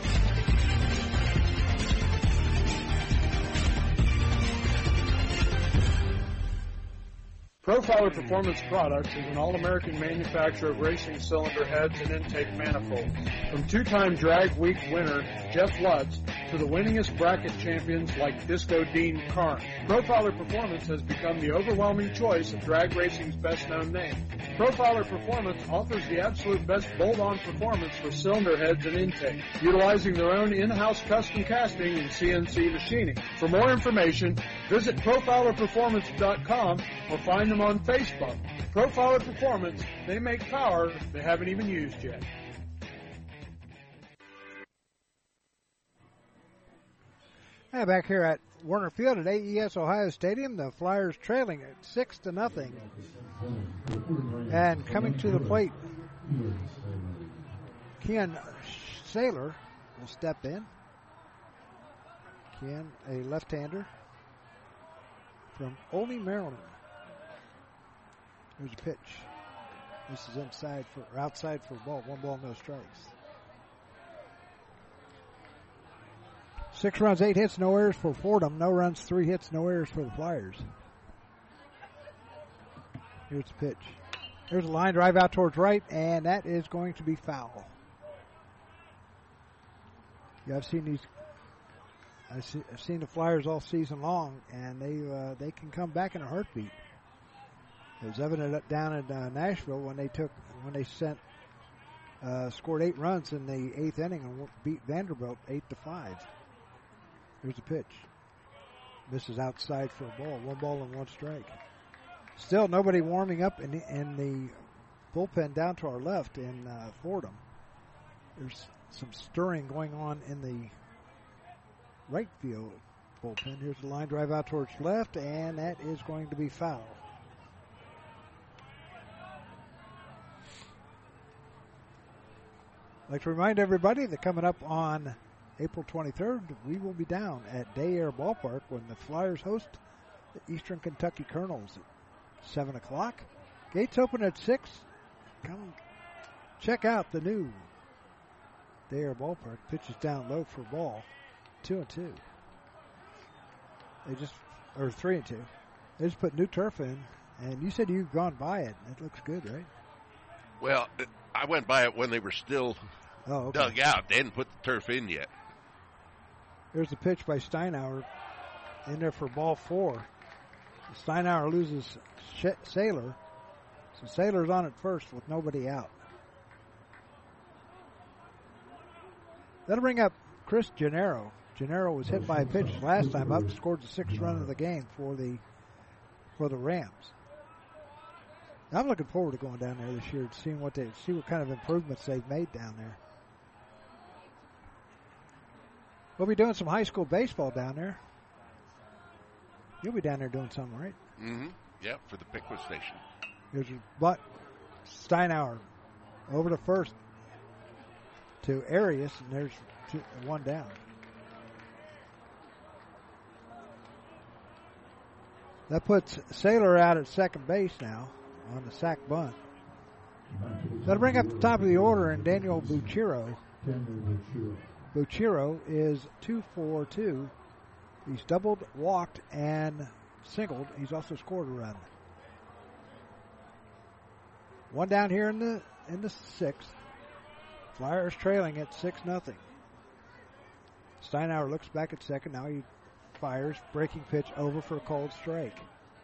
Profiler Performance Products is an all-American manufacturer of racing cylinder heads and intake manifolds. From 2-time Drag Week winner Jeff Lutz to the winningest bracket champions like Disco Dean Karn, Profiler Performance has become the overwhelming choice of drag racing's best-known name. Profiler Performance offers the absolute best bolt-on performance for cylinder heads and intake, utilizing their own in-house custom casting and CNC machining. For more information, Visit ProfilerPerformance.com or find them on Facebook. Profiler Performance, they make power they haven't even used yet. And back here at Warner Field at AES Ohio Stadium, the Flyers trailing at 6-0. And coming to the plate, Ken Saylor will step in. Ken, a left-hander from Olney, Maryland. Here's a pitch. This is outside for a ball. 1 ball, no strikes. 6 runs, 8 hits, no errors for Fordham. No runs, 3 hits, no errors for the Flyers. Here's the pitch. Here's a line drive out towards right, and that is going to be foul. Yeah, I've seen the Flyers all season long, and they can come back in a heartbeat. It was evident down in Nashville when they scored 8 runs in the 8th inning and beat Vanderbilt 8-5. Here's the pitch. Misses outside for a ball. 1 ball and 1 strike. Still nobody warming up in the bullpen down to our left in Fordham. There's some stirring going on in the right field bullpen. Here's the line drive out towards left, and that is going to be foul. I'd like to remind everybody that coming up on April 23rd, we will be down at Day Air Ballpark when the Flyers host the Eastern Kentucky Colonels at 7 o'clock. Gates open at 6. Come check out the new Day Air Ballpark. Pitches down low for ball. 2-2. They just, or 3-2. They just put new turf in, and you said you've gone by it. It looks good, right? Well, I went by it when they were still dug out. They hadn't put the turf in yet. There's the pitch by Steinauer in there for ball 4. Steinauer loses Saylor. So Saylor's on at first with nobody out. That'll bring up Chris Gennaro. Gennaro was hit by a pitch last time up, scored the 6th run of the game for the Rams. I'm looking forward to going down there this year to see what kind of improvements they've made down there. We'll be doing some high school baseball down there. You'll be down there doing something, right? Mm-hmm. Yep, for the Pickwood Station. Here's but Steinauer over to first to Arias, and there's 1 down. That puts Saylor out at second base now on the sac bunt. That'll bring up the top of the order, and Daniel Buchiro. Buchiro is 2-for-2. He's doubled, walked, and singled. He's also scored a run. 1 down here in the 6th. Flyers trailing at 6-0. Steinauer looks back at second. Now he fires. Breaking pitch over for a cold strike.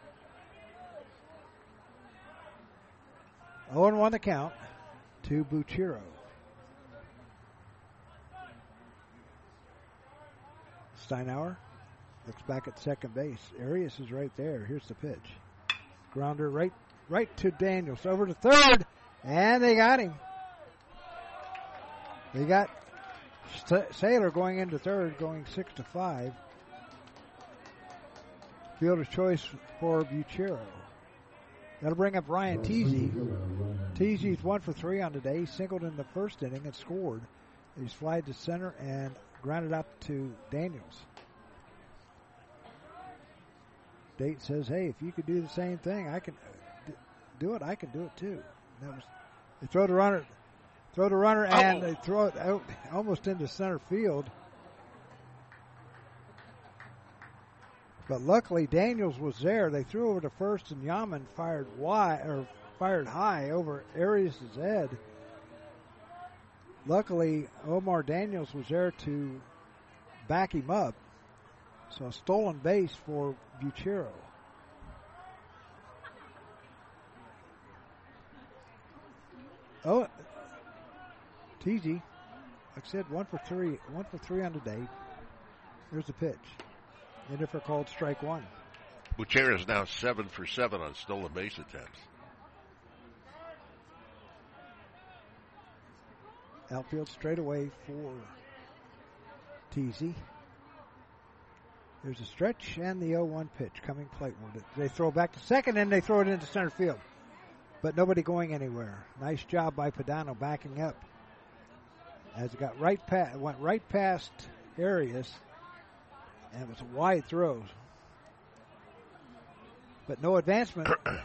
0-1 the count to Buchiro. Steinauer looks back at second base. Arias is right there. Here's the pitch. Grounder right to Daniels. Over to third. And they got him. They got Saylor going into third, going 6-5. Fielder's choice for Buchiro. That'll bring up Ryan Teasy. Teasy's 1 for 3 on the day. He singled in the first inning and scored. He's flied to center and grounded out to Daniels. Dayton says, hey, if you could do the same thing, I can do it. I can do it too. They throw the runner, and they throw it out almost into center field. But luckily, Daniels was there. They threw over to first, and Yaman fired high over Arias' head. Luckily, Omar Daniels was there to back him up. So a stolen base for Buchiro. Oh, Teasy, like I said, 1 for 3 on the day. Here's the pitch. in for called strike one. Buchera is now 7 for 7 on stolen base attempts. Outfield straightaway for Teasy. There's a stretch and the 0-1 pitch coming plateward. They throw back to second and they throw it into center field. But nobody going anywhere. Nice job by Padano backing up. As it got went right past Arias. And it was a wide throw. But no advancement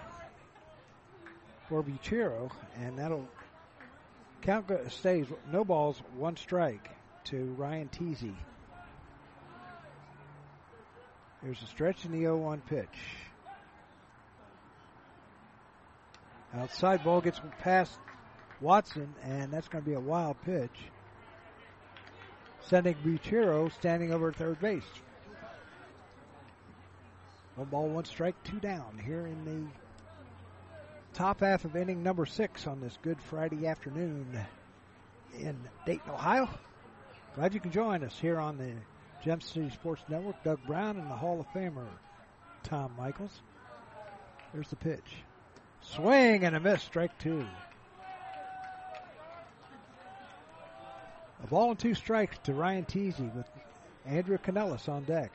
for Buchero. And that'll count stays no balls, 1 strike to Ryan Teasy. There's a stretch in the 0-1 pitch. Outside ball gets past Watson, and that's going to be a wild pitch. Sending Buchero standing over at third base. 1 ball, 1 strike, 2 down here in the top half of inning number 6 on this Good Friday afternoon in Dayton, Ohio. Glad you can join us here on the Gem City Sports Network. Doug Brown and the Hall of Famer Tom Michaels. Here's the pitch. Swing and a miss, strike 2. A ball and 2 strikes to Ryan Teasy with Andrew Canellis on deck.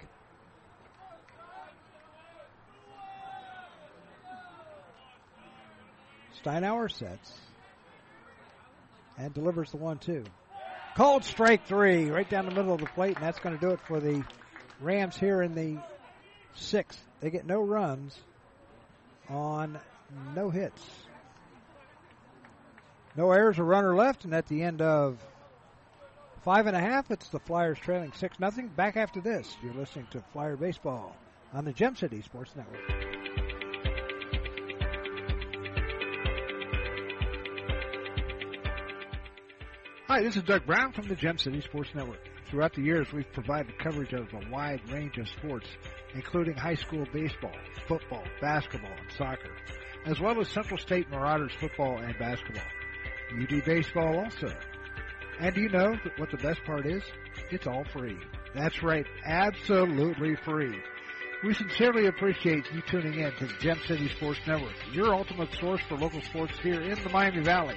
Steinauer sets and delivers the 1-2. Called strike 3 right down the middle of the plate, and that's going to do it for the Rams here in the 6th. They get no runs on no hits. No errors, a runner left, and at the end of 5.5, it's the Flyers trailing 6-0. Back after this, you're listening to Flyer Baseball on the Gem City Sports Network. Hi, this is Doug Brown from the Gem City Sports Network. Throughout the years, we've provided coverage of a wide range of sports, including high school baseball, football, basketball, and soccer, as well as Central State Marauders football and basketball. UD baseball also. And do you know what the best part is? It's all free. That's right, absolutely free. We sincerely appreciate you tuning in to the Gem City Sports Network, your ultimate source for local sports here in the Miami Valley.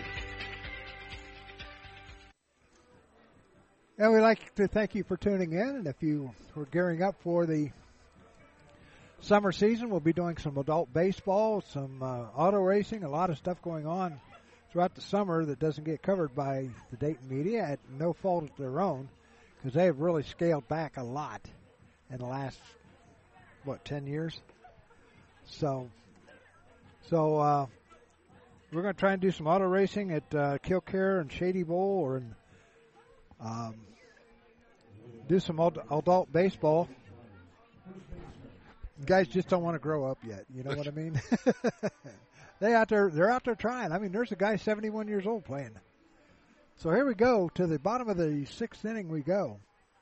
And we'd like to thank you for tuning in. And if you were gearing up for the summer season, we'll be doing some adult baseball, some auto racing, a lot of stuff going on throughout the summer that doesn't get covered by the Dayton media at no fault of their own, because they have really scaled back a lot in the last, 10 years? So we're going to try and do some auto racing at Kilcare and Shady Bowl, or in do some adult baseball. Guys just don't want to grow up yet. You know what I mean? They're out there trying. I mean, there's a guy 71 years old playing. So here we go. To the bottom of the 6th inning we go.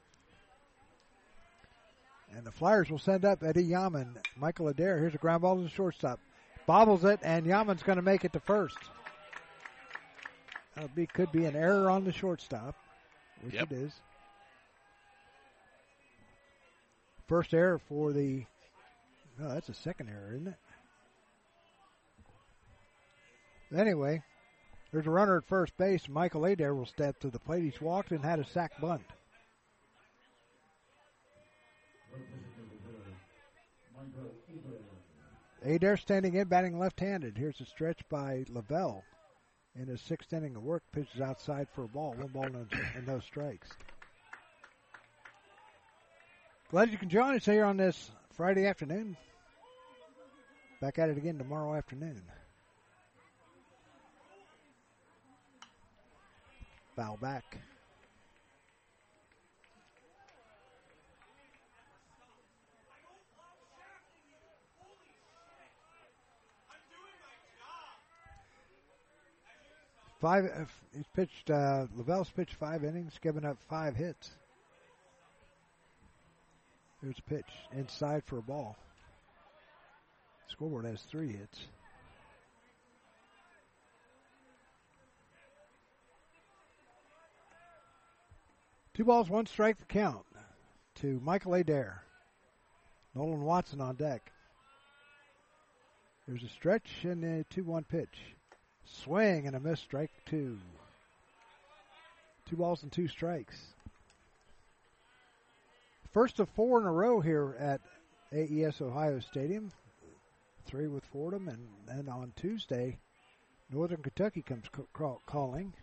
And the Flyers will send up Eddie Yaman. Michael Adair. Here's a ground ball to the shortstop. Bobbles it, and Yaman's going to make it to first. Could be an error on the shortstop, which it is. First error for the... No, that's a second error, isn't it? Anyway, there's a runner at first base. Michael Adair will step to the plate. He's walked and had a sac bunt. Adair standing in, batting left-handed. Here's a stretch by Lavelle in his 6th inning of work. Pitches outside for a ball. 1 ball and no strikes. Glad you can join us here on this Friday afternoon. Back at it again tomorrow afternoon. Foul back. He's pitched, Lavelle's pitched 5 innings, given up 5 hits. Here's a pitch inside for a ball. Scoreboard has 3 hits. Two balls, 1 strike, the count to Michael Adair. Nolan Watson on deck. There's a stretch and a 2-1 pitch. Swing and a miss, strike 2. 2 balls and 2 strikes. First of 4 in a row here at AES Ohio Stadium. 3 with Fordham, and then on Tuesday, Northern Kentucky comes calling.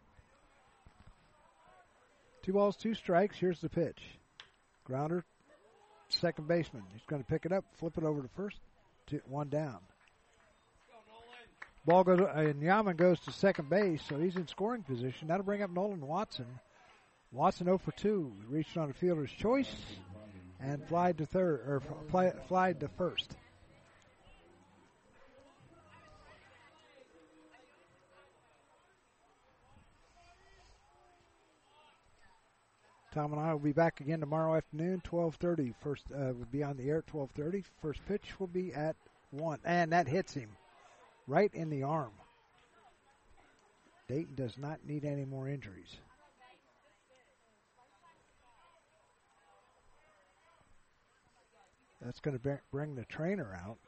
2 balls, 2 strikes. Here's the pitch. Grounder, second baseman. He's going to pick it up, flip it over to first. 1 down. Ball goes, and Yaman goes to second base, so he's in scoring position. That'll bring up Nolan Watson. Watson 0 for 2. Reached on a fielder's choice and flied to third, or flied to first. Tom and I will be back again tomorrow afternoon, 12:30. First, we'll be on the air at 12:30. First pitch will be at 1, and that hits him right in the arm. Dayton does not need any more injuries. That's going to bring the trainer out.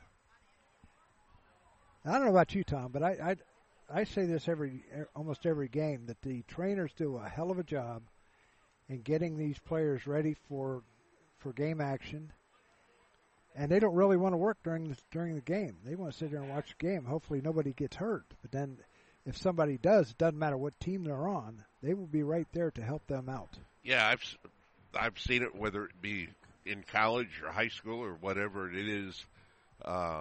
I don't know about you, Tom, but I say this almost every game, that the trainers do a hell of a job in getting these players ready for game action. And they don't really want to work during the game. They want to sit there and watch the game. Hopefully nobody gets hurt. But then if somebody does, it doesn't matter what team they're on, they will be right there to help them out. Yeah, I've seen it, whether it be in college or high school or whatever it is. I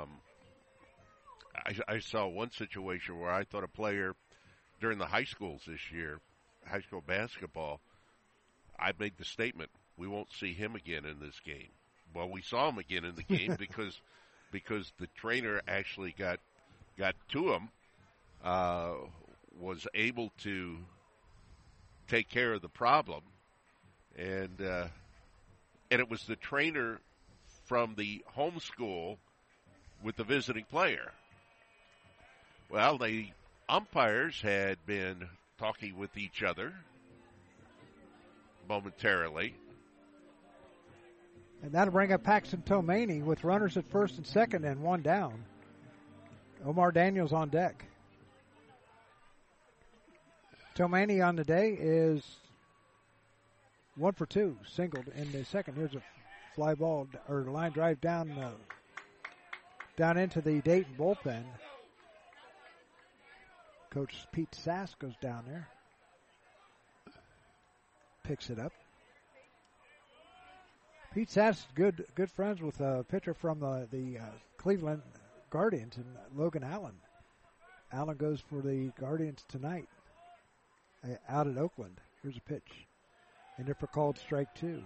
saw one situation where I thought a player during the high schools this year, high school basketball, I made the statement, we won't see him again in this game. Well, we saw him again in the game because the trainer actually got to him, was able to take care of the problem, and it was the trainer from the home school with the visiting player. Well, the umpires had been talking with each other momentarily. And that'll bring up Paxton Tomani with runners at first and second and 1 down. Omar Daniels on deck. Tomani on the day is 1 for 2, singled in the second. Here's a fly ball, or line drive down into the Dayton bullpen. Coach Pete Sass goes down there. Picks it up. Pete Sass is good friends with a pitcher from the Cleveland Guardians and Logan Allen. Allen goes for the Guardians tonight out at Oakland. Here's a pitch. And they're for called strike 2.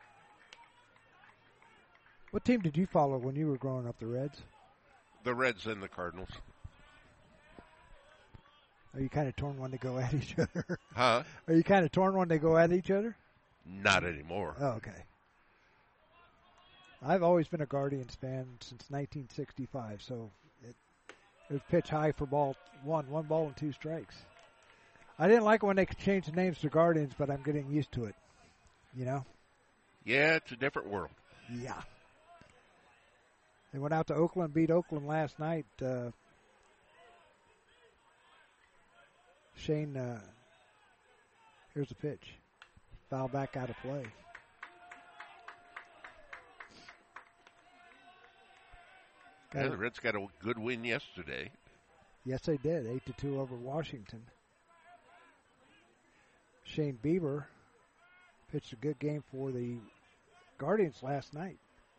What team did you follow when you were growing up, the Reds? The Reds and the Cardinals. Are you kind of torn when they go at each other? Huh? Are you kind of torn when they go at each other? Not anymore. Oh, okay. I've always been a Guardians fan since 1965, so it was pitch high for ball 1 ball and 2 strikes. I didn't like it when they changed the names to Guardians, but I'm getting used to it, you know? Yeah, it's a different world. Yeah. They went out to Oakland, beat Oakland last night. Shane, here's the pitch. Foul back out of play. Yeah, the Reds got a good win yesterday. Yes, they did. 8-2 over Washington. Shane Bieber pitched a good game for the Guardians last night.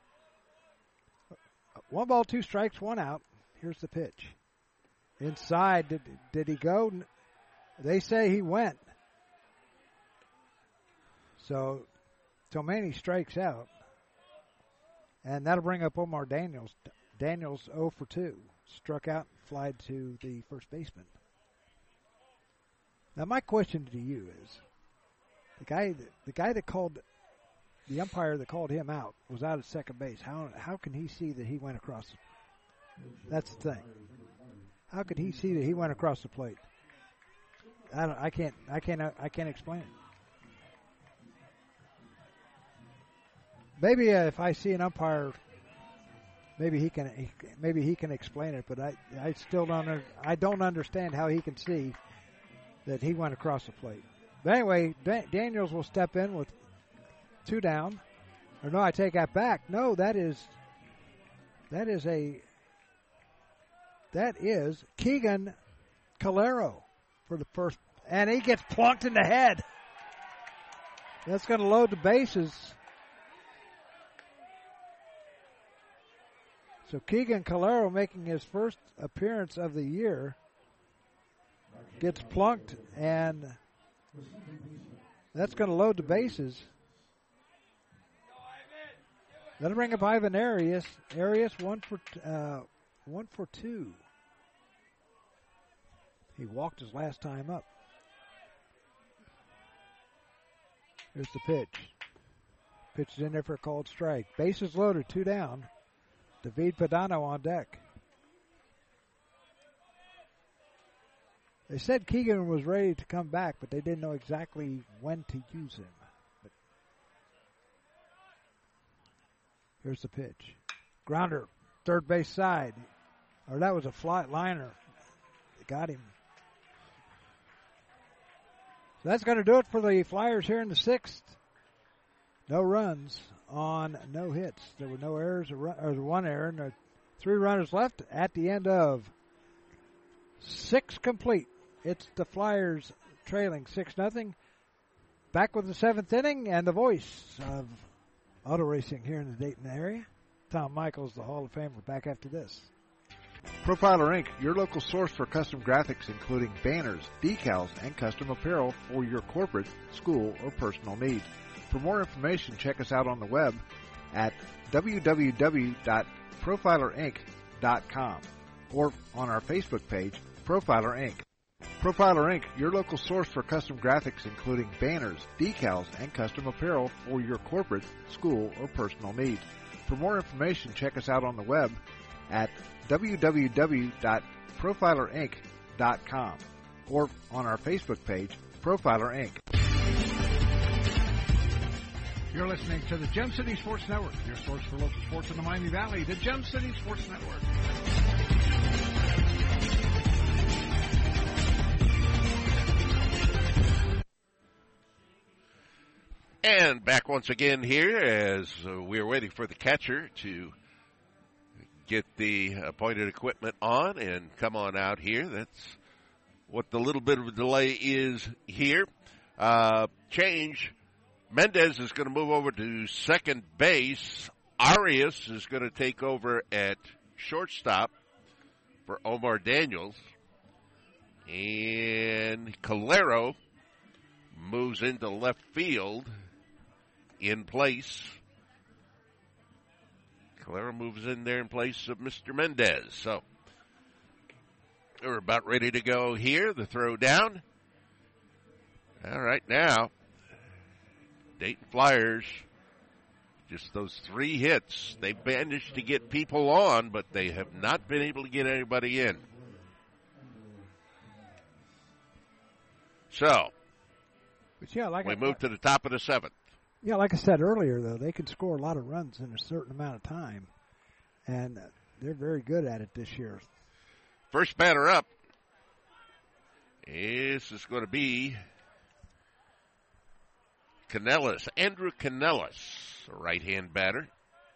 1 ball, 2 strikes, 1 out. Here's the pitch. Inside, did he go? They say he went. So Tomani strikes out. And that'll bring up Omar Daniels. Daniels 0 for 2. Struck out, flied to the first baseman. Now my question to you is, the guy that called, the umpire that called him out was out at second base. How can he see that he went across? That's the thing. How could he see that he went across the plate? I can't explain it. Maybe if I see an umpire Maybe he can explain it, but I still don't understand how he can see that he went across the plate. But anyway, Daniels will step in with 2 down. Or no, I take that back. No, that is Keegan Calero for the first, and he gets plunked in the head. That's going to load the bases. So Keegan Calero, making his first appearance of the year, gets plunked, and that's going to load the bases. That'll bring up Ivan Arias. Arias 1 for 2. He walked his last time up. Here's the pitch. Pitch is in there for a called strike. Bases loaded, 2 down. David Padano on deck. They said Keegan was ready to come back, but they didn't know exactly when to use him. But here's the pitch. Grounder, third base side. Or that was a fly liner. They got him. So that's going to do it for the Flyers here in the 6th. No runs on no hits. There were no errors, or 1 error, and 3 runners left at the end of 6 complete. It's the Flyers trailing 6-0. Back with the 7th inning, and the voice of auto racing here in the Dayton area, Tom Michaels, the Hall of Famer, back after this. Profiler Inc., your local source for custom graphics, including banners, decals, and custom apparel for your corporate, school, or personal needs. For more information, check us out on the web at www.profilerinc.com or on our Facebook page, Profiler Inc. Profiler Inc., your local source for custom graphics, including banners, decals, and custom apparel for your corporate, school, or personal needs. For more information, check us out on the web at www.profilerinc.com or on our Facebook page, Profiler Inc. You're listening to the Gem City Sports Network, your source for local sports in the Miami Valley, the Gem City Sports Network. And back once again here as we're waiting for the catcher to get the appointed equipment on and come on out here. That's what the little bit of a delay is here. Change. Mendez is going to move over to second base. Arias is going to take over at shortstop for Omar Daniels. And Calero moves into left field in place. Calero moves in there in place of Mr. Mendez. So we're about ready to go here. The throw down. All right, now Dayton Flyers, just those 3 hits. They've managed to get people on, but they have not been able to get anybody in. So, we move to the top of the 7th. Yeah, like I said earlier, though, they can score a lot of runs in a certain amount of time, and they're very good at it this year. First batter up. This is going to be Canellis, Andrew Canellis, a right-hand batter.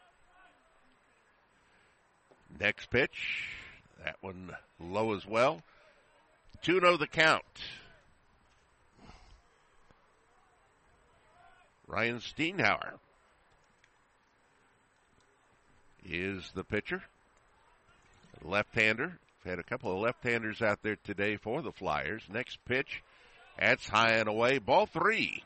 Next pitch, that one low as well. 2-0 the count. Ryan Steenhauer is the pitcher. Left-hander. We've had a couple of left-handers out there today for the Flyers. Next pitch, that's high and away. Ball 3.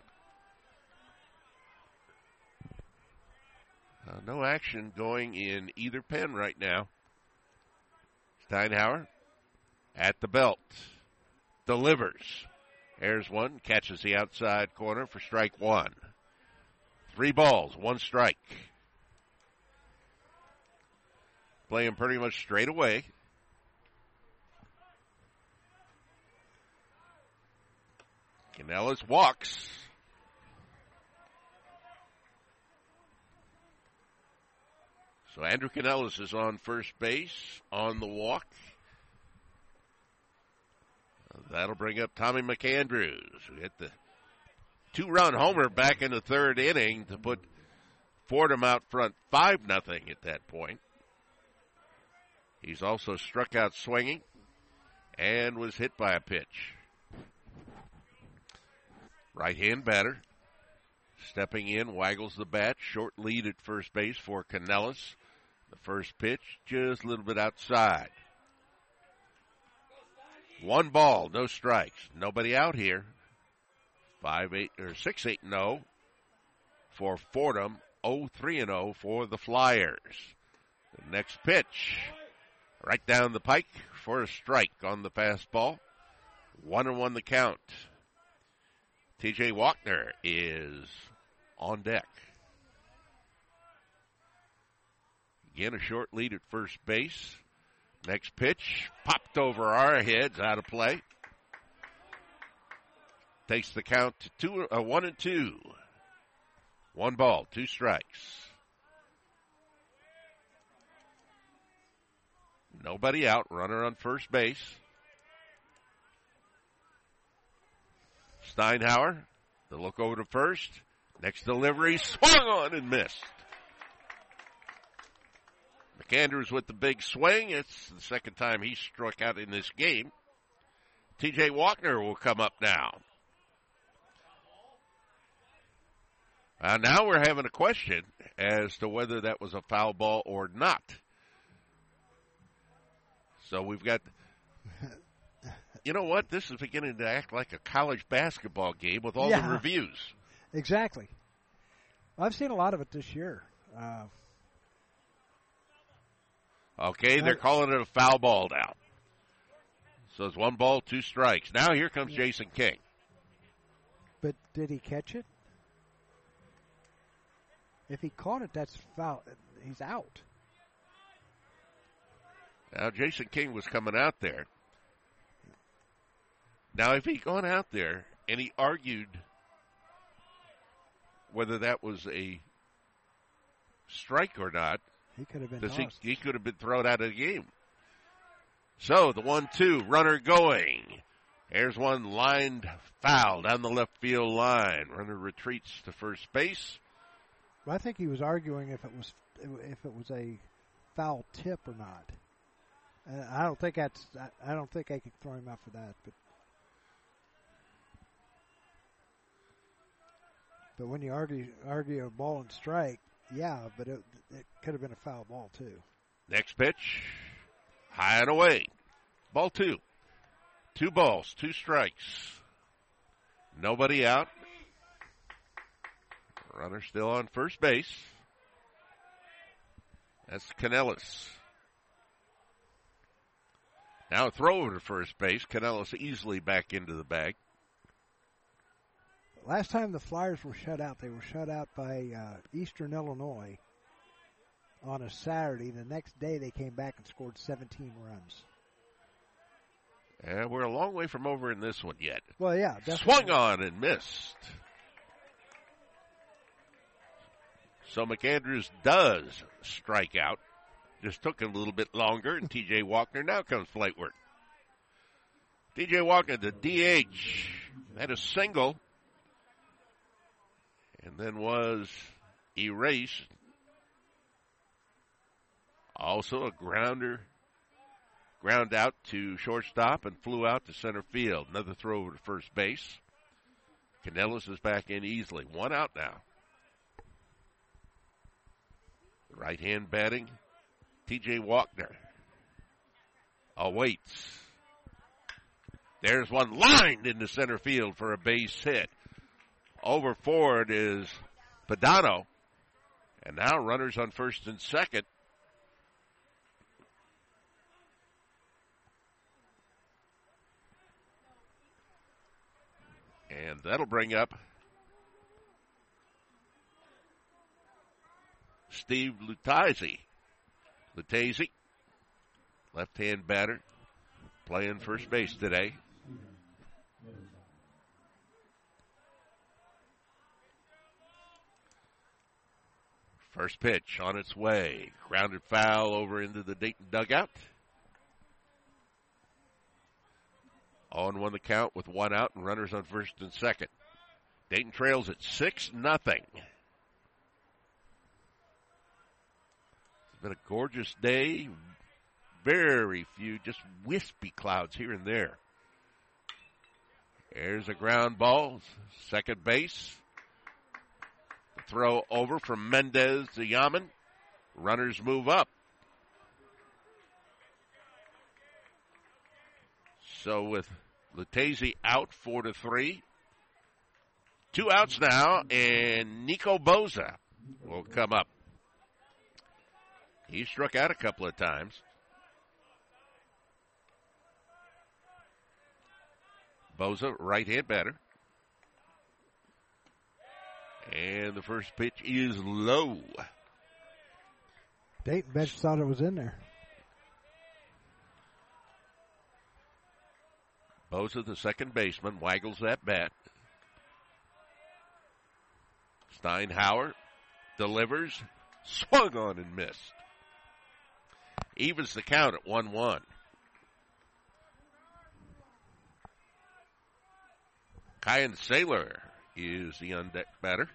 No action going in either pen right now. Steinhauer at the belt. Delivers. There's one. Catches the outside corner for strike 1. 3 balls, 1 strike. Playing pretty much straight away. Canellis walks. So Andrew Canellis is on first base, on the walk. That'll bring up Tommy McAndrews, who hit the 2-run homer back in the third inning to put Fordham out front 5-0 at that point. He's also struck out swinging and was hit by a pitch. Right-hand batter. Stepping in, waggles the bat. Short lead at first base for Canellis. The first pitch just a little bit outside. 1 ball, no strikes. Nobody out here. 6-8-0 for Fordham. 0-3-0 for the Flyers. The next pitch, right down the pike for a strike on the fastball. 1-1 the count. TJ Walkner is on deck. Again, a short lead at first base. Next pitch, popped over our heads, out of play. Takes the count to 1-2. 1 ball, 2 strikes. Nobody out, runner on first base. Steinhauer, the look over to first. Next delivery, swung on and missed. McAndrews with the big swing. It's the second time he struck out in this game. TJ Walkner will come up now. Now we're having a question as to whether that was a foul ball or not. So we've got, you know what? This is beginning to act like a college basketball game with all the reviews. Exactly. I've seen a lot of it this year. Okay, they're calling it a foul ball now. So it's 1 ball, 2 strikes. Now here comes Jason King. But did he catch it? If he caught it, that's foul. He's out. Now Jason King was coming out there. Now if he'd gone out there and he argued whether that was a strike or not, he could have been he could have been thrown out of the game. So the 1-2, runner going. There's one lined foul down the left field line. Runner retreats to first base. I think he was arguing if it was a foul tip or not. I don't think I could throw him out for that. But when you argue a ball and strike, yeah, but it could have been a foul ball too. Next pitch, high and away. Ball 2. 2 balls, 2 strikes. Nobody out. Runner still on first base. That's Canellis. Now a throw over to first base. Canellis easily back into the bag. Last time the Flyers were shut out, they were shut out by Eastern Illinois on a Saturday. The next day they came back and scored 17 runs. And we're a long way from over in this one yet. Well, yeah. Definitely. Swung on and missed. So McAndrews does strike out. Just took a little bit longer, and T.J. Walkner now comes flightward. T.J. Walkner, the DH, had a single and then was erased. Also a ground out to shortstop and flew out to center field. Another throw over to first base. Canellis is back in easily. 1 out now. Right hand batting, T.J. Walkner awaits. There's one lined into center field for a base hit. Over forward is Padano. And now runners on first and second. And that'll bring up Steve Lutase. Lutase, left-hand batter, playing first base today. First pitch on its way. Grounded foul over into the Dayton dugout. 0-1 the count with one out and runners on first and second. Dayton trails at 6-0. It's been a gorgeous day. Very few, just wispy clouds here and there. There's a ground ball. Second base. Throw over from Mendez to Yaman. Runners move up. So with Lucchese out 4-3. 2 outs now, and Nico Boza will come up. He struck out a couple of times. Boza, right-hand batter. And the first pitch is low. Dayton bench thought it was in there. Boza, the second baseman, waggles that bat. Steinhauer delivers, swung on and missed. Evens the count at 1-1. Kyan Saylor is the on-deck batter.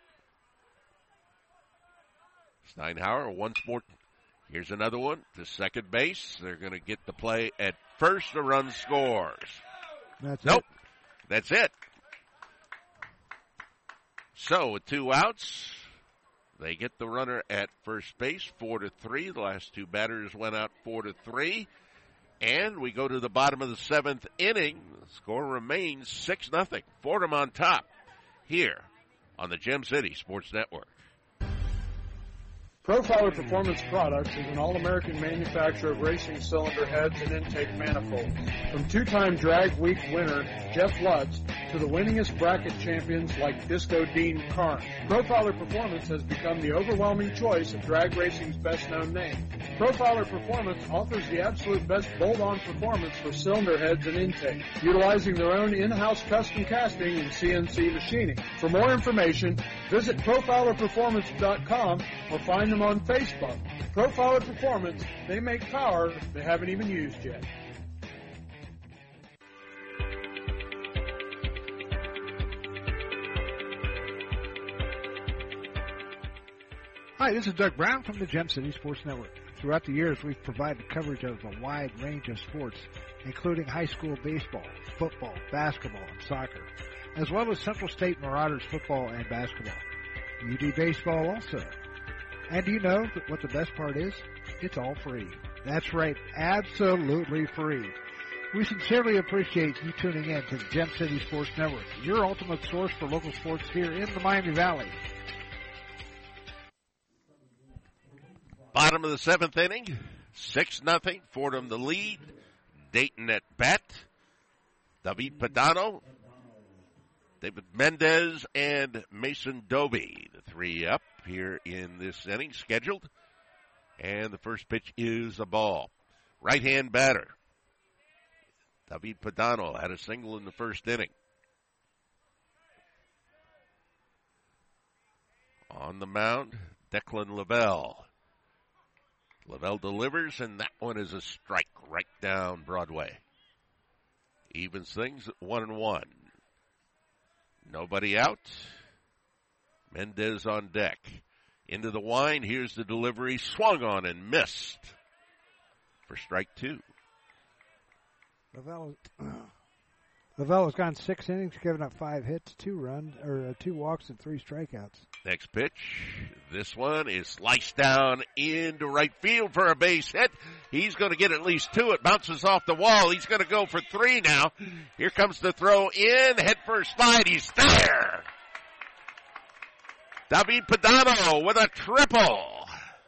Steinhauer once more. Here's another one to second base. They're going to get the play at first. A run scores. Nope. That's it. So with 2 outs, they get the runner at first base, 4-3. The last 2 batters went out 4-3. And we go to the bottom of the 7th inning. The score remains 6-0. Fordham on top here on the Gem City Sports Network. Profiler Performance Products is an all-American manufacturer of racing cylinder heads and intake manifolds. From 2-time Drag Week winner Jeff Lutz to the winningest bracket champions like Disco Dean Carnes, Profiler Performance has become the overwhelming choice of drag racing's best-known name. Profiler Performance offers the absolute best bolt-on performance for cylinder heads and intake, utilizing their own in-house custom casting and CNC machining. For more information, visit ProfilerPerformance.com or find them on Facebook. Profiler Performance, they make power they haven't even used yet. Hi, this is Doug Brown from the Gem City Sports Network. Throughout the years, we've provided coverage of a wide range of sports, including high school baseball, football, basketball, and soccer, as well as Central State Marauders football and basketball. UD baseball also. And do you know what the best part is? It's all free. That's right, absolutely free. We sincerely appreciate you tuning in to the Gem City Sports Network, your ultimate source for local sports here in the Miami Valley. Bottom of the 7th inning, 6-0. Fordham the lead. Dayton at bat. David Padano, David Mendez, and Mason Doby. The 3 up here in this inning scheduled. And the first pitch is a ball. Right-hand batter. David Padano had a single in the first inning. On the mound, Declan Lavelle. Lavelle delivers, and that one is a strike right down Broadway. Evens things at 1-1. Nobody out. Mendez on deck. Into the wind. Here's the delivery. Swung on and missed for strike 2. Lavelle has gone 6 innings, given up 5 hits, 2 walks, and 3 strikeouts. Next pitch. This one is sliced down into right field for a base hit. He's going to get at least 2. It bounces off the wall. He's going to go for 3 now. Here comes the throw in. Head first slide. He's there. David Padano with a triple.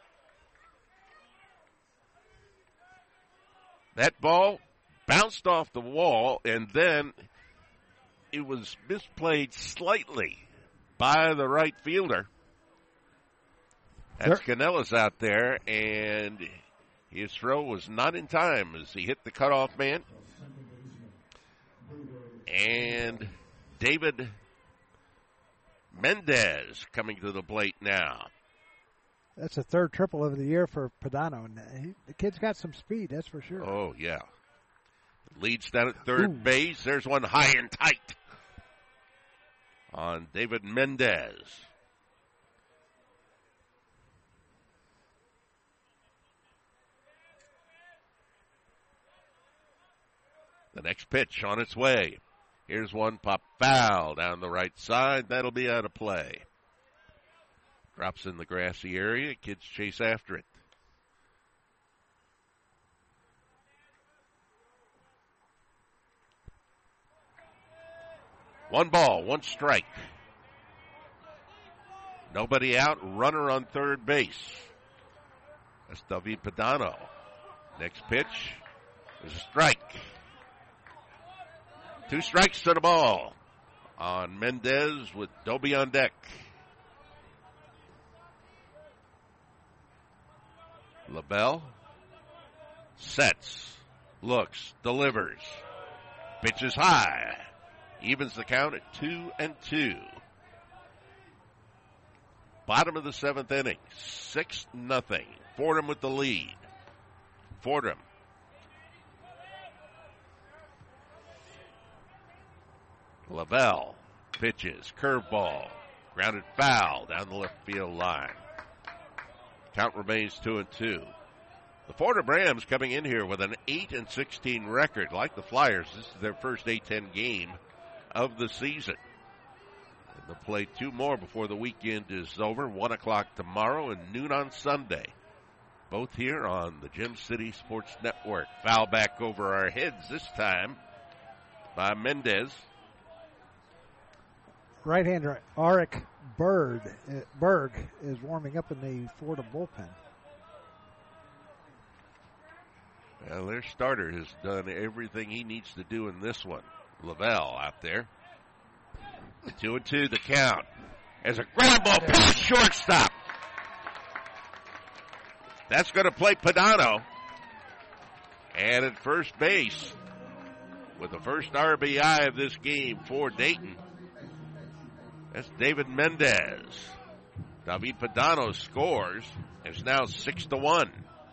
That ball bounced off the wall, and then it was misplayed slightly by the right fielder. That's Canellas out there, and his throw was not in time as he hit the cutoff man. And David Mendez coming to the plate now. That's a third triple of the year for Padano, and the kid's got some speed, that's for sure. Oh, yeah. Leads down at third base. There's one high and tight on David Mendez. The next pitch on its way. Here's one pop foul down the right side. That'll be out of play. Drops in the grassy area. Kids chase after it. One ball, one strike. Nobody out. Runner on third base. That's David Padano. Next pitch is a strike. 2 strikes to the ball on Mendez with Doby on deck. LaBelle sets, looks, delivers. Pitches high. Evens the count at 2-2. Bottom of the 7th inning. 6-0. Fordham with the lead. Fordham. LaBelle pitches, curveball, grounded foul down the left field line. Count remains 2-2. The Fordham Rams coming in here with an 8-16 record. Like the Flyers, this is their first A-10 game of the season. And they'll play 2 more before the weekend is over. 1 o'clock tomorrow and noon on Sunday. Both here on the Gem City Sports Network. Foul back over our heads this time by Mendez. Right-hander Arik Berg is warming up in the Fordham bullpen. Well, their starter has done everything he needs to do in this one. LaBelle out there. 2-2 the count. As a ground ball past shortstop. That's going to play Padano. And at first base, with the first RBI of this game for Dayton, that's David Mendez. David Padano scores. It's now 6-1.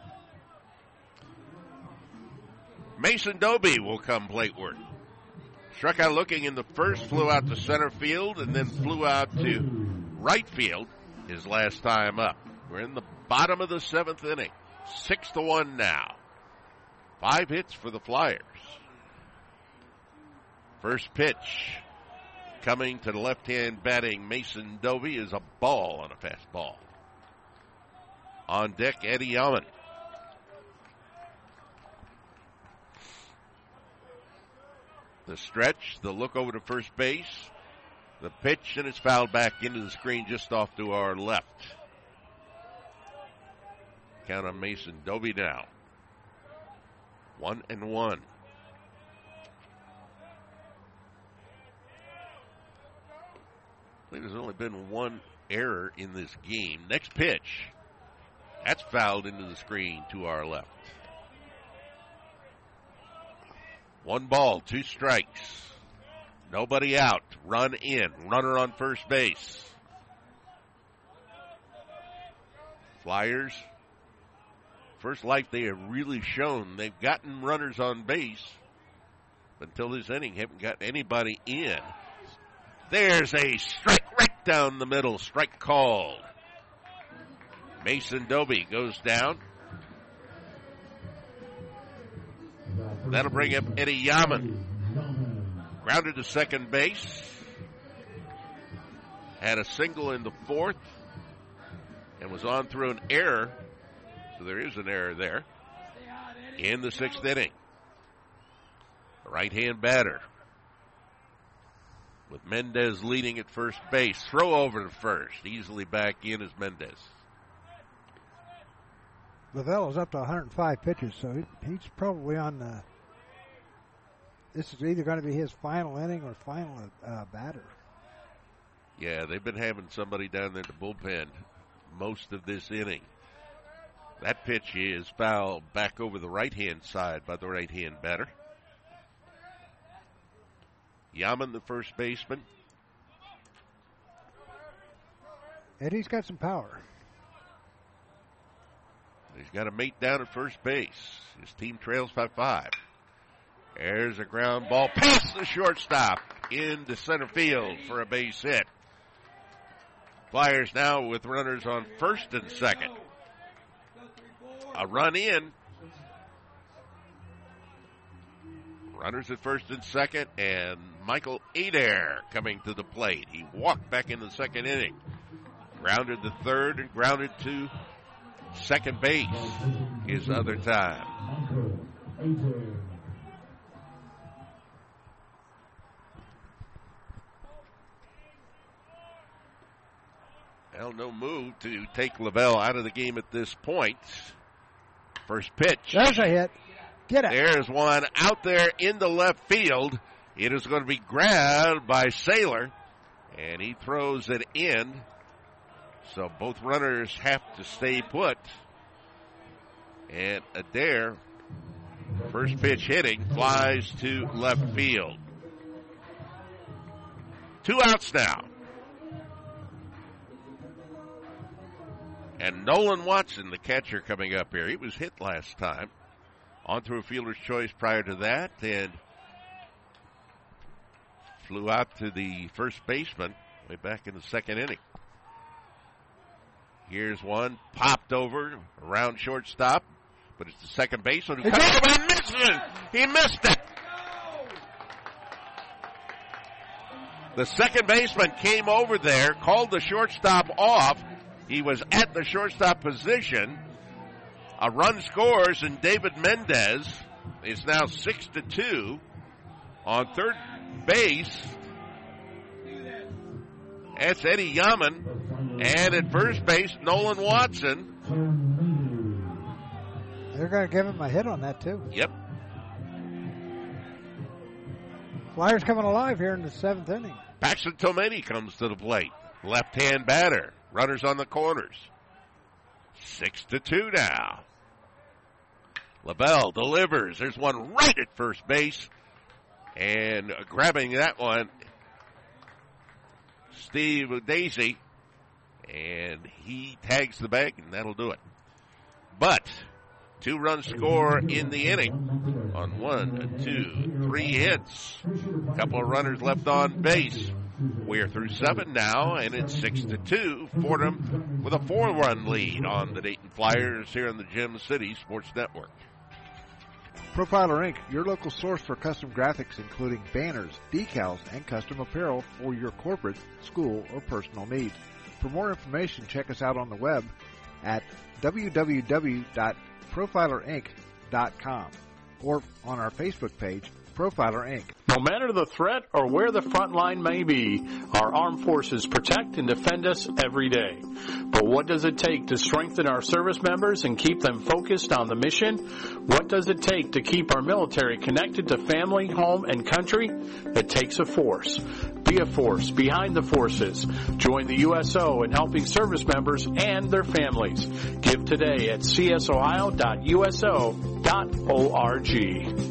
Mason Doby will come plateward. Struck out looking in the first, flew out to center field, and then flew out to right field his last time up. We're in the bottom of the 7th inning. 6-1 now. 5 hits for the Flyers. First pitch coming to the left-hand batting Mason Doby is a ball on a fastball. On deck, Eddie Yaman. The stretch, the look over to first base, the pitch, and it's fouled back into the screen just off to our left. Count on Mason Doby now. 1-1. I think there's only been one error in this game. Next pitch. That's fouled into the screen to our left. 1 ball, 2 strikes. Nobody out. Run in. Runner on first base. Flyers, first life they have really shown they've gotten runners on base. But until this inning, haven't gotten anybody in. There's a strike right down the middle. Strike called. Mason Doby goes down. That'll bring up Eddie Yaman. Grounded to second base. Had a single in the 4th. And was on through an error. So there is an error there. In the 6th inning. The right-hand batter. With Mendez leading at first base. Throw over to first. Easily back in is Mendez. LaBelle is up to 105 pitches, so he's probably on the... This is either going to be his final inning or final batter. Yeah, they've been having somebody down there in the bullpen most of this inning. That pitch is fouled back over the right-hand side by the right-hand batter. Yaman, the first baseman. Eddie's got some power. He's got a mate down at first base. His team trails by 5. There's a ground ball past the shortstop into center field for a base hit. Flyers now with runners on first and second. A run in. Runners at first and second, and Michael Adair coming to the plate. He walked back in the second inning. Grounded to third and grounded to second base his other time. Well, no move to take Lavelle out of the game at this point. First pitch. There's a hit. Get it. There's one out there in the left field. It is going to be grabbed by Saylor, and he throws it in. So both runners have to stay put. And Adair, first pitch hitting, flies to left field. 2 outs now. And Nolan Watson, the catcher, coming up here. He was hit last time. On through a fielder's choice prior to that, and flew out to the first baseman way back in the second inning. Here's one, popped over around shortstop, but it's the second baseman who comes over and misses it. He missed it. The second baseman came over there, called the shortstop off. He was at the shortstop position. A run scores, and David Mendez is now 6-2 on third base. That's Eddie Yaman. And at first base, Nolan Watson. They're going to give him a hit on that, too. Yep. Flyers coming alive here in the 7th inning. Paxton Tometi comes to the plate. Left-hand batter. Runners on the corners. 6-2 now. Lavelle delivers. There's one right at first base. And grabbing that one, Steve Daisy. And he tags the bag, and that'll do it. But 2-run score in the inning on 1, 2, 3 hits. A couple of runners left on base. We're through 7 now, and it's 6-2. Fordham with a 4-run lead on the Dayton Flyers here on the Gem City Sports Network. Profiler Inc., your local source for custom graphics, including banners, decals, and custom apparel for your corporate, school, or personal needs. For more information, check us out on the web at www.profilerinc.com or on our Facebook page, Profiler Inc. No matter the threat or where the front line may be, our armed forces protect and defend us every day. But what does it take to strengthen our service members and keep them focused on the mission? What does it take to keep our military connected to family, home, and country? It takes a force. Be a force behind the forces. Join the USO in helping service members and their families. Give today at csohio.uso.org.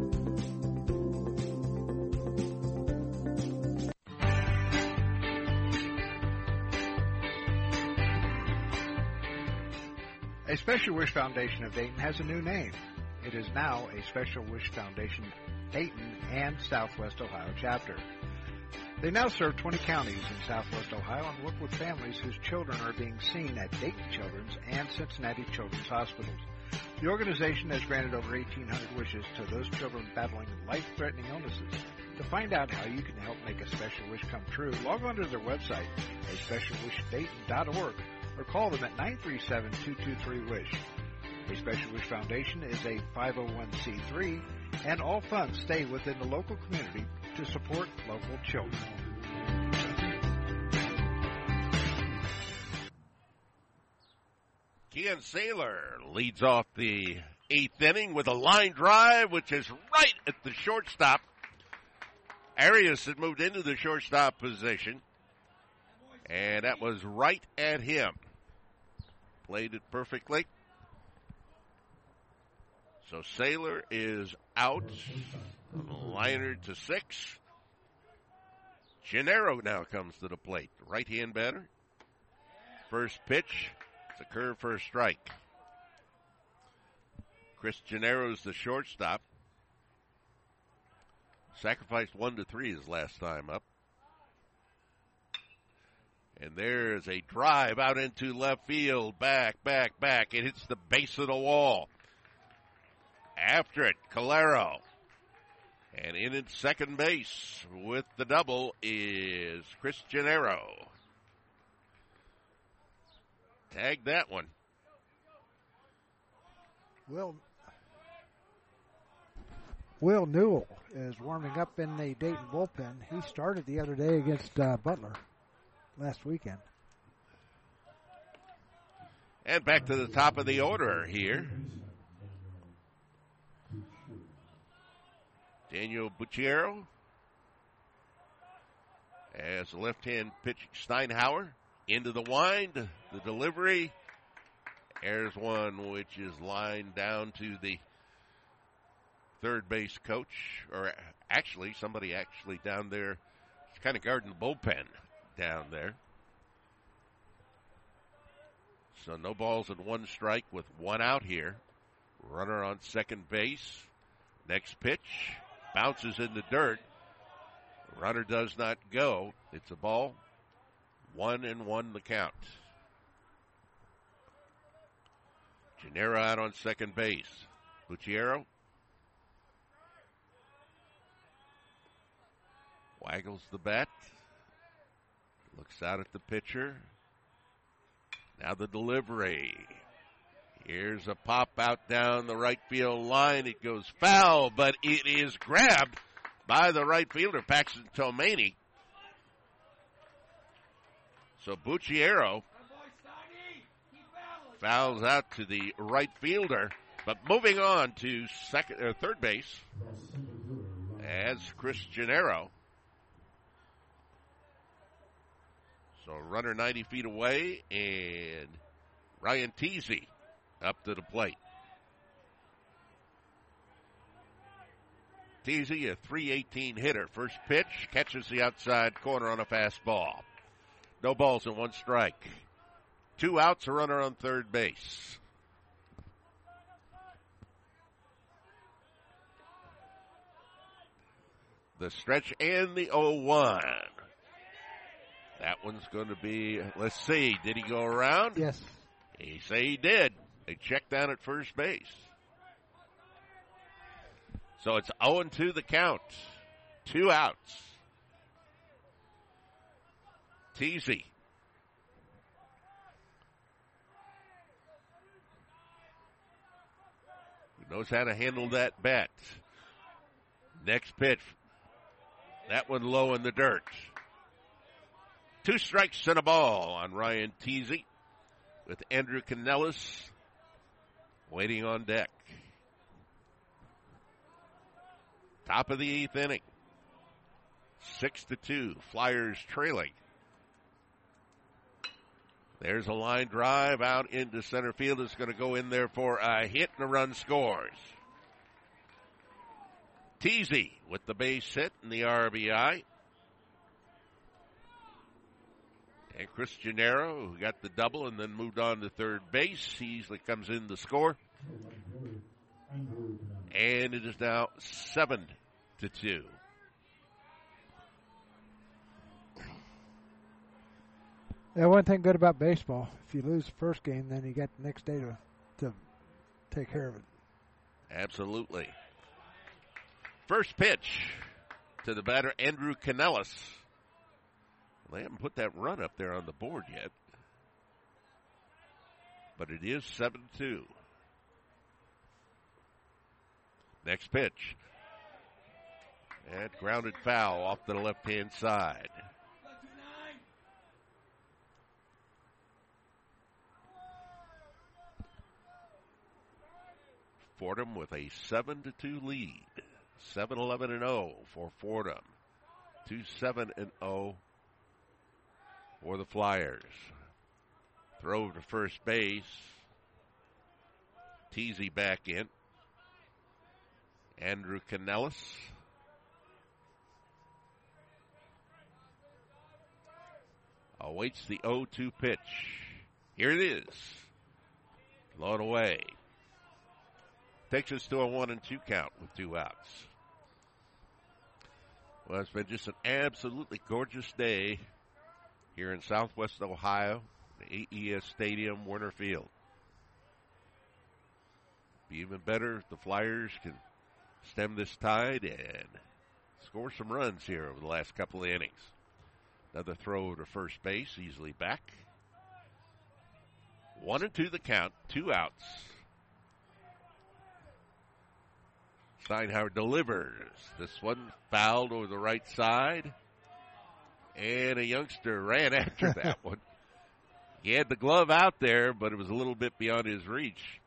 A Special Wish Foundation of Dayton has a new name. It is now a Special Wish Foundation Dayton and Southwest Ohio chapter. They now serve 20 counties in Southwest Ohio and work with families whose children are being seen at Dayton Children's and Cincinnati Children's Hospitals. The organization has granted over 1,800 wishes to those children battling life-threatening illnesses. To find out how you can help make a special wish come true, log on to their website, aspecialwishdayton.org, or call them at 937-223-WISH. A Special Wish Foundation is a 501c3, and all funds stay within the local community to support local children. Kean Saylor leads off the 8th inning with a line drive, which is right at the shortstop. Arias had moved into the shortstop position, and that was right at him. Played it perfectly. So Saylor is out. Liner to 6. Gennaro now comes to the plate. Right-hand batter. First pitch. It's a curve for a strike. Chris Gennaro's the shortstop. Sacrificed 1-3 his last time up. And there's a drive out into left field. Back. It hits the base of the wall. After it, Calero. And in at second base with the double is Chris Gennaro. Tagged that one. Will Newell is warming up in the Dayton bullpen. He started the other day against Butler last weekend. And back to the top of the order here. Daniel Bucciero as the left-hand pitch. Steinhauer into the wind. The delivery. There's one which is lined down to the third base coach, or actually somebody actually down there. It's kind of guarding the bullpen down there. So no balls and one strike with one out here. Runner on second base. Next pitch bounces in the dirt. Runner does not go. It's a ball. 1-1 the count. Gennaro out on second base. Bucciero waggles the bat. Looks out at the pitcher. Now the delivery. Here's a pop out down the right field line. It goes foul, but it is grabbed by the right fielder, Paxton Tomani. So Bucciero fouls out to the right fielder, but moving on to third base as Chris Gennaro. So runner 90 feet away, and Ryan Teasy up to the plate. Teasy, a .318 hitter. First pitch, catches the outside corner on a fastball. No balls and one strike. 2 outs, a runner on third base. The stretch and the 0-1. That one's going to be, let's see, did he go around? Yes. He say he did. They checked down at first base. So it's 0-2 the count. 2 outs. Teasy. Who knows how to handle that bat. Next pitch. That one low in the dirt. 2 strikes and a ball on Ryan Teasy with Andrew Canellis waiting on deck. Top of the 8th inning. 6-2. Flyers trailing. There's a line drive out into center field. It's going to go in there for a hit, and a run scores. Teasy with the base hit and the RBI. And Chris Gennaro, who got the double and then moved on to third base, he easily comes in to score. And it is now 7-2. Yeah, one thing good about baseball, if you lose the first game, then you got the next day to take care of it. Absolutely. First pitch to the batter, Andrew Canellis. They haven't put that run up there on the board yet. But it is 7-2. Next pitch. And grounded foul off to the left-hand side. Fordham with a 7-2 lead. 7-11-0 for Fordham. 2-7-0 for the Flyers. Throw to first base. Teasy back in. Andrew Canellis. Awaits the 0-2 pitch. Here it is. Low and away. Takes us to a 1-2 count with 2 outs. Well, it's been just an absolutely gorgeous day here in Southwest Ohio, the AES Stadium, Werner Field. Be even better if the Flyers can stem this tide and score some runs here over the last couple of innings. Another throw to first base, easily back. 1-2 the count, 2 outs. Steinhauer delivers. This one fouled over the right side. And a youngster ran after that one. He had the glove out there, but it was a little bit beyond his reach.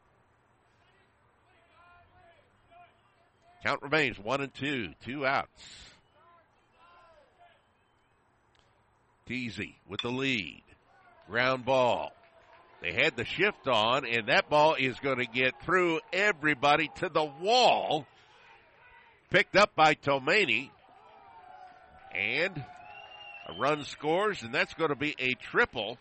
Count remains 1-2, 2 outs. Teasy with the lead. Ground ball. They had the shift on, and that ball is going to get through everybody to the wall. Picked up by Tomani. And a run scores, and that's going to be a triple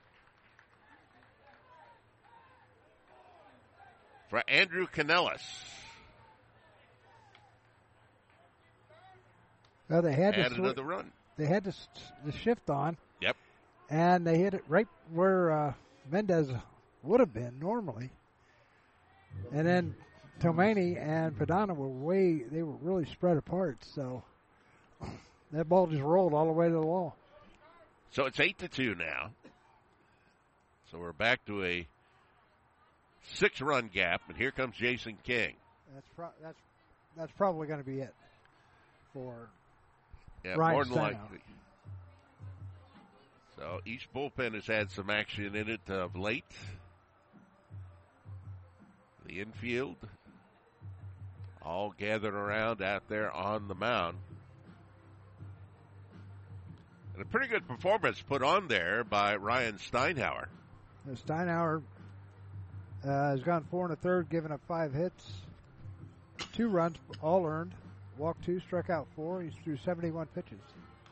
for Andrew Canellis. Well, they had another run. They had the shift on. Yep. And they hit it right where Mendez would have been normally. And then Tomani and Padana they were really spread apart. So that ball just rolled all the way to the wall. So it's 8-2 now. So we're back to a 6-run gap, and here comes Jason King. That's probably going to be it for Ryan more than likely. So each bullpen has had some action in it of late. The infield all gathered around out there on the mound. And a pretty good performance put on there by Ryan Steinhauer. Steinhauer has gone 4 1/3, given up 5 hits, 2 runs, all earned. Walked 2, struck out 4. He's threw 71 pitches.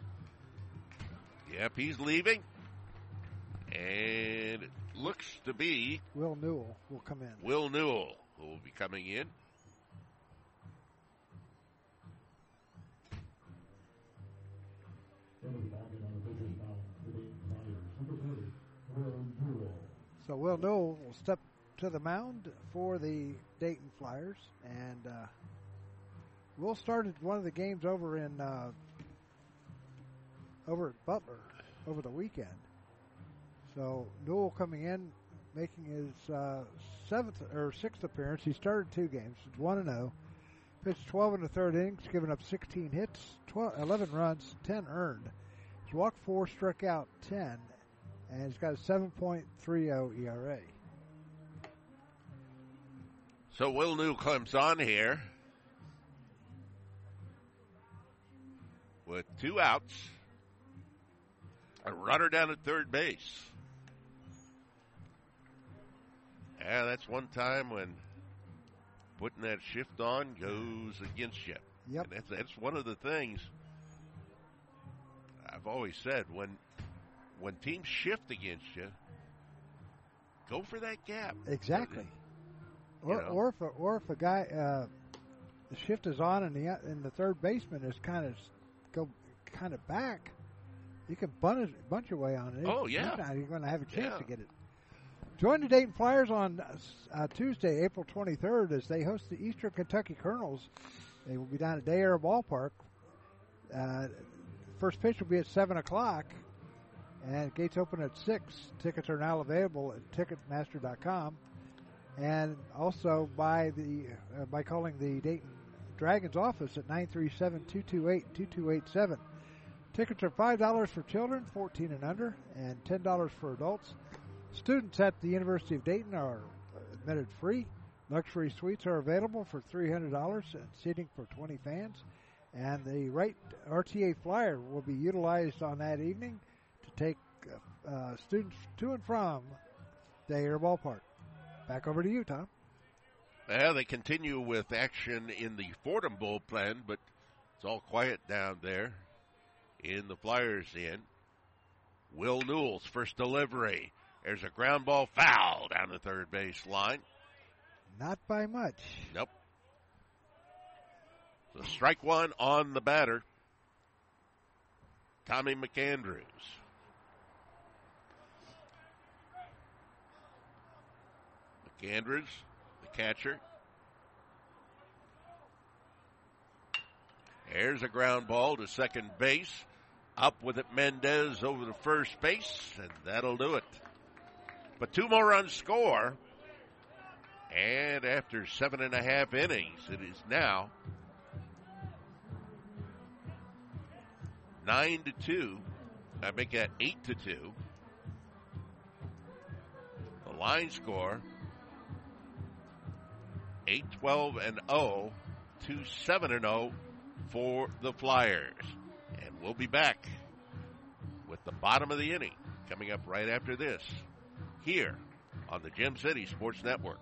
Yep, he's leaving. And it looks to be Will Newell will come in. Will Newell who will be coming in. So Will Newell will step to the mound for the Dayton Flyers, and Will started one of the games over at Butler over the weekend. So Newell coming in, making his 6th appearance. He started 2 games, 1-0. Pitched 12 1/3 innings, given up 16 hits, 11 runs, 10 earned. He's walked 4, struck out 10, and he's got a 7.30 ERA. So Will Newell comes on here with 2 outs, a runner down at third base. Yeah, that's one time when putting that shift on goes against you. Yep. And that's one of the things I've always said. When teams shift against you, go for that gap. Exactly. Or if a guy the shift is on and the third baseman is kind of back, you can bunch your way on it. Oh yeah, you're going to have a chance to get it. Join the Dayton Flyers on Tuesday, April 23rd, as they host the Eastern Kentucky Colonels. They will be down at Day Air Ballpark. First pitch will be at 7 o'clock, and gates open at 6. Tickets are now available at Ticketmaster.com, and also by calling the Dayton Dragons office at 937-228-2287. Tickets are $5 for children, 14 and under, and $10 for adults. Students at the University of Dayton are admitted free. Luxury suites are available for $300 and seating for 20 fans. And the Wright RTA Flyer will be utilized on that evening to take students to and from Day Air Ballpark. Back over to you, Tom. Well, they continue with action in the Fordham bullpen, but it's all quiet down there in the Flyers' end. Will Newell's first delivery. There's a ground ball foul down the third base line. Not by much. Nope. So strike one on the batter, Tommy McAndrews. McAndrews, the catcher. There's a ground ball to second base. Up with it, Mendez over to first base, and that'll do it. But 2 more runs score. And after 7.5 innings, it is now 9-2. I make that 8-2. The line score 8-12-0 to 7-0 for the Flyers. And we'll be back with the bottom of the inning coming up right after this here on the Gem City Sports Network.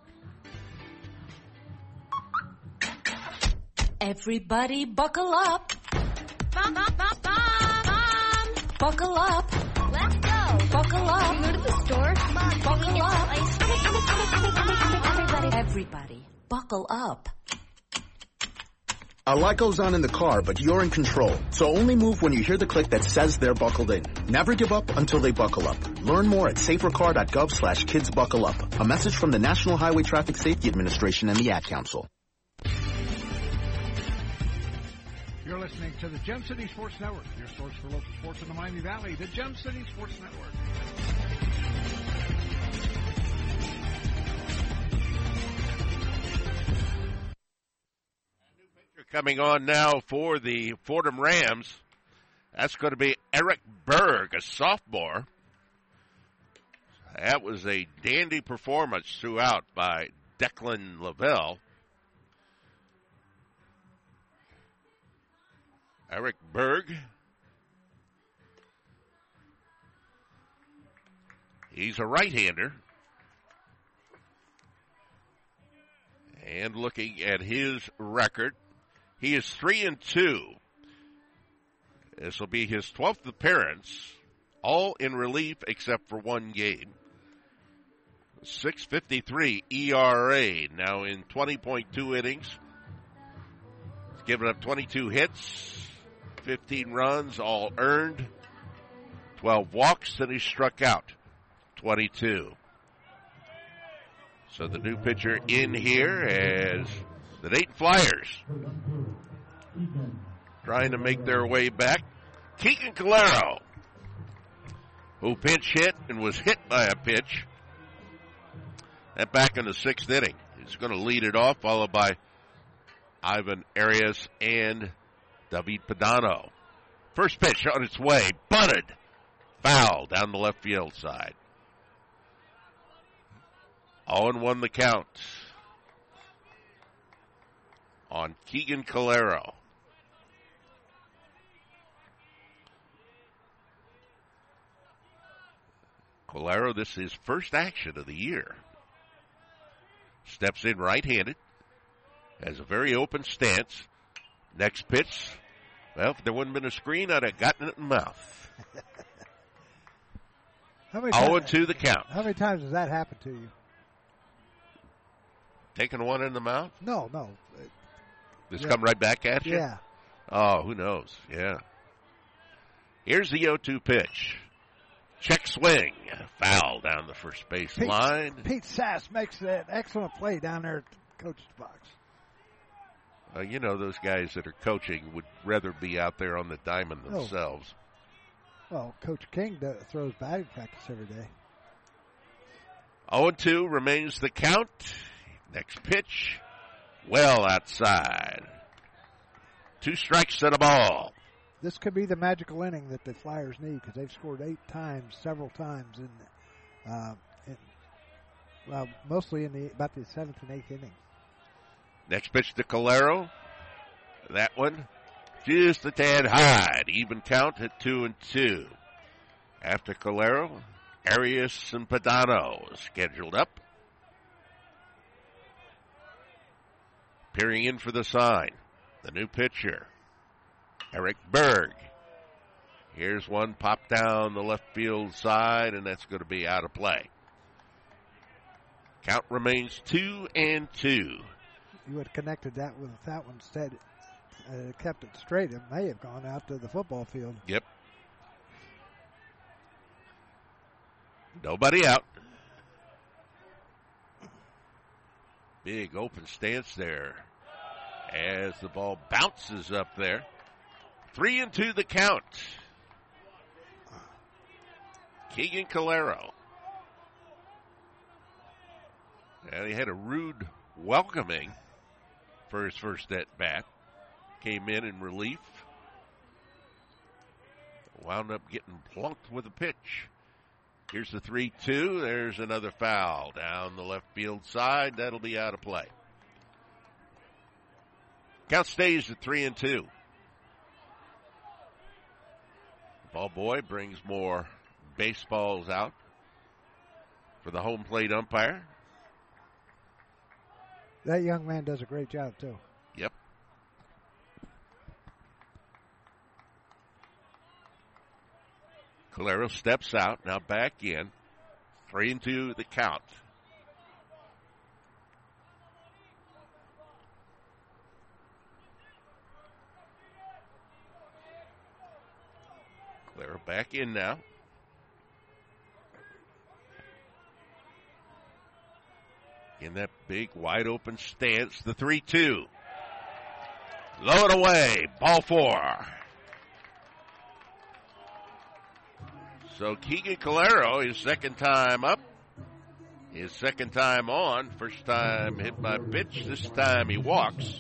Everybody buckle up. Buckle up. Let's go. Buckle up. Can we go to the store? Come on, buckle up. Everybody, buckle up. A lot goes on in the car, but you're in control. So only move when you hear the click that says they're buckled in. Never give up until they buckle up. Learn more at safercar.gov/kidsbuckleup. A message from the National Highway Traffic Safety Administration and the Ad Council. You're listening to the Gem City Sports Network, your source for local sports in the Miami Valley, the Gem City Sports Network. Coming on now for the Fordham Rams. That's going to be Eric Berg, a sophomore. That was a dandy performance throughout by Declan Lavelle. Eric Berg. He's a right-hander. And looking at his record, he is 3-2. This will be his 12th appearance, all in relief except for one game. 6.53 ERA, now in 20.2 innings. He's given up 22 hits, 15 runs, all earned, 12 walks, and he struck out 22. So the new pitcher in here as the Dayton Flyers trying to make their way back. Keegan Calero, who pinch hit and was hit by a pitch. And back in the 6th inning. He's going to lead it off, followed by Ivan Arias and David Padano. First pitch on its way, bunted, foul down the left field side. 0-1 the count on Keegan Calero. Calero, this is his first action of the year. Steps in right-handed. Has a very open stance. Next pitch. Well, if there wouldn't been a screen, I'd have gotten it in the mouth. 0-2 the count. How many times has that happened to you? Taking one in the mouth? No. This come right back at you? Yeah. Oh, who knows? Yeah. Here's the 0-2 pitch. Check swing. Foul down the first base line. Pete Sass makes an excellent play down there at the coach's box. You know, those guys that are coaching would rather be out there on the diamond themselves. Well, Coach King throws batting practice every day. 0-2 remains the count. Next pitch, well outside. 2 strikes and a ball. This could be the magical inning that the Flyers need because they've scored 8 times, several times, mostly in about the 7th and 8th inning. Next pitch to Calero. That one just a tad high. Even count at 2-2. After Calero, Arias and Padano scheduled up. Peering in for the sign, the new pitcher, Eric Berg. Here's one pop down the left field side, and that's going to be out of play. Count remains 2-2. You had connected that with that one instead. Kept it straight. It may have gone out to the football field. Yep. Nobody out. Big open stance there as the ball bounces up there. 3-2 the count. Keegan Calero. And he had a rude welcoming for his first at bat. Came in relief. Wound up getting plunked with a pitch. Here's the 3-2. There's another foul down the left field side. That'll be out of play. Count stays at 3-2. Ball boy brings more baseballs out for the home plate umpire. That young man does a great job, too. Yep. Calero steps out, now back in. 3-2 the count. Calero back in now. In that big wide open stance, the 3-2. Low and away, ball 4. So Keegan Calero, his second time up, his second time on, first time hit by pitch, this time he walks.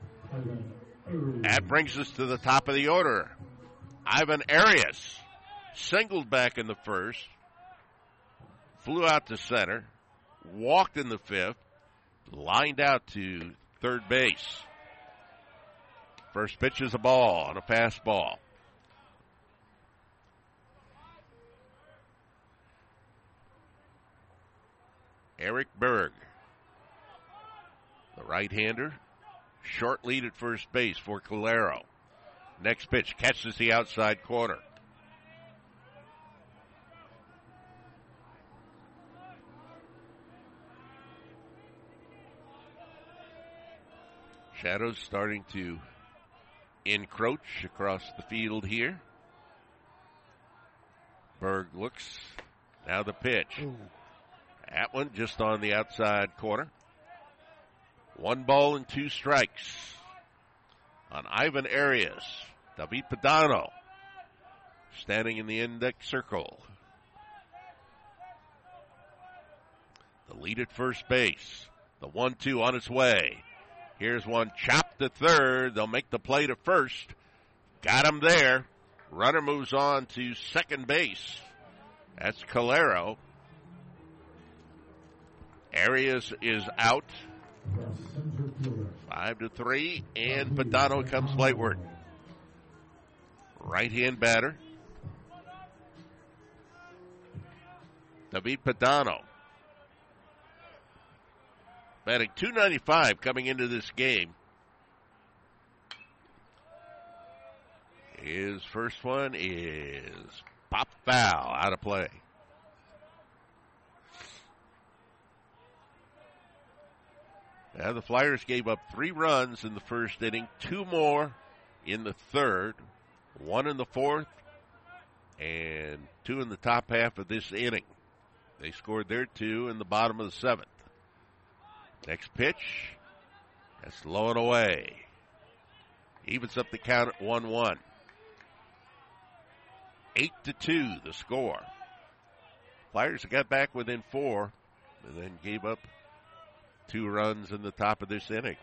That brings us to the top of the order. Ivan Arias singled back in the first, flew out to center, walked in the fifth, lined out to third base. First pitch is a ball on a fastball. Eric Berg, the right-hander, short lead at first base for Calero. Next pitch catches the outside corner. Shadows starting to encroach across the field here. Berg looks. Now the pitch. Ooh. That one just on the outside corner. 1 ball and 2 strikes on Ivan Arias. David Padano standing in the index circle. The lead at first base. The 1-2 on its way. Here's one chopped to third. They'll make the play to first. Got him there. Runner moves on to second base. That's Calero. Arias is out. 5-3, and Padano comes lightward. Right-hand batter. David Padano. Batting .295 coming into this game. His first one is pop foul, out of play. Now the Flyers gave up 3 runs in the first inning, 2 more in the third, 1 in the fourth, and 2 in the top half of this inning. They scored their 2 in the bottom of the 7th. Next pitch, that's low and away. Evens up the count at 1-1. 8-2 the score. Flyers got back within 4, and then gave up 2 runs in the top of this inning.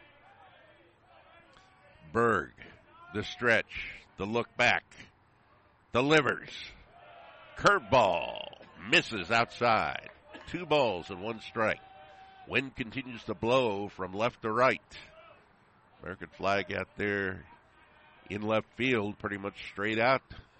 Berg, the stretch, the look back, delivers. Curveball, misses outside. 2 balls and 1 strike. Wind continues to blow from left to right. American flag out there in left field, pretty much straight out.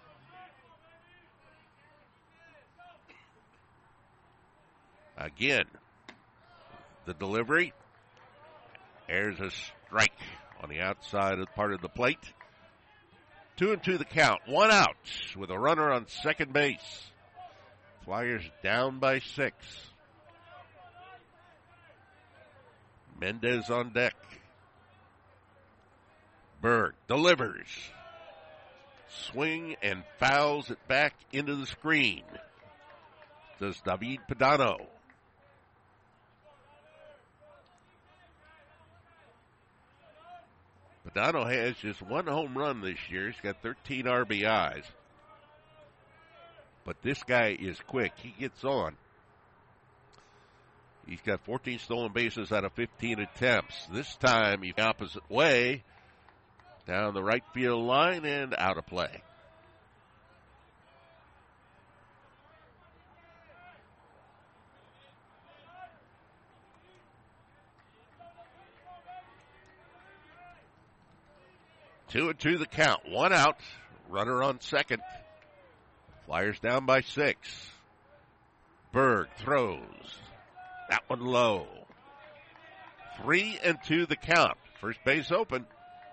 Again, the delivery. There's a strike on the outside of part of the plate. 2-2 the count. 1 out with a runner on second base. Flyers down by 6. Mendez on deck. Berg delivers. Swing and fouls it back into the screen. Does David Padano. Padano has just one home run this year. He's got 13 RBIs. But this guy is quick. He gets on. He's got 14 stolen bases out of 15 attempts. This time he's the opposite way. Down the right field line and out of play. Two and two the count. One out. Runner on second. Flyers down by 6. Berg throws. That one low. 3 and 2 the count. First base open.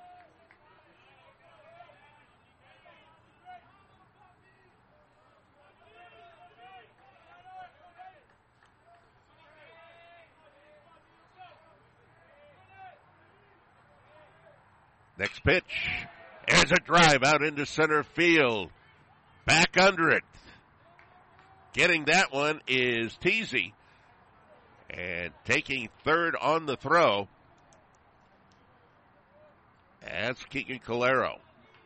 Next pitch. There's a drive out into center field. Back under it. Getting that one is Teasy. And taking third on the throw. That's Keegan Calero.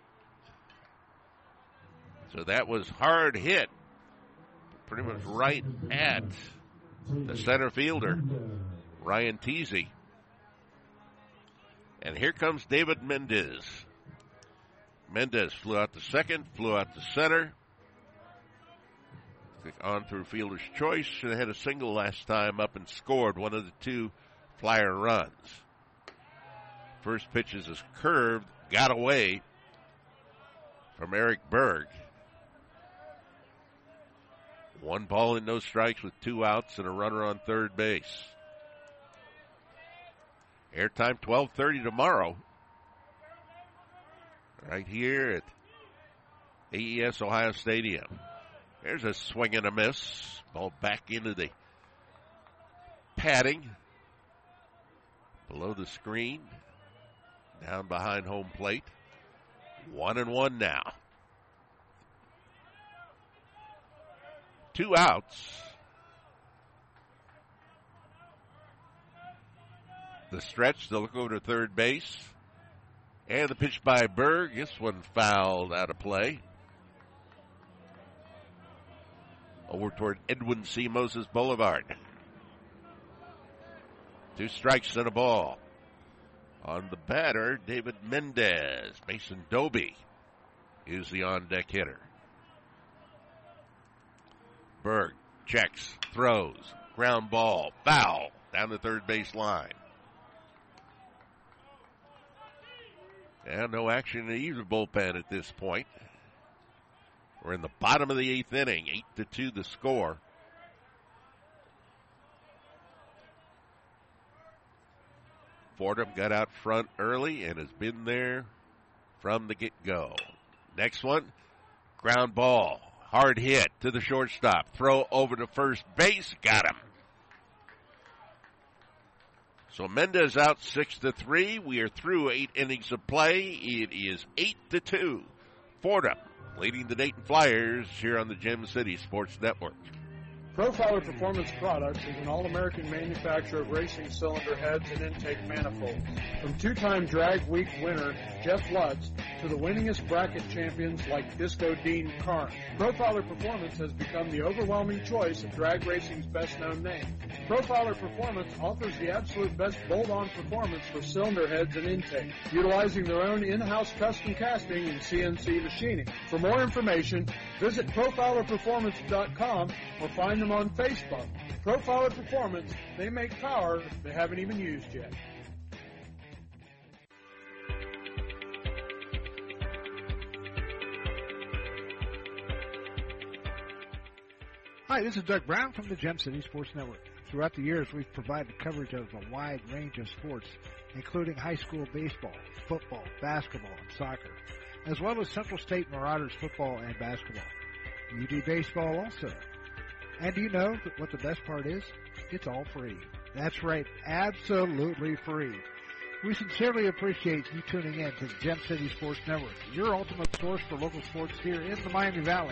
So that was hard hit. Pretty much right at the center fielder, Ryan Teasy. And here comes David Mendez. Mendez flew out to second, flew out to center. On through fielder's choice. Should have had a single last time up and scored one of the 2 Flyer runs. First pitch is curved, got away from Eric Berg. 1 ball and no strikes with 2 outs and a runner on third base. Airtime 12:30 tomorrow. Right here at AES Ohio Stadium. There's a swing and a miss. Ball back into the padding. Below the screen. Down behind home plate. 1-1 now. 2 outs. The stretch, they'll look over to third base. And the pitch by Berg. This one fouled out of play. Over toward Edwin C. Moses Boulevard. 2 strikes and a ball. On the batter, David Mendez. Mason Doby is the on-deck hitter. Berg checks, throws, ground ball, foul down the third base line. And no action in either bullpen at this point. We're in the bottom of the 8th inning. 8-2 the score. Fordham got out front early and has been there from the get-go. Next one, ground ball. Hard hit to the shortstop. Throw over to first base. Got him. So Mendez out 6-3. We are through 8 innings of play. It is 8-2. Fordham leading the Dayton Flyers here on the Gem City Sports Network. Profiler Performance Products is an all-American manufacturer of racing cylinder heads and intake manifolds. From 2-time Drag Week winner Jeff Lutz to the winningest bracket champions like Disco Dean Karn, Profiler Performance has become the overwhelming choice of drag racing's best-known name. Profiler Performance offers the absolute best bolt-on performance for cylinder heads and intake, utilizing their own in-house custom casting and CNC machining. For more information, visit ProfilerPerformance.com or find them on Facebook. Profiler Performance, they make power they haven't even used yet. Hi, this is Doug Brown from the Gem City Sports Network. Throughout the years, we've provided coverage of a wide range of sports, including high school baseball, football, basketball, and soccer, as well as Central State Marauders football and basketball. You do baseball also. And do you know what the best part is? It's all free. That's right, absolutely free. We sincerely appreciate you tuning in to the Gem City Sports Network, your ultimate source for local sports here in the Miami Valley.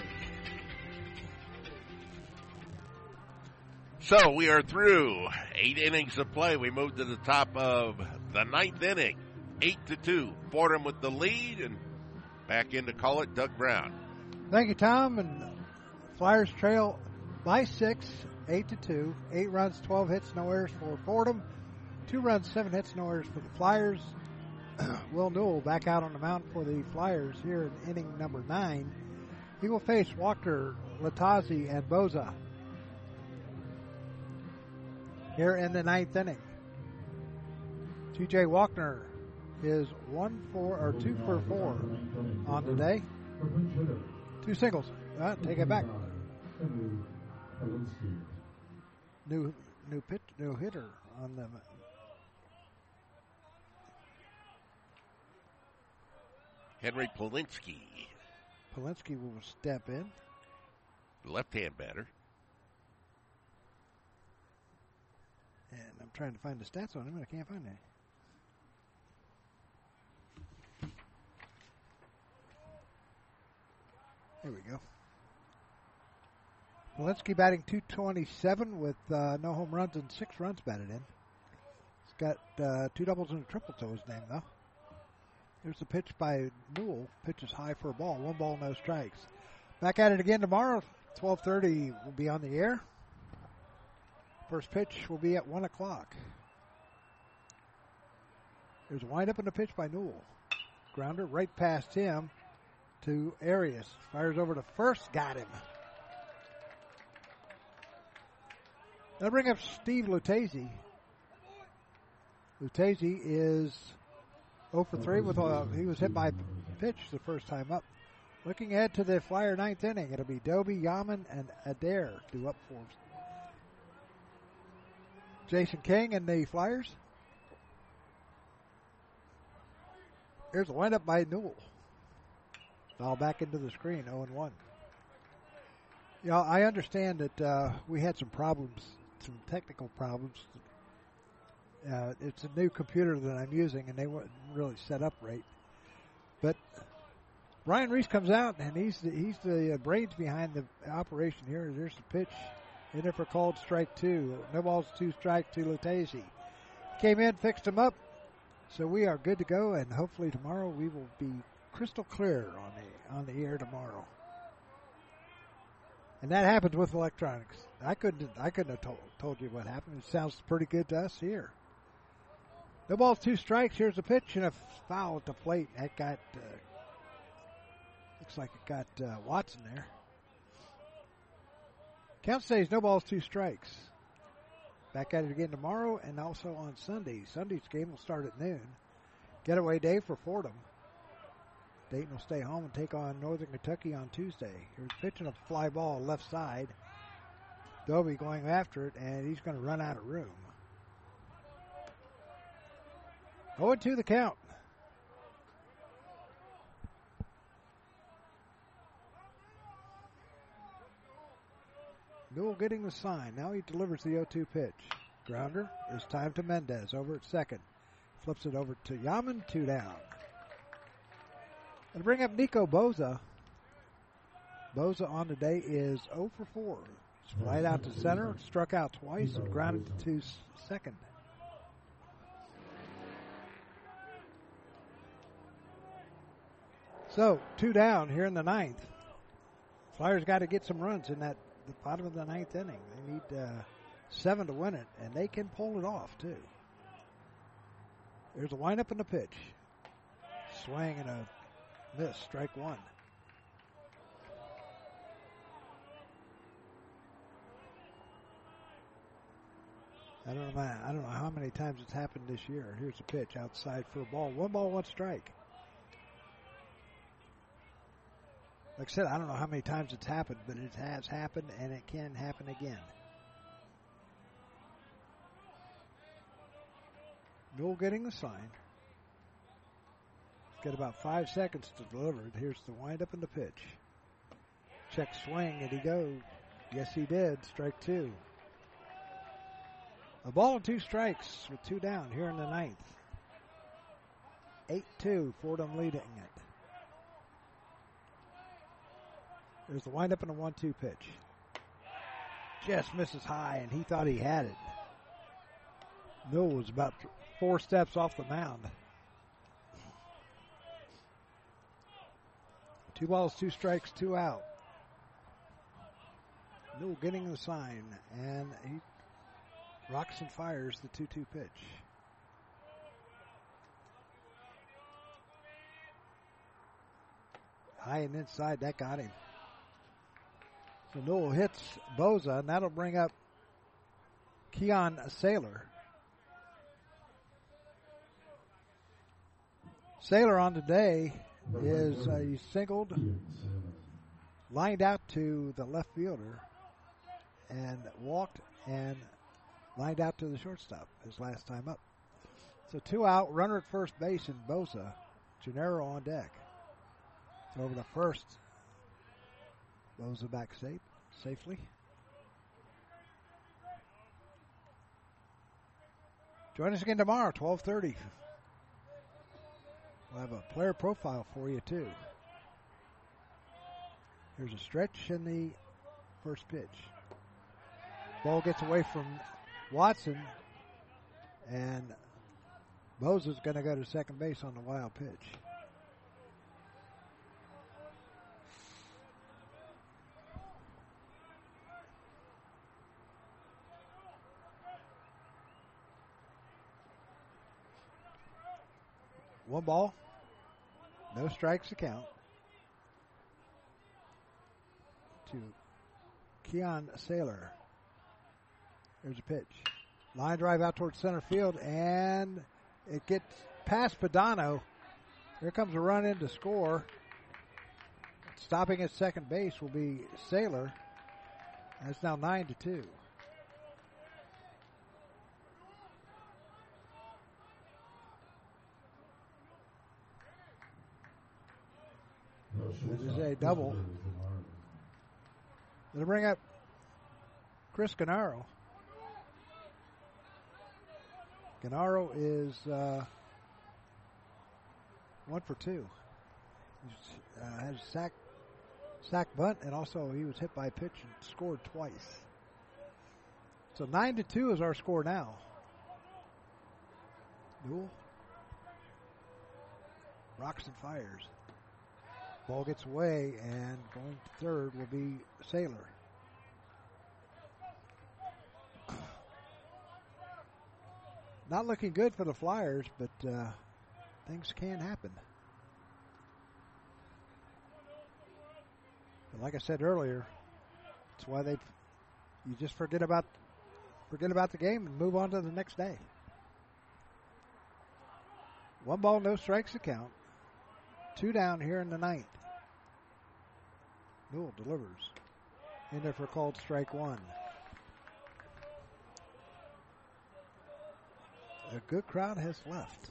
So we are through 8 innings of play. We moved to the top of the 9th inning, 8-2. Fordham with the lead, and back in to call it Doug Brown. Thank you, Tom. And Flyers trail by 6, 8-2. 8 runs, 12 hits, no errors for Fordham. 2 runs, 7 hits, no errors for the Flyers. Will Newell back out on the mound for the Flyers here in inning number 9. He will face Walker, Latazzi, and Boza here in the 9th inning. T.J. Walkner is 2 for 4 on the day. 2 singles. Take it back. New hitter on them. Henry Polinsky. Polinsky will step in. Left-hand batter. And I'm trying to find the stats on him, and I can't find any. There we go. Polinsky batting .227 with no home runs and 6 runs batted in. He's got 2 doubles and a triple to his name, though. There's the pitch by Newell. Pitch is high for a ball. 1 ball, no strikes. Back at it again tomorrow. 12:30 will be on the air. First pitch will be at 1 o'clock. There's a windup and a pitch by Newell. Grounder right past him to Arias. Fires over to first. Got him. Now bring up Steve Lucchese. Lucchese is 0 for 3 with he was hit by pitch the first time up. Looking ahead to the Flyer 9th inning, it'll be Doby, Yaman, and Adair due up for Jason King and the Flyers. Here's a windup by Newell. All back into the screen, 0-1. You know, I understand that we had some problems, some technical problems. It's a new computer that I'm using, and they weren't really set up right. But Ryan Reese comes out, and he's the brains behind the operation here. There's the pitch. In there for called strike 2. No balls, 2 strikes to Lucchese. Came in, fixed him up. So we are good to go, and hopefully tomorrow we will be crystal clear on the air tomorrow. And that happens with electronics. I couldn't have told you what happened. It sounds pretty good to us here. No balls, 2 strikes. Here's a pitch and a foul at the plate. That got looks like it got Watson there. Count stays, no balls, 2 strikes. Back at it again tomorrow and also on Sunday. Sunday's game will start at noon. Getaway day for Fordham. Dayton will stay home and take on Northern Kentucky on Tuesday. Here's pitching a fly ball left side. Doby going after it, and he's going to run out of room. 0-2 the count. Newell getting the sign. Now he delivers the 0-2 pitch. Grounder is time to Mendez over at second. Flips it over to Yaman, 2 down. And bring up Nico Boza. Boza on the day is 0 for 4. He's flied out to center, struck out twice, and grounded to second. So, 2 down here in the 9th. Flyers got to get some runs in the bottom of the 9th inning. They need 7 to win it, and they can pull it off, too. There's a windup and a pitch. Swing and a miss, strike 1. I don't know how many times it's happened this year. Here's a pitch outside for a ball. 1 ball, 1 strike. Like I said, I don't know how many times it's happened, but it has happened, and it can happen again. Newell getting the sign. He's got about 5 seconds to deliver it. Here's the windup and the pitch. Check swing, and he goes. Yes, he did. Strike 2. A ball and 2 strikes with 2 down here in the 9th. 8-2, Fordham leading it. There's the windup and a 1-2 pitch. Just misses high, and he thought he had it. Newell was about 4 steps off the mound. 2 balls, 2 strikes, 2 out. Newell getting the sign, and he rocks and fires the 2-2 pitch. High and inside, that got him. So Newell hits Boza, and that'll bring up Keon Saylor. Saylor on today is he singled, lined out to the left fielder, and walked and lined out to the shortstop his last time up. So 2 out, runner at first base and Boza. Gennaro on deck. Over the first. Boza back safely. Join us again tomorrow, 12:30. We'll have a player profile for you, too. Here's a stretch in the first pitch. Ball gets away from Watson, and Boza's going to go to second base on the wild pitch. One ball, no strikes to count to Keon Saylor. There's a pitch. Line drive out towards center field, and it gets past Padano. Here comes a run in to score. Stopping at second base will be Saylor. That's now 9-2. This is a double. It'll bring up Chris Gennaro. Gennaro is 1 for 2. He has a sack bunt, and also he was hit by a pitch and scored twice. So 9-2 is our score now. Newell rocks and fires. Ball gets away, and going to third will be Saylor. Not looking good for the Flyers, but things can happen. But like I said earlier, that's why you just forget about the game and move on to the next day. 1 ball, no strikes to count. 2 down here in the 9th. Newell delivers. In there for called strike 1. A good crowd has left.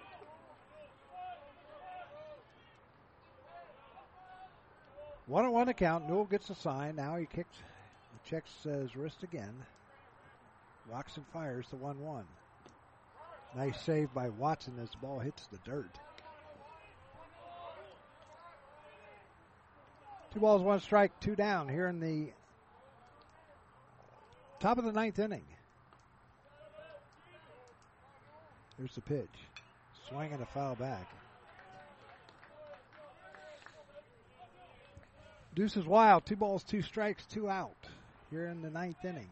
One on one account. Newell gets a sign. Now he checks his wrist again. Rocks and fires the 1-1. Nice save by Watson as the ball hits the dirt. 2 balls, 1 strike, 2 down here in the top of the 9th inning. Here's the pitch. Swing and a foul back. Deuce is wild. 2 balls, 2 strikes, 2 out here in the 9th inning.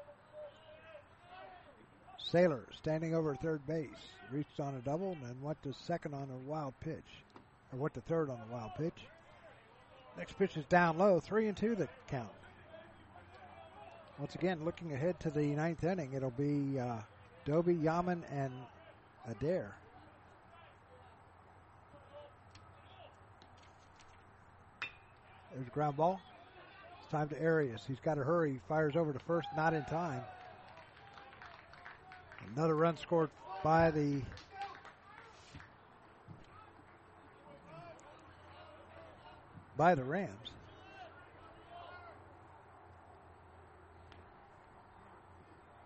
Saylor standing over third base. Reached on a double and then went to second on a wild pitch. Or went to third on a wild pitch. Next pitch is down low. 3-2 the count. Once again, looking ahead to the 9th inning, it'll be Doby, Yaman, and Adair. There's a ground ball. It's time to Arias. He's got to hurry. He fires over to first, not in time. Another run scored by the Rams.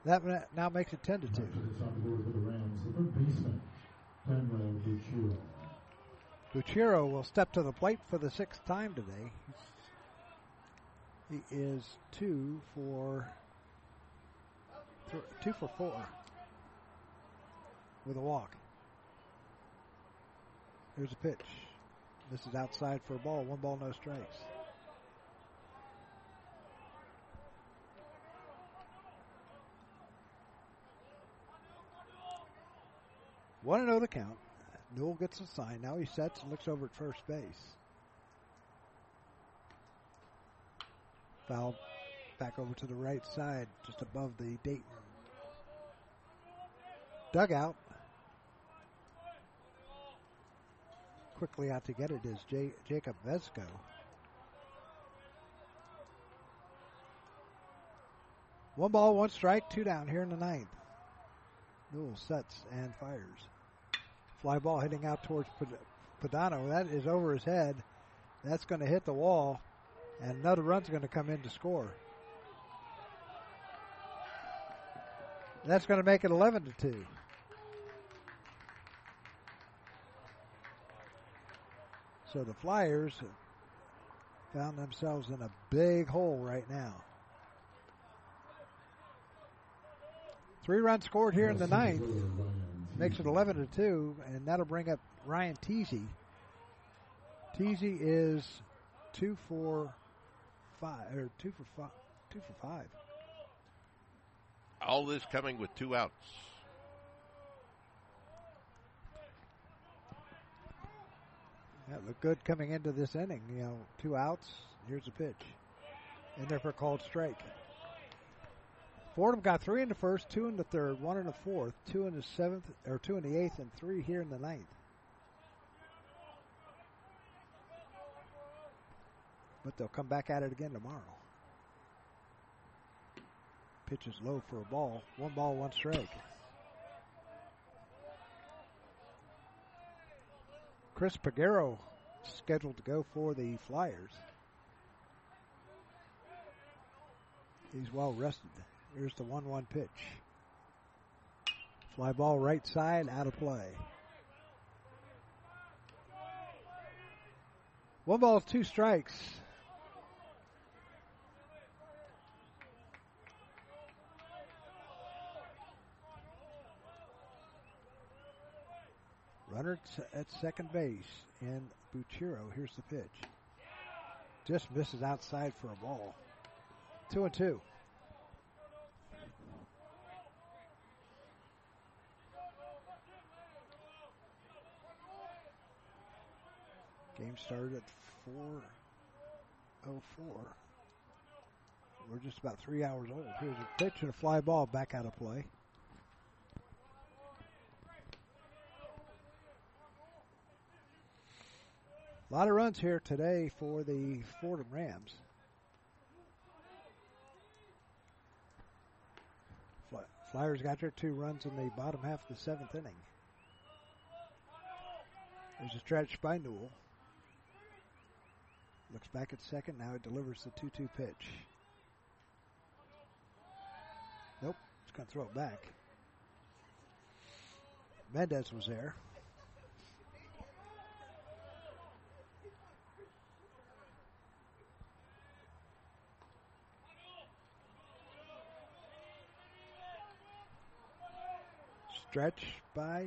That now makes it 10-2. It's on board for the Rams, the third baseman, Fernando Buchiro. Buchiro will step to the plate for the 6th time today. He is 2 for 4 with a walk. Here's a pitch. This is outside for a ball. 1 ball, no strikes. Want to know the count. Newell gets a sign. Now he sets and looks over at first base. Foul back over to the right side, just above the Dayton dugout. Quickly out to get it is Jacob Vesco. One ball, 1 strike, 2 down here in the 9th. Newell sets and fires. Fly ball hitting out towards Padano. That is over his head. That's going to hit the wall, and another run's going to come in to score. That's going to make it 11-2. So the Flyers found themselves in a big hole right now. 3 runs scored here in the 9th. Makes it 11-2, and that'll bring up Ryan Teasy. Teasy is 2 for 5. All this coming with 2 outs. That looked good coming into this inning. 2 outs. Here's a pitch. In there for a called strike. Fordham got 3 in the 1st, 2 in the 3rd, 1 in the 4th, 2 in the 7th, or 2 in the 8th, and 3 here in the 9th. But they'll come back at it again tomorrow. Pitch is low for a ball. 1 ball, 1 strike. Chris Pagero scheduled to go for the Flyers. He's well rested. Here's the 1-1 pitch. Fly ball right side, out of play. 1 ball, 2 strikes. Runner at second base, and Buchiro. Here's the pitch. Just misses outside for a ball. 2-2. Game started at 4:04. We're just about 3 hours old. Here's a pitch and a fly ball back out of play. A lot of runs here today for the Fordham Rams. Flyers got their 2 runs in the bottom half of the 7th inning. There's a stretch by Newell. Looks back at second. Now it delivers the 2-2 pitch. Nope. It's going to throw it back. Mendez was there. Stretch by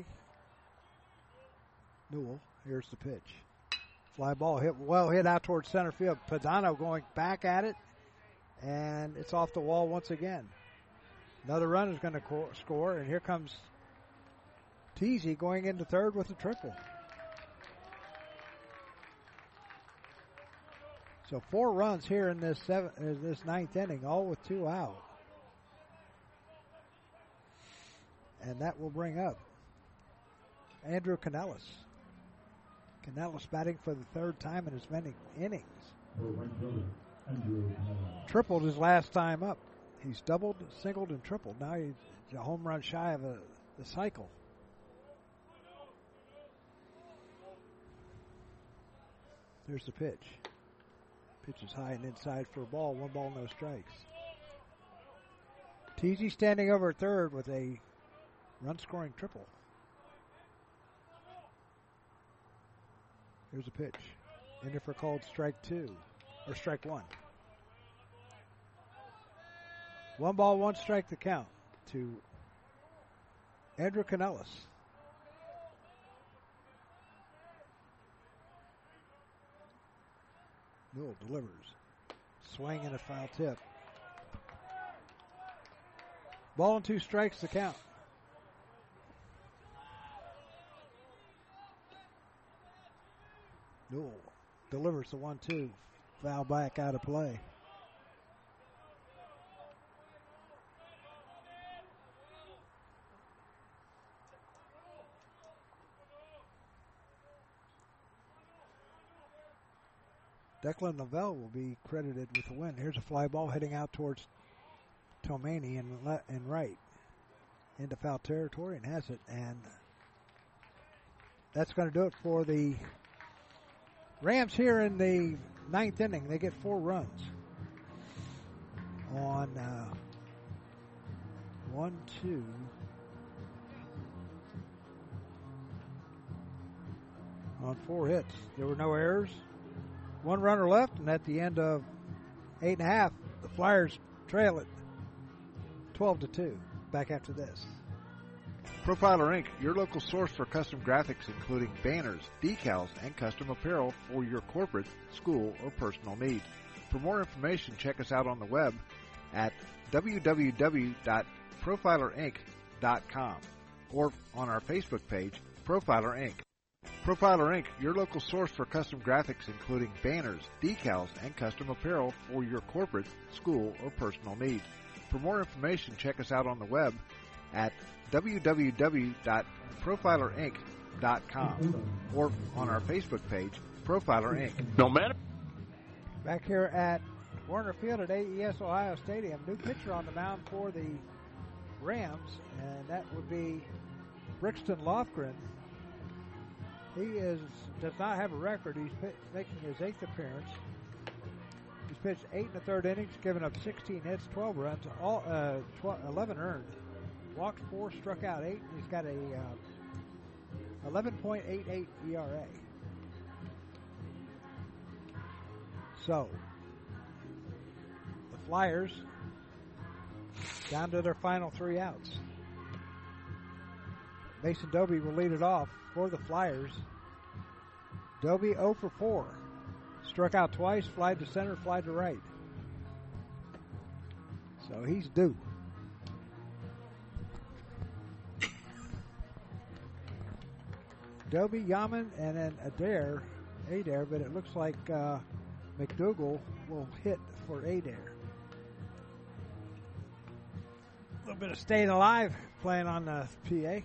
Newell. Here's the pitch. Fly ball hit out towards center field. Padano going back at it, and it's off the wall once again. Another run is going to score, and here comes Teasy going into third with a triple. So 4 runs here in this 9th inning, all with 2 out. And that will bring up Andrew Canellis. Canellis batting for the 3rd time in as many innings. Tripled his last time up. He's doubled, singled, and tripled. Now he's a home run shy of the cycle. There's the pitch. Pitch is high and inside for a ball. 1 ball, no strikes. TZ standing over at third with a run-scoring triple. Here's a pitch. In there for called strike 2, or strike 1. 1 ball, 1 strike the count to Andrew Canellis. Newell delivers. Swing and a foul tip. Ball and 2 strikes the count. Newell delivers the 1-2. Foul back out of play. Declan Lavelle will be credited with the win. Here's a fly ball heading out towards Tomani and right into foul territory and has it. And that's going to do it for the Rams here in the 9th inning. They get 4 runs on 1, 2. On 4 hits. There were no errors. 1 runner left, and at the end of 8.5, the Flyers trail it 12-2. Back after this. Profiler Inc., your local source for custom graphics including banners, decals, and custom apparel for your corporate, school, or personal needs. For more information, check us out on the web at www.profilerinc.com or on our Facebook page, Profiler Inc. Profiler Inc., your local source for custom graphics including banners, decals, and custom apparel for your corporate, school, or personal needs. For more information, check us out on the web at www.profilerinc.com or on our Facebook page, Profiler Inc. No matter. Back here at Warner Field at AES Ohio Stadium, new pitcher on the mound for the Rams, and that would be Brixton Lofgren. He does not have a record. He's making his 8th appearance. He's pitched 8 1/3 innings, given up 16 hits, 12 runs, 11 earned. Walked 4, struck out 8. He's got a 11.88 ERA. So, the Flyers down to their final 3 outs. Mason Doby will lead it off for the Flyers. Doby 0 for 4. Struck out twice, fly to center, fly to right. So he's due. Doby, Yaman, and then Adair, but it looks like McDougal will hit for Adair. A little bit of staying alive playing on the PA.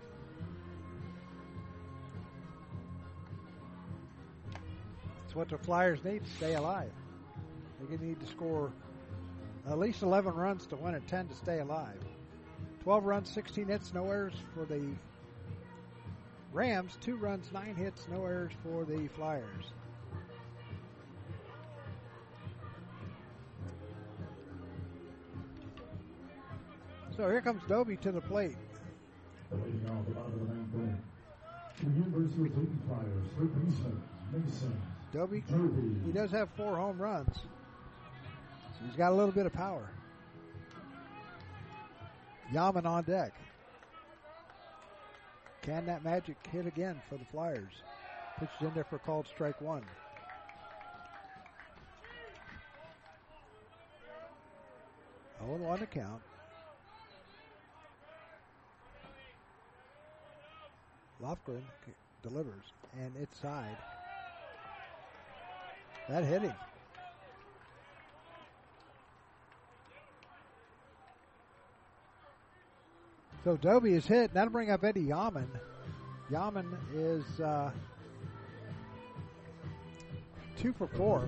That's what the Flyers need to stay alive. They need to score at least 11 runs to win and 10 to stay alive. 12 runs, 16 hits, no errors for the Rams. 2 runs, 9 hits, no errors for the Flyers. So here comes Doby to the plate. The University of Dayton Flyers, third baseman, Mason Doby, he does have 4 home runs. So he's got a little bit of power. Yaman on deck. Can that magic hit again for the Flyers? Pitched in there for called strike 1. Oh, 1 to count. Lofgren delivers, and it's side. That hit him. So Doby is hit. That'll bring up Eddie Yaman. Yaman is 2 for 4.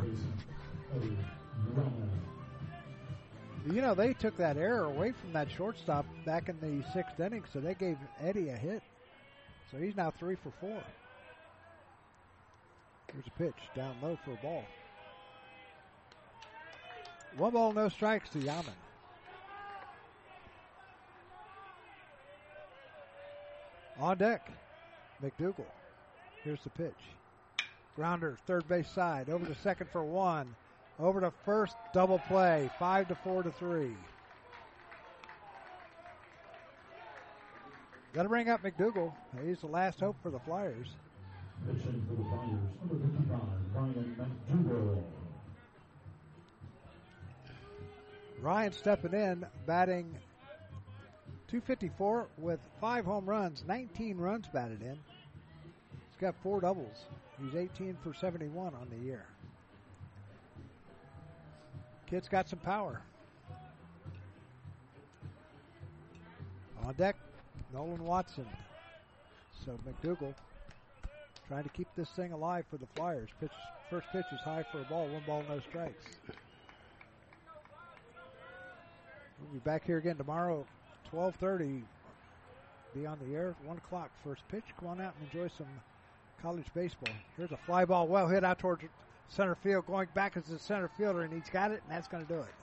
You know, they took that error away from that shortstop back in the 6th inning, so they gave Eddie a hit. So he's now 3 for 4. Here's a pitch down low for a ball. 1 ball, no strikes to Yaman. On deck, McDougal. Here's the pitch. Grounder, third base side, over to second for 1. Over to first, double play, 5-4-3. Got to bring up McDougal. He's the last hope for the Flyers. Pitching for the Flyers, number 55, Ryan McDougal. Ryan stepping in, batting .254 with 5 home runs, 19 runs batted in. He's got 4 doubles. He's 18 for 71 on the year. Kid's got some power. On deck, Nolan Watson. So McDougal trying to keep this thing alive for the Flyers. First pitch is high for a ball, 1 ball, no strikes. We'll be back here again tomorrow, 12:30. Be on the air, 1 o'clock. First pitch. Come on out and enjoy some college baseball. Here's a fly ball, well hit out towards center field, going back as the center fielder, and he's got it, and that's going to do it.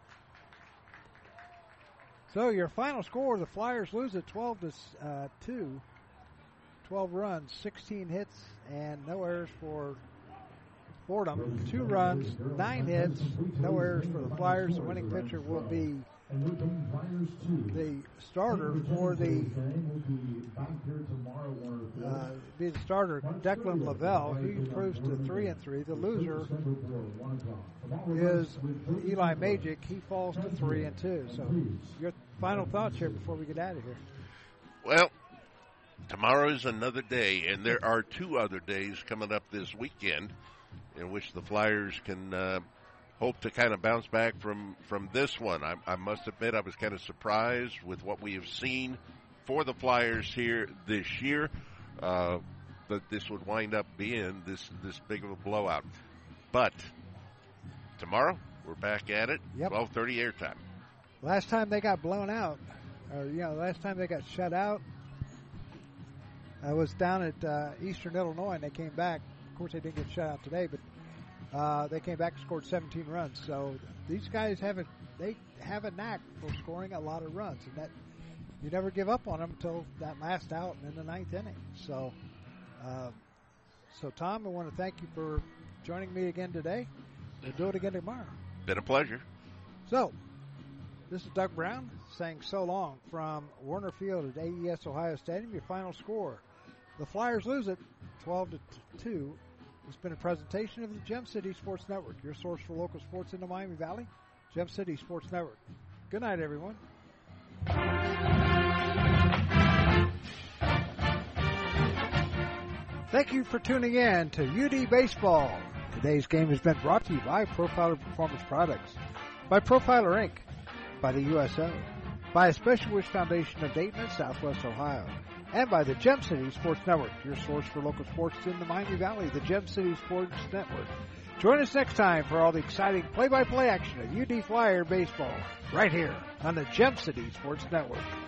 So your final score: the Flyers lose it 12-2. 12 runs, 16 hits, and no errors for Fordham. 2 runs, 9 hits, no errors for the Flyers. The winning pitcher will be the starter for the Declan Lavelle. He improves to 3-3. The loser is Eli Magic. He falls to 3-2. So your final thoughts here before we get out of here. Well, tomorrow is another day, and there are 2 other days coming up this weekend in which the Flyers can hope to kind of bounce back from this one. I must admit I was kind of surprised with what we have seen for the Flyers here this year, that this would wind up being this big of a blowout. But tomorrow we're back at it, 12:30 airtime. Last time they got blown out, or last time they got shut out, I was down at Eastern Illinois, and they came back. Of course, they didn't get shut out today, but they came back and scored 17 runs. So these guys have a knack for scoring a lot of runs, and that you never give up on them until that last out in the 9th inning. So, Tom, I want to thank you for joining me again today. We'll do it again tomorrow. Been a pleasure. So, this is Doug Brown saying so long from Warner Field at AES Ohio Stadium. Your final score: the Flyers lose it 12-2. It's been a presentation of the Gem City Sports Network, your source for local sports in the Miami Valley. Gem City Sports Network. Good night, everyone. Thank you for tuning in to UD Baseball. Today's game has been brought to you by Profiler Performance Products, by Profiler Inc., by the USO, by a Special Wish Foundation of Dayton and Southwest Ohio, and by the Gem City Sports Network, your source for local sports in the Miami Valley, the Gem City Sports Network. Join us next time for all the exciting play-by-play action of UD Flyer baseball, right here on the Gem City Sports Network.